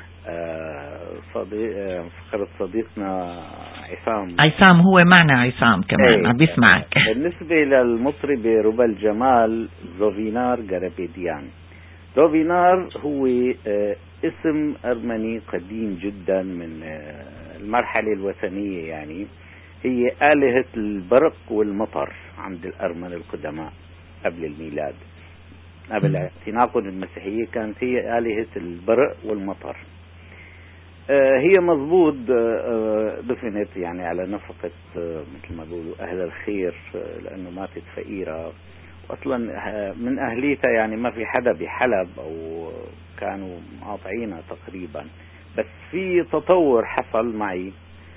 فقرة صديقنا عصام هو معنا عصام كمان عم بيسمعك. بالنسبة للمطربة ربى الجمال زوفينار غربيديان. زوفينار هو اسم أرمني قديم جدا من المرحلة الوثنية، يعني هي آلهة البرق والمطر عند الأرمن القدماء قبل الميلاد، قبل تناقض المسيحية كانت هي آلهة البرق والمطر. هي مضبوط دفنت يعني على نفقة مثل ما بيقولوا أهل الخير، لأنه ماتت فقيرة، أصلا من أهليتها يعني ما في حدا بحلب أو كانوا مقاطعينها تقريبا. بس في تطور حصل معي،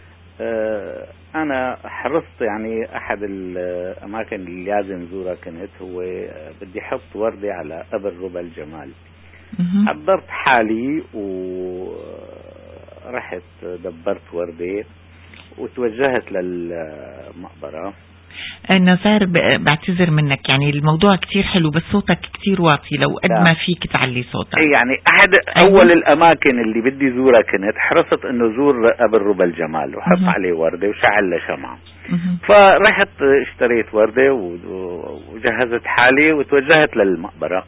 أنا حرصت يعني أحد الأماكن اللي لازم زورها كنت هو بدي حط وردة على قبر ربى الجمال. حضرت حالي ورحت دبرت وردة وتوجهت للمقبرة. نزار بعتذر منك، يعني الموضوع كتير حلو بس صوتك كتير واطي، لو قد ما فيك تعلي صوتك. يعني أحد أول الأماكن اللي بدي زورها كنت حرصت إنه زور قبر ربى الجمال وحط عليه وردة وشعل له شمعة. فرحت اشتريت وردة وجهزت حالي وتوجهت للمقبرة.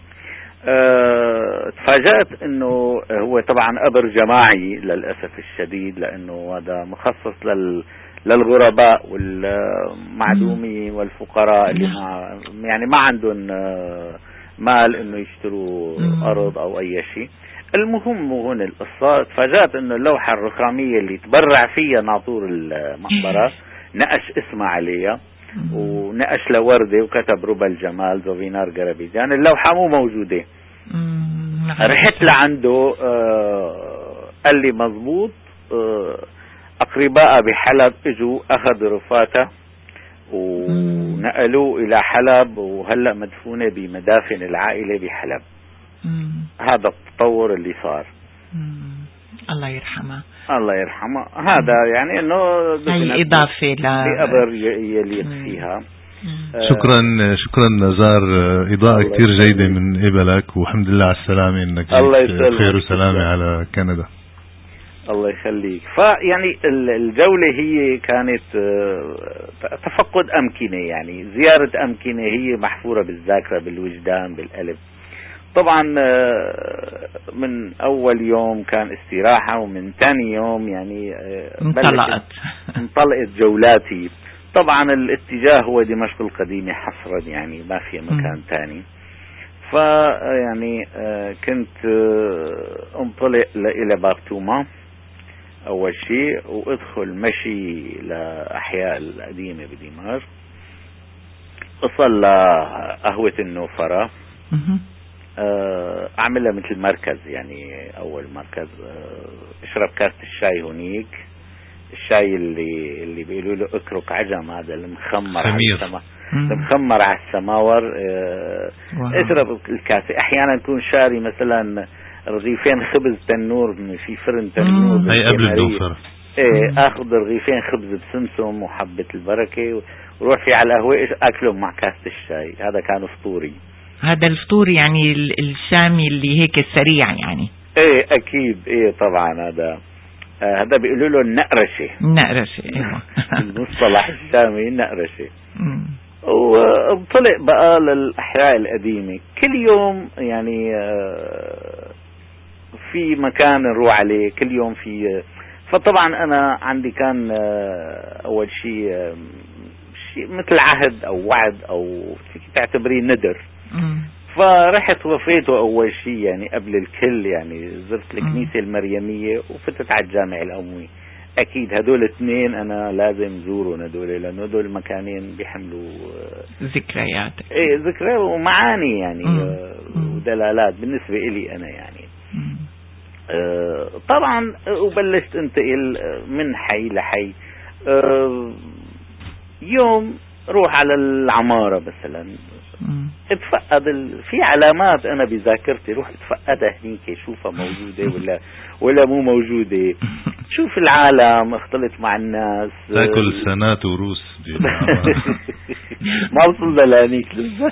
تفاجأت انه هو طبعا قبر جماعي للأسف الشديد، لانه هذا مخصص للغرباء والمعدومين والفقراء اللي ما عندهم مال انه يشتروا ارض او اي شيء. المهم هون القصة، تفاجأت انه اللوحة الرخامية اللي تبرع فيها ناطور المقبرة نقش اسمها عليها ونقش له وردة وكتب ربى الجمال زوفينار غرابيديان. اللوحة مو موجودة. رحت لعنده قال لي مضبوط، أقرباء بحلب اجوا أخذوا رفاته ونقلوه إلى حلب، وهلأ مدفونة بمدافن العائلة بحلب. هذا التطور اللي صار. الله يرحمه. الله يرحمه. هذا يعني انه هي اضافه لقبر يليق فيها. شكرا نزار، اضاءة كتير جيدة من قبلك، والحمد لله على السلامة، انك بخير وسلامة على كندا. الله يخليك. فيعني الجولة هي كانت تفقد أمكنة، يعني زيارة أمكنة هي محفورة بالذاكرة بالوجدان بالقلب. طبعا من أول يوم كان استراحة، ومن ثاني يوم يعني انطلقت جولاتي. طبعا الاتجاه هو دمشق القديمة حصرا، يعني ما في مكان ثاني. فيعني كنت انطلق إلى باب توما أول شيء، وادخل مشي لأحياء القديمة بدمشق، أصل قهوة النوفرة، أعملها مثل مركز، يعني أول مركز اشرب كاسة الشاي هونيك، الشاي اللي بيقولوا له اكرك عجم، هذا المخمر على السماور. اشرب الكاسة. أحيانا نكون شاري مثلا رغيفين خبز تنور في فرن تنور، هي قبل الدوفر. اخذ رغيفين خبز بسمسم وحبة البركة وروح في على القهوة اكلهم مع كاسة الشاي. هذا كان فطوري. هذا الفطور يعني الشامي اللي هيك السريع يعني. اكيد. طبعا هذا بيقولوا له النقرشة. ايوه. المصطلح الشامي النقرشة. وانطلق بقى للأحياء القديمة. كل يوم يعني في مكان نروح عليه، كل يوم في. فطبعا أنا عندي كان أول شيء مثل عهد أو وعد أو تعتبريه ندر. فرحت وفيته أول شيء يعني قبل الكل، يعني زرت الكنيسة المريمية وفتت على الجامع الأموي. أكيد هدول اثنين أنا لازم زورهم، هدول لأنه هدول مكانين بيحملوا ذكريات. ذكريات ومعاني يعني ودلالات بالنسبة إلي أنا يعني. طبعا وبلشت انتقل من حي لحي. يوم روح على العمارة مثلا، اتفقد في علامات انا بذاكرتي، روح اتفقدها هنيك، شوفها موجودة ولا مو موجودة. شوف العالم، اختلط مع الناس، تاكل سنات وروس. ما وصلنا لهنيك لسه.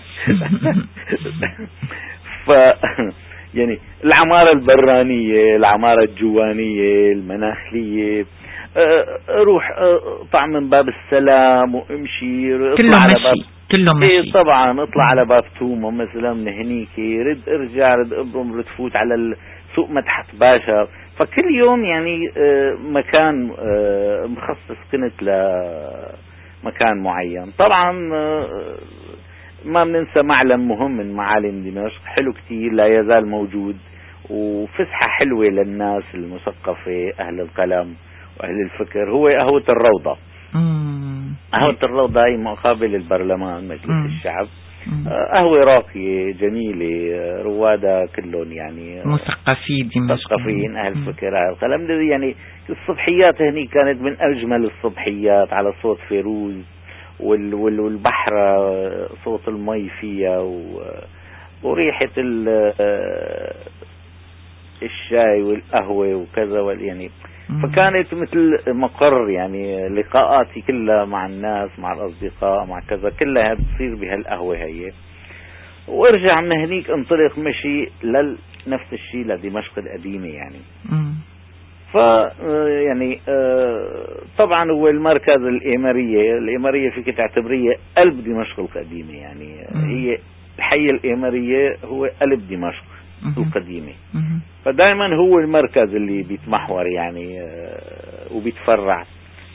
يعني العمارة البرانية، العمارة الجوانية، المناخلية، روح اطلع من باب السلام وامشي، اطلع على باب كله مشي. طبعا اطلع على باب توما مثلا من هنيك، رد ارجع، رد ابرم، رد فوت على سوق مدحت باشا. فكل يوم يعني مكان مخصص كنت لمكان معين. طبعا ما بننسى معلم مهم من معالم دمشق حلو كتير لا يزال موجود، وفسحة حلوة للناس المثقفة أهل القلم وأهل الفكر، هو قهوة الروضة. قهوة الروضة هي مقابل البرلمان مجلس الشعب. قهوة راقية جميلة، روادة كلهم يعني مثقفين أهل فكر أهل القلم. يعني الصبحيات هني كانت من أجمل الصبحيات، على صوت فيروز والبحر صوت المي فيها وريحة الشاي والقهوة وكذا. يعني فكانت مثل مقر، يعني لقاءاتي كلها مع الناس، مع الأصدقاء، مع كذا، كلها بتصير بهالقهوة هي. وارجع من هنيك انطلق مشي نفس الشيء لدمشق القديمة يعني. ف يعني طبعا هو المركز الإيمارية فيك تعتبريه قلب دمشق القديمة يعني. هي الحي الإيمارية هو قلب دمشق القديمة. فدائما هو المركز اللي بيتمحور يعني وبيتفرع.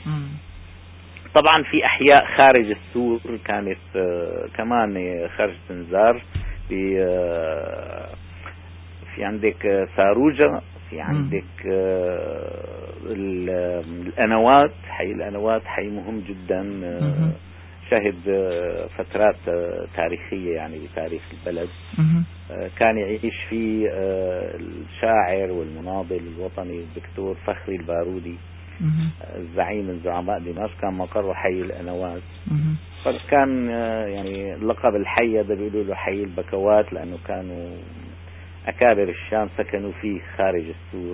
طبعا في أحياء خارج السور كانت كمان خارج تنزار. في عندك ساروجة، في عندك الأنوات، حي الأنوات حي مهم جدا، شهد فترات تاريخية يعني بتاريخ البلد. كان يعيش فيه الشاعر والمناضل الوطني الدكتور فخري البارودي، الزعيم من زعماء دمشق، كان مقره حي الأنوات. فكان يعني لقب الحي هذا بيقولوا له حي البكوات، لأنه كانوا أكابر الشام سكنوا فيه خارج السور.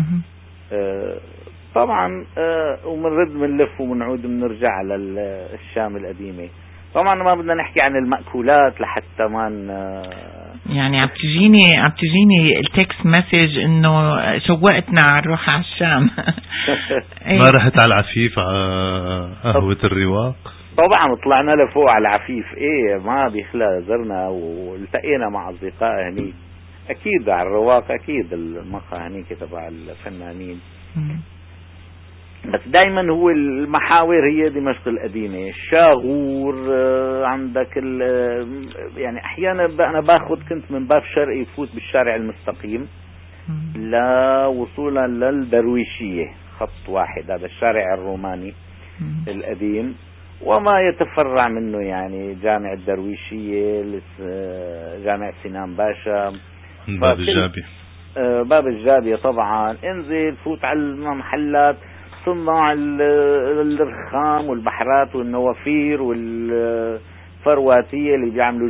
طبعا ومنرد منلف ومنعود ومنرجع على الشام القديمة. طبعا ما بدنا نحكي عن المأكولات لحتى ما يعني عم تجيني التكست مسج انه شوقتنا على نروح على الشام. ما رحت على العفيف على قهوة الرواق؟ طبعا طلعنا لفوق على العفيف، ما بيخلى، زرنا والتقينا مع اصدقاء هنيك. اكيد على الرواق، اكيد المقهى هنيك تبع الفنانين. بس دايما هو المحاور هي دمشق القديمة. الشاغور عندك يعني احيانا انا كنت من باب شرقي يفوت بالشارع المستقيم لا وصولا للدرويشية، خط واحد، هذا الشارع الروماني القديم وما يتفرع منه، يعني جامع الدرويشية، جامع سنان باشا، باب الجابية، باب الجابية طبعا. انزل فوت على المحلات، صناع الرخام والبحرات والنوافير والفرواتية اللي بيعملوا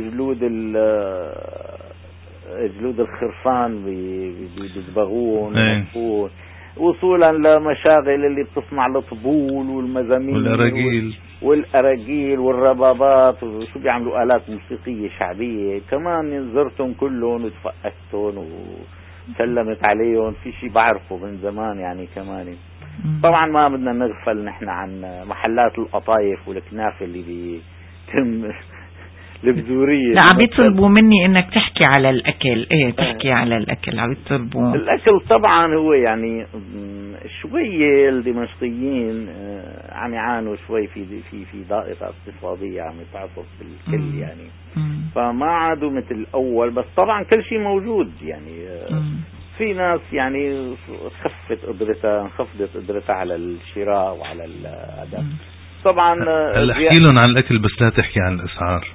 جلود الخرفان بيدبغون وصولا لمشاغل اللي بتصنع الطبول والمزامير والأراجيل والربابات، وشو بيعملوا آلات موسيقية شعبية كمان. زرتهم كلهم وتفقدتهم وسلمت عليهم، في شي بعرفه من زمان يعني كمان. طبعا ما بدنا نغفل نحن عن محلات القطايف والكنافة اللي بيتم البذورية. لا عم يطلبوا مني انك تحكي على الاكل. تحكي على الاكل، عم يطلبوا الاكل. طبعا هو يعني شوية الدمشقيين عم يعانوا شوي في ضائقة اقتصادية عم يتعصف بالكل يعني. فما عادوا مثل الاول، بس طبعا كل شيء موجود يعني. في ناس يعني انخفضت قدرتها على الشراء وعلى هذا. طبعا هلا احكي لهم عن الاكل بس لا تحكي عن الاسعار.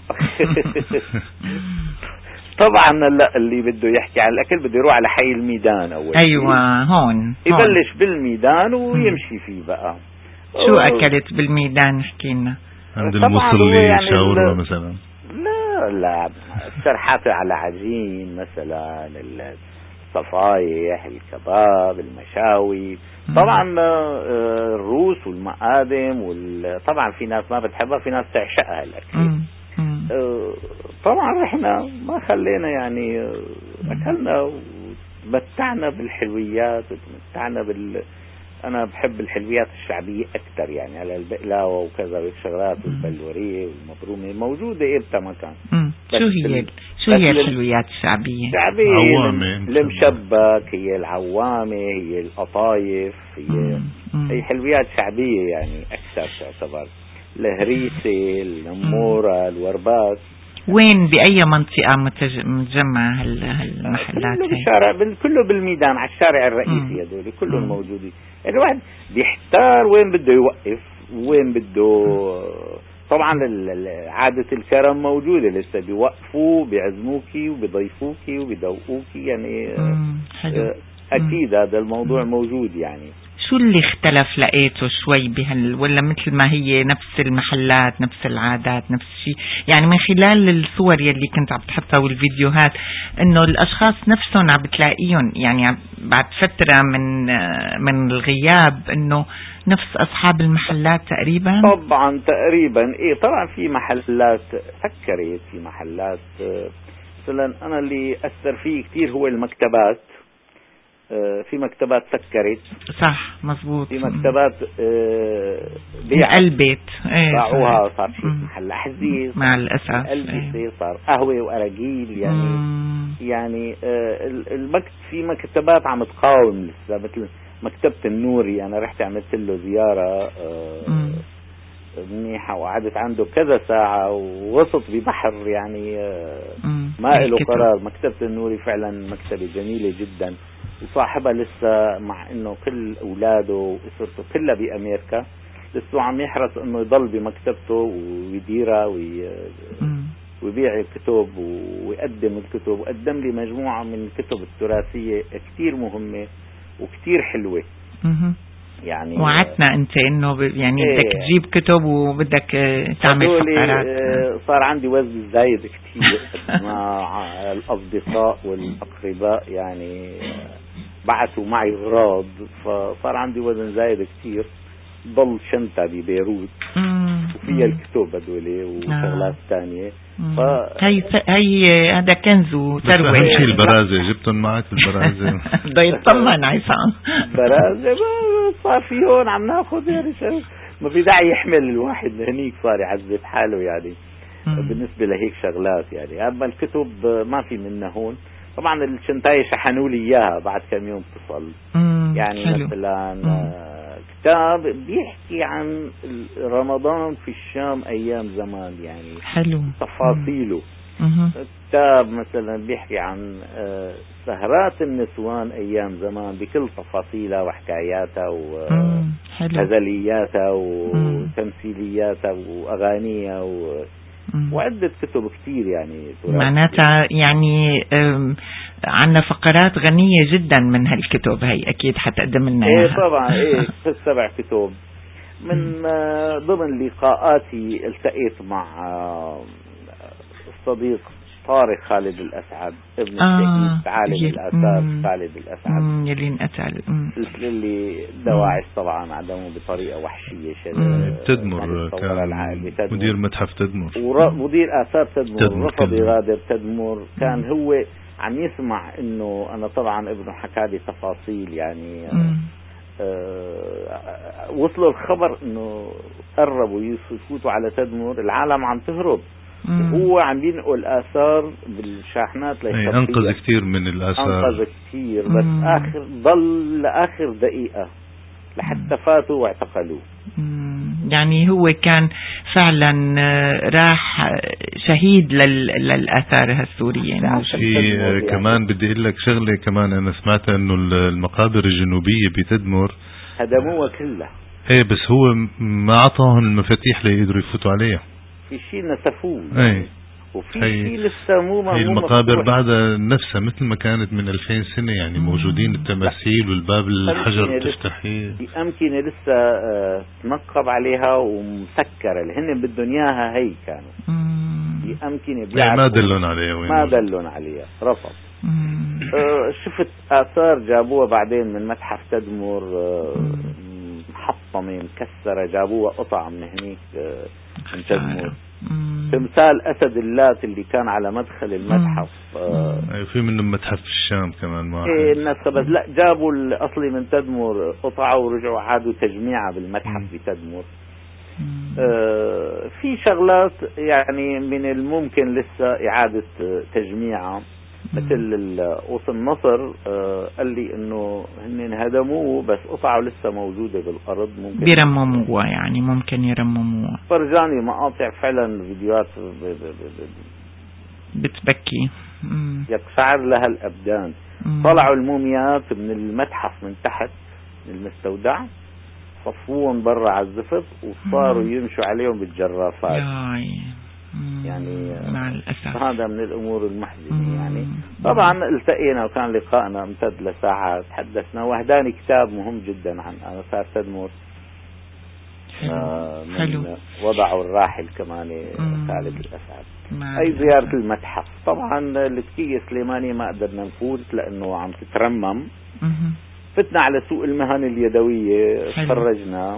طبعا لا، اللي بده يحكي عن الاكل بده يروح على حي الميدان اول. ايوه هون يبلش بالميدان ويمشي فيه بقى. شو اكلت بالميدان؟ احكي لنا. عند المصلي يعني شاورما مثلا؟ لا السرحات على عجين مثلا، الصفايح، الكباب، المشاوي. طبعا الروس والمقادم طبعا في ناس ما بتحبها، في ناس تعشقها الأكل. طبعا رحنا ما خلينا يعني، أكلنا ومتعنا بالحلويات وتمتعنا أنا بحب الحلويات الشعبية أكثر يعني، على البقلاوة وكذا والشغلات والبلورية والمبرومة موجودة إبتا مكان. شو هي الحلويات الشعبية؟ المشبك، هي العوامة، هي القطايف، هي حلويات شعبية يعني أكثر تعتبر. الهريسة، النمورة، الوربات. وين بأي منطقة متجمع هالمحلات؟ كله بالميدان على الشارع الرئيسي، هذول كلهم موجودين. الواحد بيحتار وين بده يوقف وين بده. طبعا عادة الكرم موجودة لسه، بيوقفوا بيعزموكي وبيضيفوكي وبيدوقوكي يعني. أكيد هذا الموضوع موجود يعني. شو اللي اختلف لقيته شوي ولا مثل ما هي نفس المحلات نفس العادات نفس الشيء؟ يعني من خلال الصور يلي كنت عم تحطها والفيديوهات انه الاشخاص نفسهم عم بتلاقيهم يعني بعد فترة من الغياب انه نفس اصحاب المحلات تقريبا. طبعا تقريبا طبعا في محلات سكرت، في محلات مثلا انا اللي اثر فيه كثير هو المكتبات. في مكتبات سكرت. صح مزبوط. في مكتبات البيت باعوها، صار في محل أحذية مع الأسف، الألبسة صار قهوة وأراجيل يعني في مكتبات عم تقاوم لسه، مثل مكتبة النوري. أنا رحت عملت له زيارة منيحة وقعدت عنده كذا ساعة ووسط ببحر يعني ما له قرار. مكتبة النوري فعلا مكتبة جميلة جدا، وصاحبها لسه مع انه كل اولاده واسرته كلها بامريكا لسه عم يحرص انه يضل بمكتبته ويديرها ويبيع الكتب ويقدم الكتب. وقدم لي مجموعة من الكتب التراثية كتير مهمة وكتير حلوة. يعني وعدتنا انت انه يعني بدك تجيب كتب وبدك تعمل فقرات. صار عندي وزن زايد كتير مع الاصدقاء والاقرباء، يعني بعثوا معي اغراض، فصار عندي وزن زايد كتير. ضل شنطة ببيروت وفيها الكتب هدول وشغلات ثانية. هي هذا كنز وثروة. اهم شيء البرازة، جبتهم معك البرازة؟ بده يطمن عصام. برازة صار في هون عم ناخذ يعني ما في داعي يحمل الواحد هنيك، صار يعذب حاله يعني بالنسبة لهيك شغلات. يعني اما الكتب ما في منها هون. طبعا الشنطاية شحنوا لي اياها بعد كم يوم اتصل. يعني حلو. مثلا كتاب بيحكي عن رمضان في الشام ايام زمان، يعني حلو تفاصيله. كتاب مثلا بيحكي عن سهرات النسوان ايام زمان بكل تفاصيلها وحكاياتها وغزلياتها وتمثيلياتها واغانيها وعدة كتب كتير. يعني معناتها يعني عنا فقرات غنية جدا من هالكتب هي، أكيد حتقدم لنا إياها. طبعا 7 كتب. من ضمن لقاءاتي التقيت مع الصديق طارق خالد الأسعد ابن الشهيد عالم الآثار خالد الأسعد يلي انقتل. السلسلة اللي دواعش طبعا عدمه بطريقة وحشية. تدمر كان مدير متحف تدمر مدير آثار تدمر رفض يغادر تدمر. كان هو عم يسمع انه انا طبعا ابنه حكى لي تفاصيل يعني وصلوا الخبر انه قربوا يفوتوا على تدمر، العالم عم تهرب وهو عم ينقل آثار بالشاحنات للشخصية. أنقذ كثير من الآثار، أنقذ كثير، بس ضل لآخر دقيقة لحتى فاتوا واعتقلوه. يعني هو كان فعلا راح شهيد للآثار السورية. كمان بدي أقول لك شغلة كمان، أنا سمعت إنه المقابر الجنوبية بتدمر هدموها كلها. بس هو ما أعطاهم المفاتيح ليقدروا يفوتوا عليها. في شيء نسفوه وفي شيء لسه مو هي المقابر بعدها نفسها مثل ما كانت من 2000 سنة، يعني موجودين التماثيل والباب الحجر بتفتحيه. في أمكنة لسه تنقب عليها ومسكرة اللي هن بدهم إياها. هي كانوا في أمكنة ما دلون عليها، ما دلون عليها، رفض. شفت آثار جابوها بعدين من متحف تدمر محطمة مكسرة، جابوها قطع من هنيك من تدمر. تمثال أسد اللات اللي كان على مدخل المتحف في منه متحف في الشام كمان ما الناس بس لا جابوا الأصلي من تدمر قطعوا ورجعوا عادوا تجميعها بالمتحف بتدمر. في شغلات يعني من الممكن لسه إعادة تجميعها، مثل قوس النصر قال لي انه هن هدموه بس قطعه لسه موجودة بالارض، ممكن بيرمموها، يعني ممكن يرمموها. فرجاني مقاطع فعلا فيديوهات بتبكي يقشعر لها الابدان. طلعوا الموميات من المتحف من تحت من المستودع، صفوهم برا على الزفت وصاروا يمشوا عليهم بالجرافات. يعني مع الأسف هذا من الأمور المحزنة. يعني طبعا التقينا وكان لقائنا امتد لساعات، تحدثنا وهداني كتاب مهم جدا عن آثار تدمر من وضعه الراحل كمان خالد الأسعد. أي زيارة المتحف. طبعا الكتية سليمانية ما قدرنا نفوت لأنه عم تترمم. فتنا على سوق المهن اليدوية، تفرجنا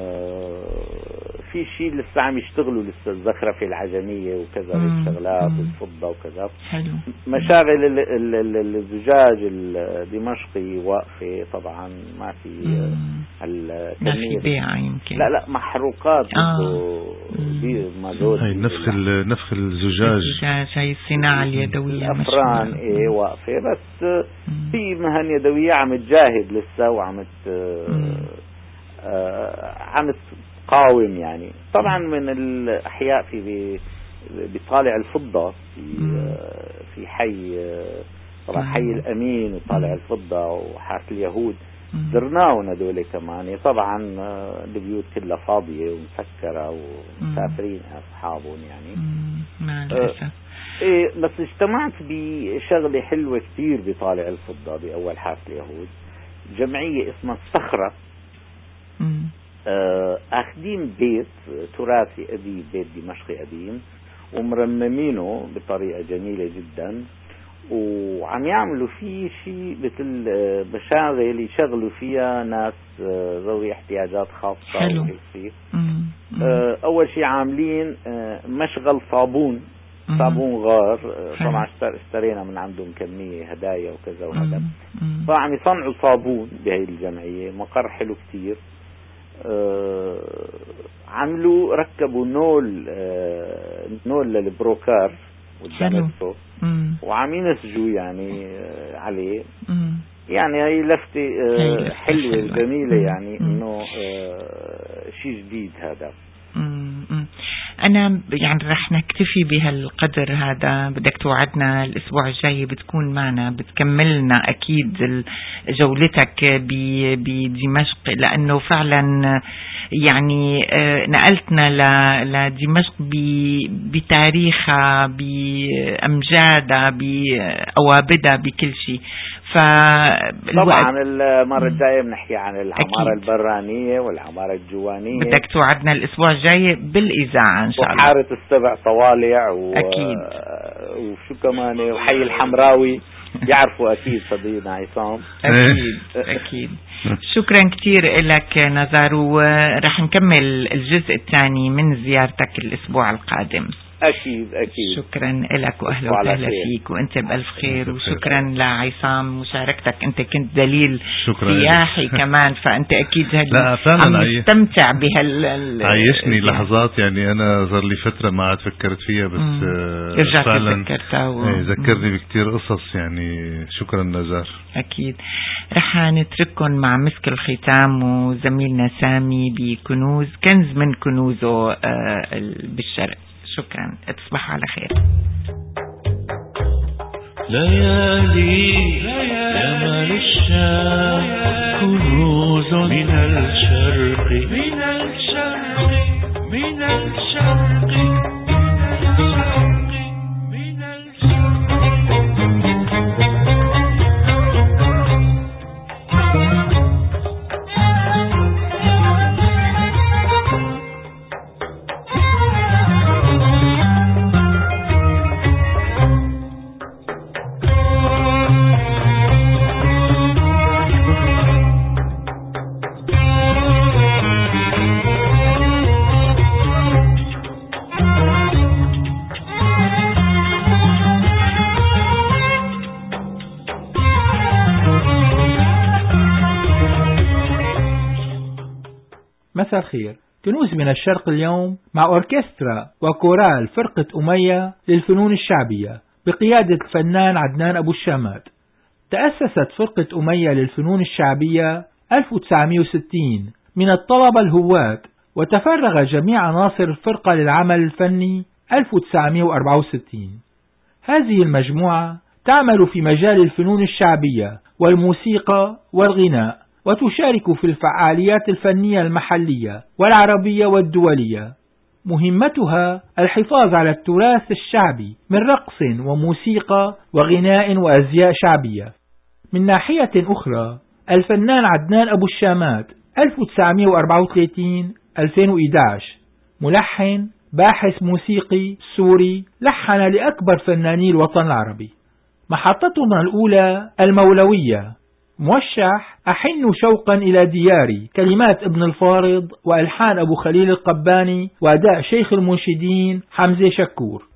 في شيء لسه عم يشتغلوا لسه الزخرفة العجمية وكذا والشغلات والفضة وكذا. مشاغل الزجاج الدمشقي واقفة طبعا، ما في الكمية بيع يمكن لا محروقات هي نفخ الزجاج هي الصناعة اليدوية الأفران واقفة، بس في مهن يدوية عم تجاهد لسه وعم عم تقاوم. يعني طبعا من الأحياء في بطالع الفضة في حي طبعا حي الأمين وطالع الفضة وحارة اليهود زرناهم هذول كمان. طبعا البيوت كلها فاضية ومسكرة ومسافرين أصحابهم يعني. بس اجتمعت بشغلة حلوة كتير بطالع الفضة بأول حارة اليهود، جمعية اسمها الصخرة. أخدين بيت تراثي قديم، بيت دمشقي قديم، ومرممينه بطريقة جميلة جدا، وعم يعملوا فيه شيء مثل مشاغل يشغلوا فيها ناس ذوي احتياجات خاصة. حلو. أول شيء عاملين مشغل صابون غار. طبعا اشترينا من عندهم كمية هدايا وكذا وهذا. فعم يصنعوا صابون بهي الجمعية، مقر حلو كتير. عملوا ركبوا نول للبروكار والدانسو وعم ينسجوا يعني عليه. يعني هي لفتة حلوة جميلة، يعني انه شيء جديد هذا. أنا يعني رح نكتفي بهالقدر هذا. بدك توعدنا الأسبوع الجاي بتكون معنا، بتكملنا أكيد جولتك بدمشق، لأنه فعلا يعني نقلتنا لدمشق بتاريخها، بأمجادها، بأوابدها، بكل شيء. طبعا المرة الجاية بنحكي عن العمارة البرانية والعمارة الجوانية. بدك توعدنا الأسبوع الجاي بالإذاعة إن شاء الله. وحارة السبع طوالع أكيد. وشو كمان، وحي الحمراوي يعرفوا أكيد صديقنا عصام. أكيد. شكرا كتير لك نزار، ورح نكمل الجزء الثاني من زيارتك الأسبوع القادم. أكيد. شكرا لك وأهلا وسهلا فيك وأنت بألف خير. وشكرا لعصام مشاركتك، أنت كنت دليل سياحي كمان، فأنت أكيد عم تستمتع عيشني لحظات. يعني أنا صار لي فترة ما عاد فكرت فيها، بس فعلا ذكرني بكتير قصص. يعني شكرا نزار. أكيد. رح نترككم مع مسك الختام وزميلنا سامي بكنوز، كنز من كنوزه بالشرق. شكرا، تصبحوا على خير. ليالي جمال الشام، كنوز من الشرق، من الشرق، من الشرق، من مساء الخير. كنوز من الشرق اليوم مع أوركسترا وكورال فرقة أمية للفنون الشعبية بقيادة الفنان عدنان أبو الشامات. تأسست فرقة أمية للفنون الشعبية 1960 من الطلبة الهواة، وتفرغ جميع عناصر الفرقة للعمل الفني 1964. هذه المجموعة تعمل في مجال الفنون الشعبية والموسيقى والغناء، وتشارك في الفعاليات الفنية المحلية والعربية والدولية. مهمتها الحفاظ على التراث الشعبي من رقص وموسيقى وغناء وأزياء شعبية. من ناحية أخرى، الفنان عدنان أبو الشامات 1934-2011 ملحن باحث موسيقي سوري، لحن لأكبر فناني الوطن العربي. محطتنا الأولى المولوية، موشح أحن شوقا إلى دياري، كلمات ابن الفارض وألحان أبو خليل القباني وأداء شيخ المنشدين حمزة شكور.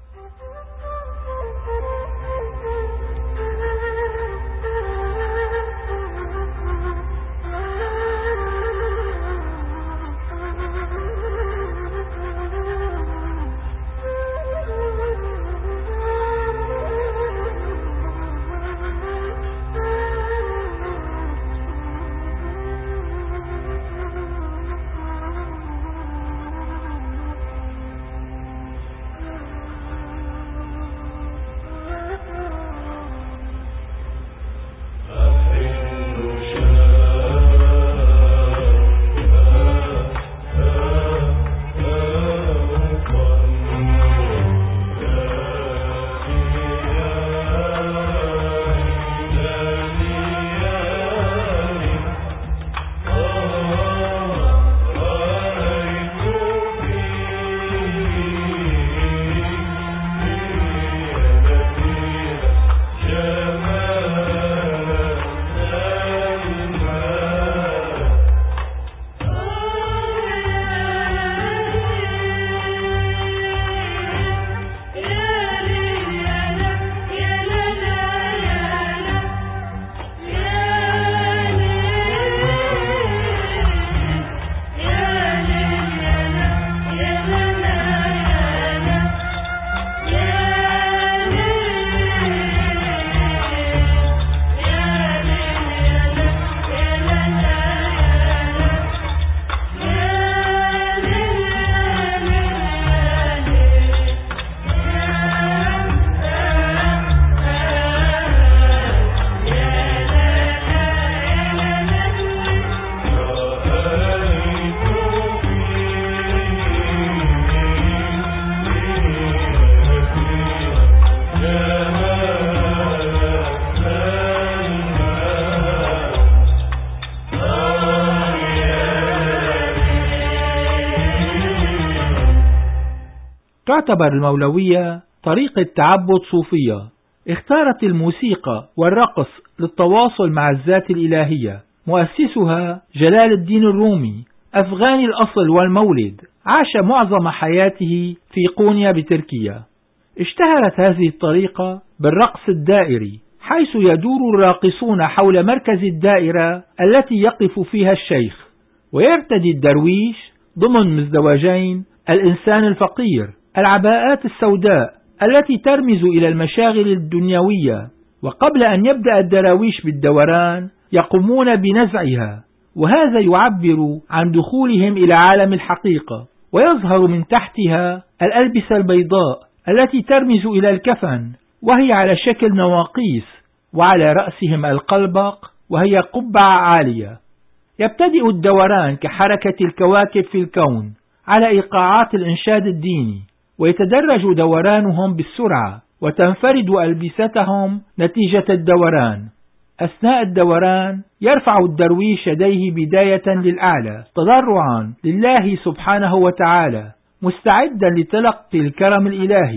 تعتبر المولوية طريقة تعبد صوفية اختارت الموسيقى والرقص للتواصل مع الذات الإلهية. مؤسسها جلال الدين الرومي أفغاني الأصل والمولد، عاش معظم حياته في قونيا بتركيا. اشتهرت هذه الطريقة بالرقص الدائري، حيث يدور الراقصون حول مركز الدائرة التي يقف فيها الشيخ، ويرتدي الدرويش ضمن مزدوجين الإنسان الفقير العباءات السوداء التي ترمز إلى المشاغل الدنيوية. وقبل أن يبدأ الدراويش بالدوران يقومون بنزعها، وهذا يعبر عن دخولهم إلى عالم الحقيقة. ويظهر من تحتها الألبسة البيضاء التي ترمز إلى الكفن، وهي على شكل نواقيس، وعلى رأسهم القلبق وهي قبعة عالية. يبتدئ الدوران كحركة الكواكب في الكون على إيقاعات الإنشاد الديني، ويتدرج دورانهم بالسرعة، وتنفرد ألبستهم نتيجة الدوران. أثناء الدوران يرفع الدرويش يديه بداية للأعلى تضرعا لله سبحانه وتعالى، مستعدا لتلقي الكرم الإلهي،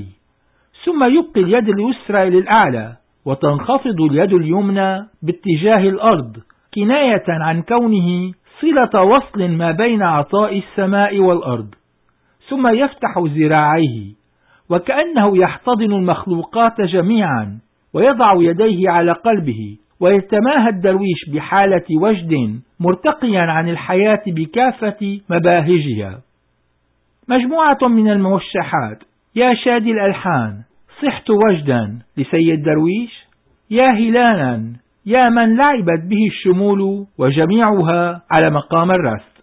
ثم يبقي اليد اليسرى للأعلى، وتنخفض اليد اليمنى باتجاه الأرض، كناية عن كونه صلة وصل ما بين عطاء السماء والأرض. ثم يفتح ذراعيه وكأنه يحتضن المخلوقات جميعا، ويضع يديه على قلبه، ويتماهى الدرويش بحالة وجد مرتقيا عن الحياة بكافة مباهجها. مجموعة من الموشحات: يا شادي الألحان صحت وجدا لسيد درويش، يا هلالا يا من لعبت به الشمول، وجميعها على مقام الرست.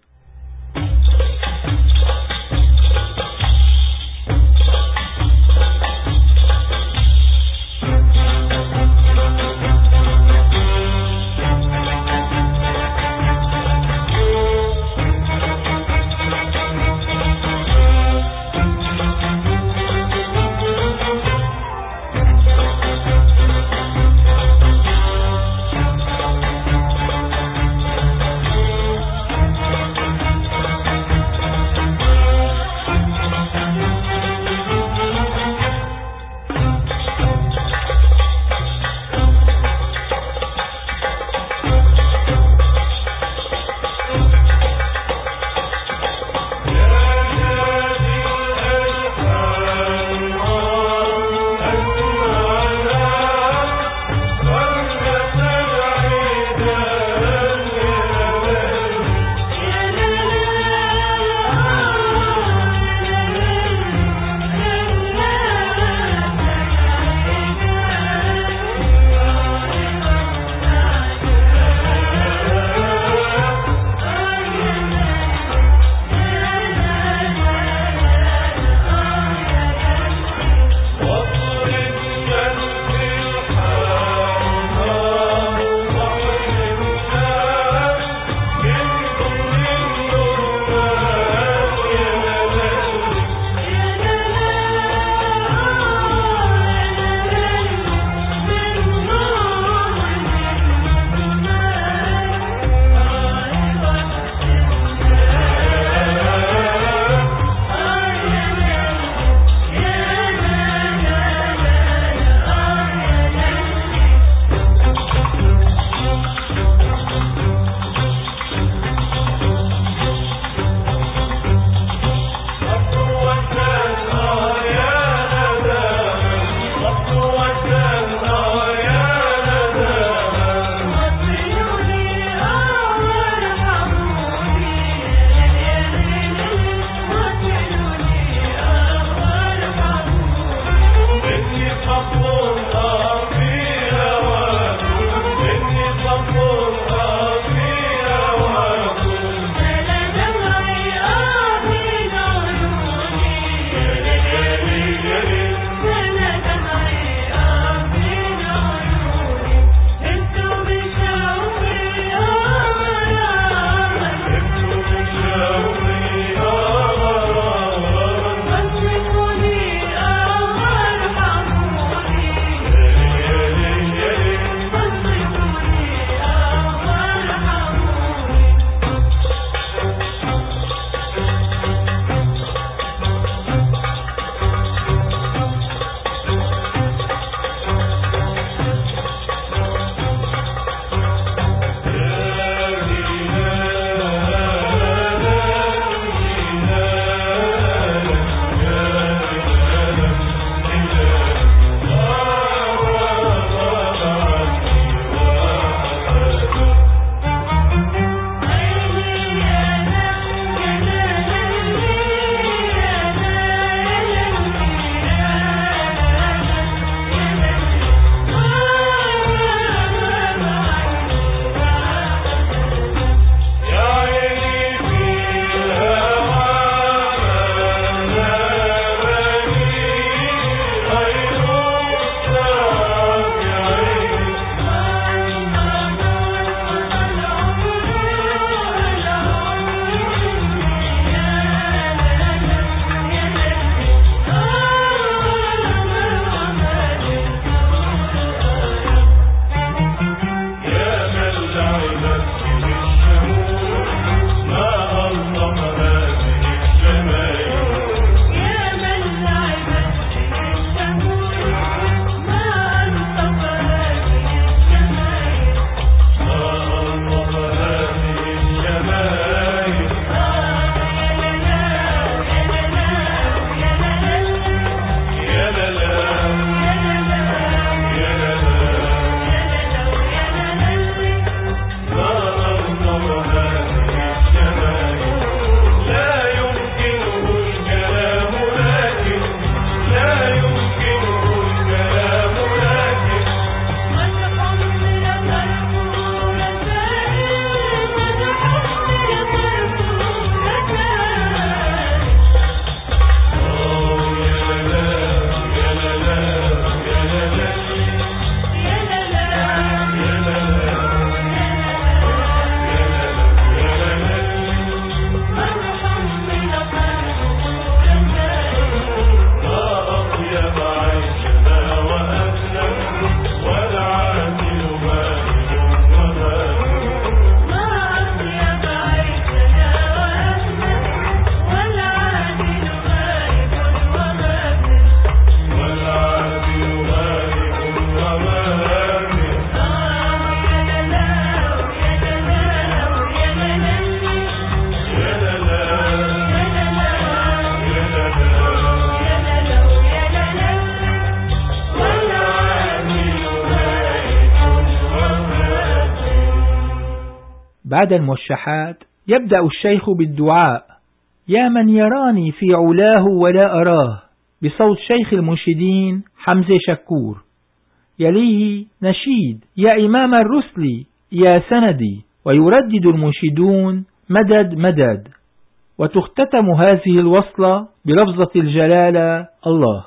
بعد الموشحات يبدأ الشيخ بالدعاء: يا من يراني في علاه ولا أراه، بصوت شيخ المنشدين حمزة شكور. يليه نشيد: يا إمام الرسل يا سندي، ويردد المنشدون: مدد مدد. وتختتم هذه الوصلة بلفظة الجلالة: الله.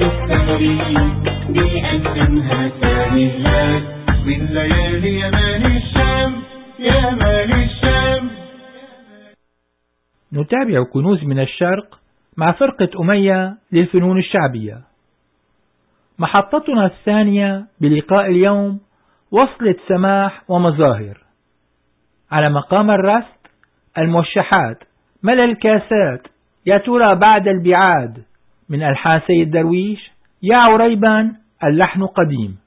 السحرية بيقدمها سامي هلال من ليالي يمان الشام يا مال الشام. نتابع كنوز من الشرق مع فرقة أمية للفنون الشعبية. محطتنا الثانية بلقاء اليوم وصلة سماح ومظاهر. على مقام الرست الموشحات ملا الكاسات يا ترى بعد البعاد من ألحان سيد درويش. يا عريبا اللحن قديم.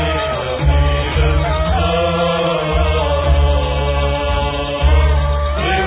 يا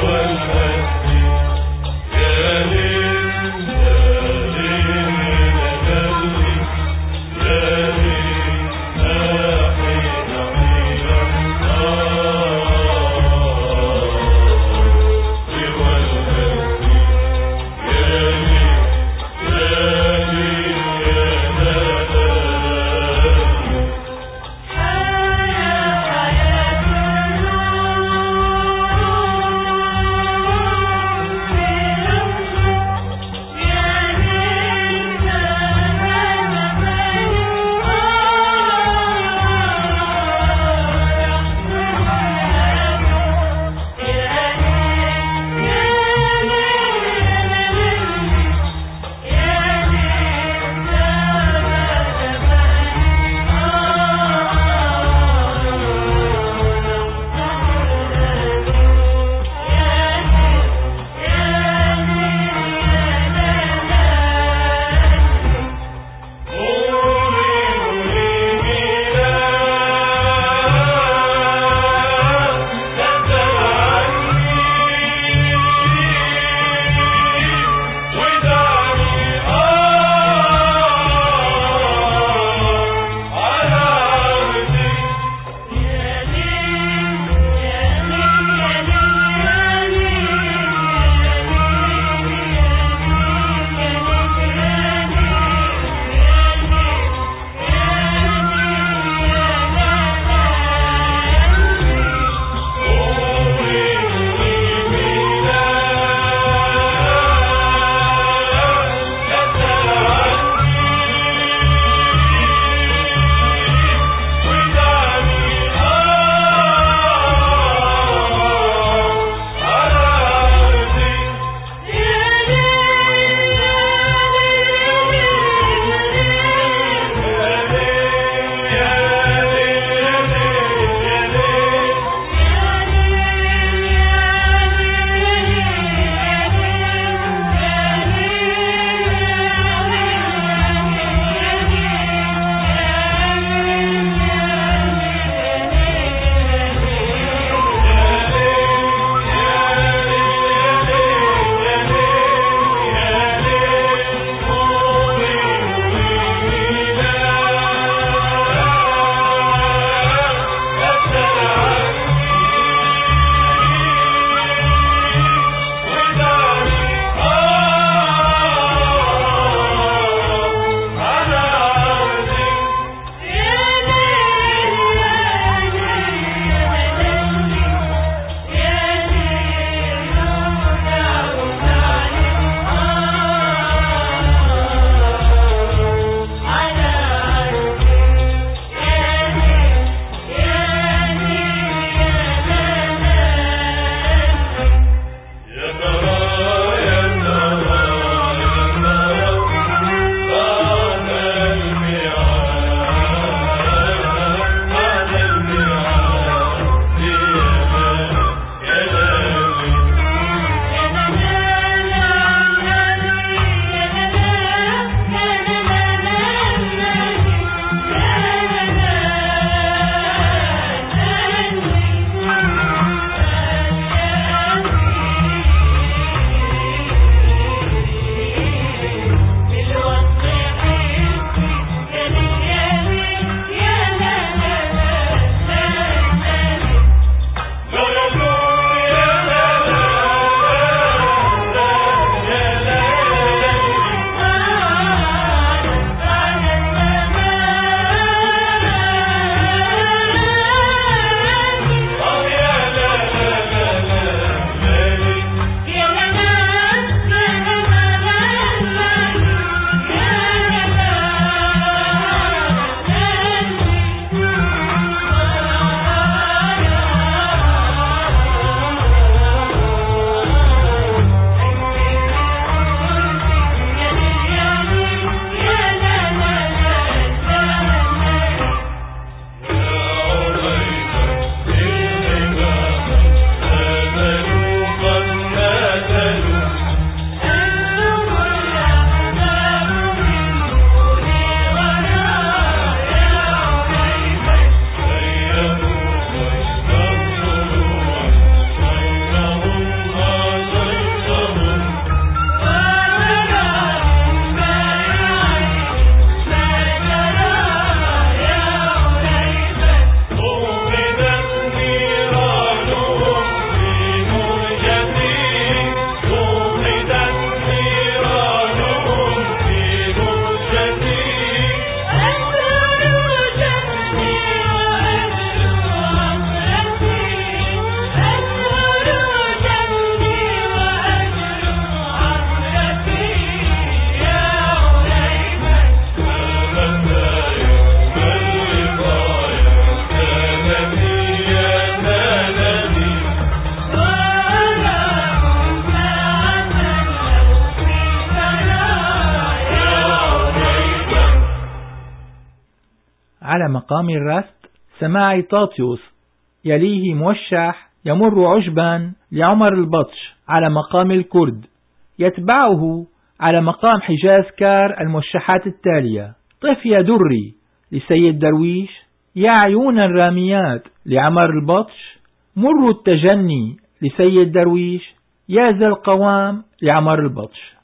على مقام الرست سماعي طاطيوس، يليه موشح يمر عجبا لعمر البطش على مقام الكرد، يتبعه على مقام حجاز كار الموشحات التالية: طف يا دري لسيد درويش، يا عيون الراميات لعمر البطش، مر التجني لسيد درويش، يا ذا القوام لعمر البطش.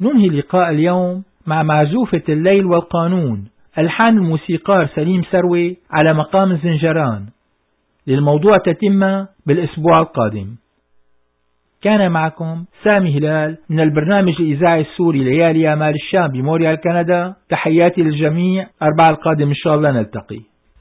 ننهي لقاء اليوم مع معزوفة الليل والقانون، ألحان الموسيقار سليم سروي على مقام الزنجران، للموضوع تتمة بالأسبوع القادم. كان معكم سامي هلال من البرنامج الإذاعي السوري ليالي آمال الشام بموريال كندا. تحياتي للجميع، 4 القادم إن شاء الله نلتقي.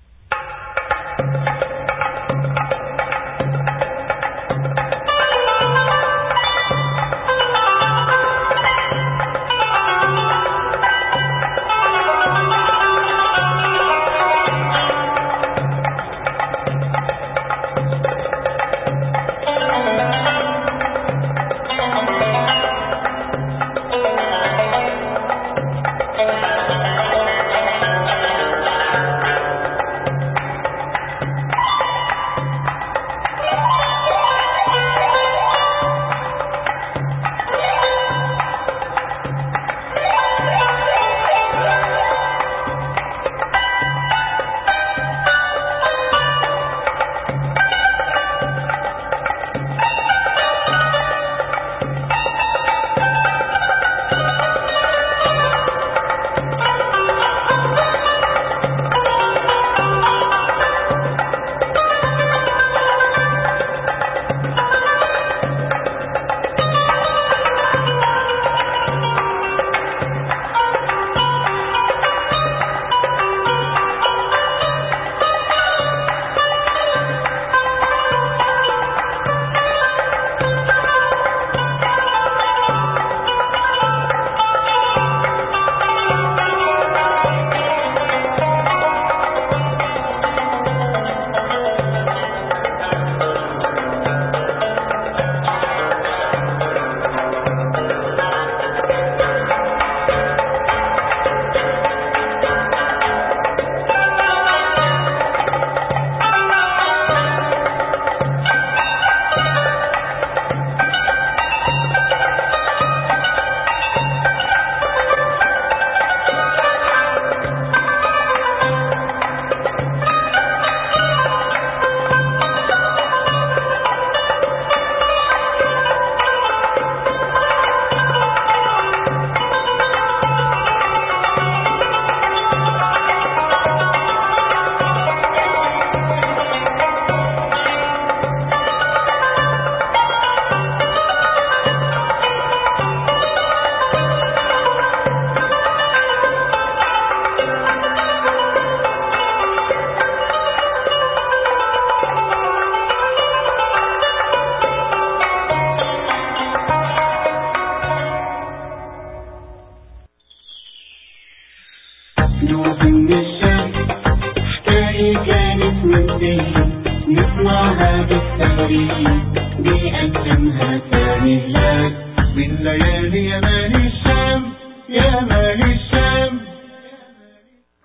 نسمعها بالتفريق بيقدمها سامي هلال من ليالي يماني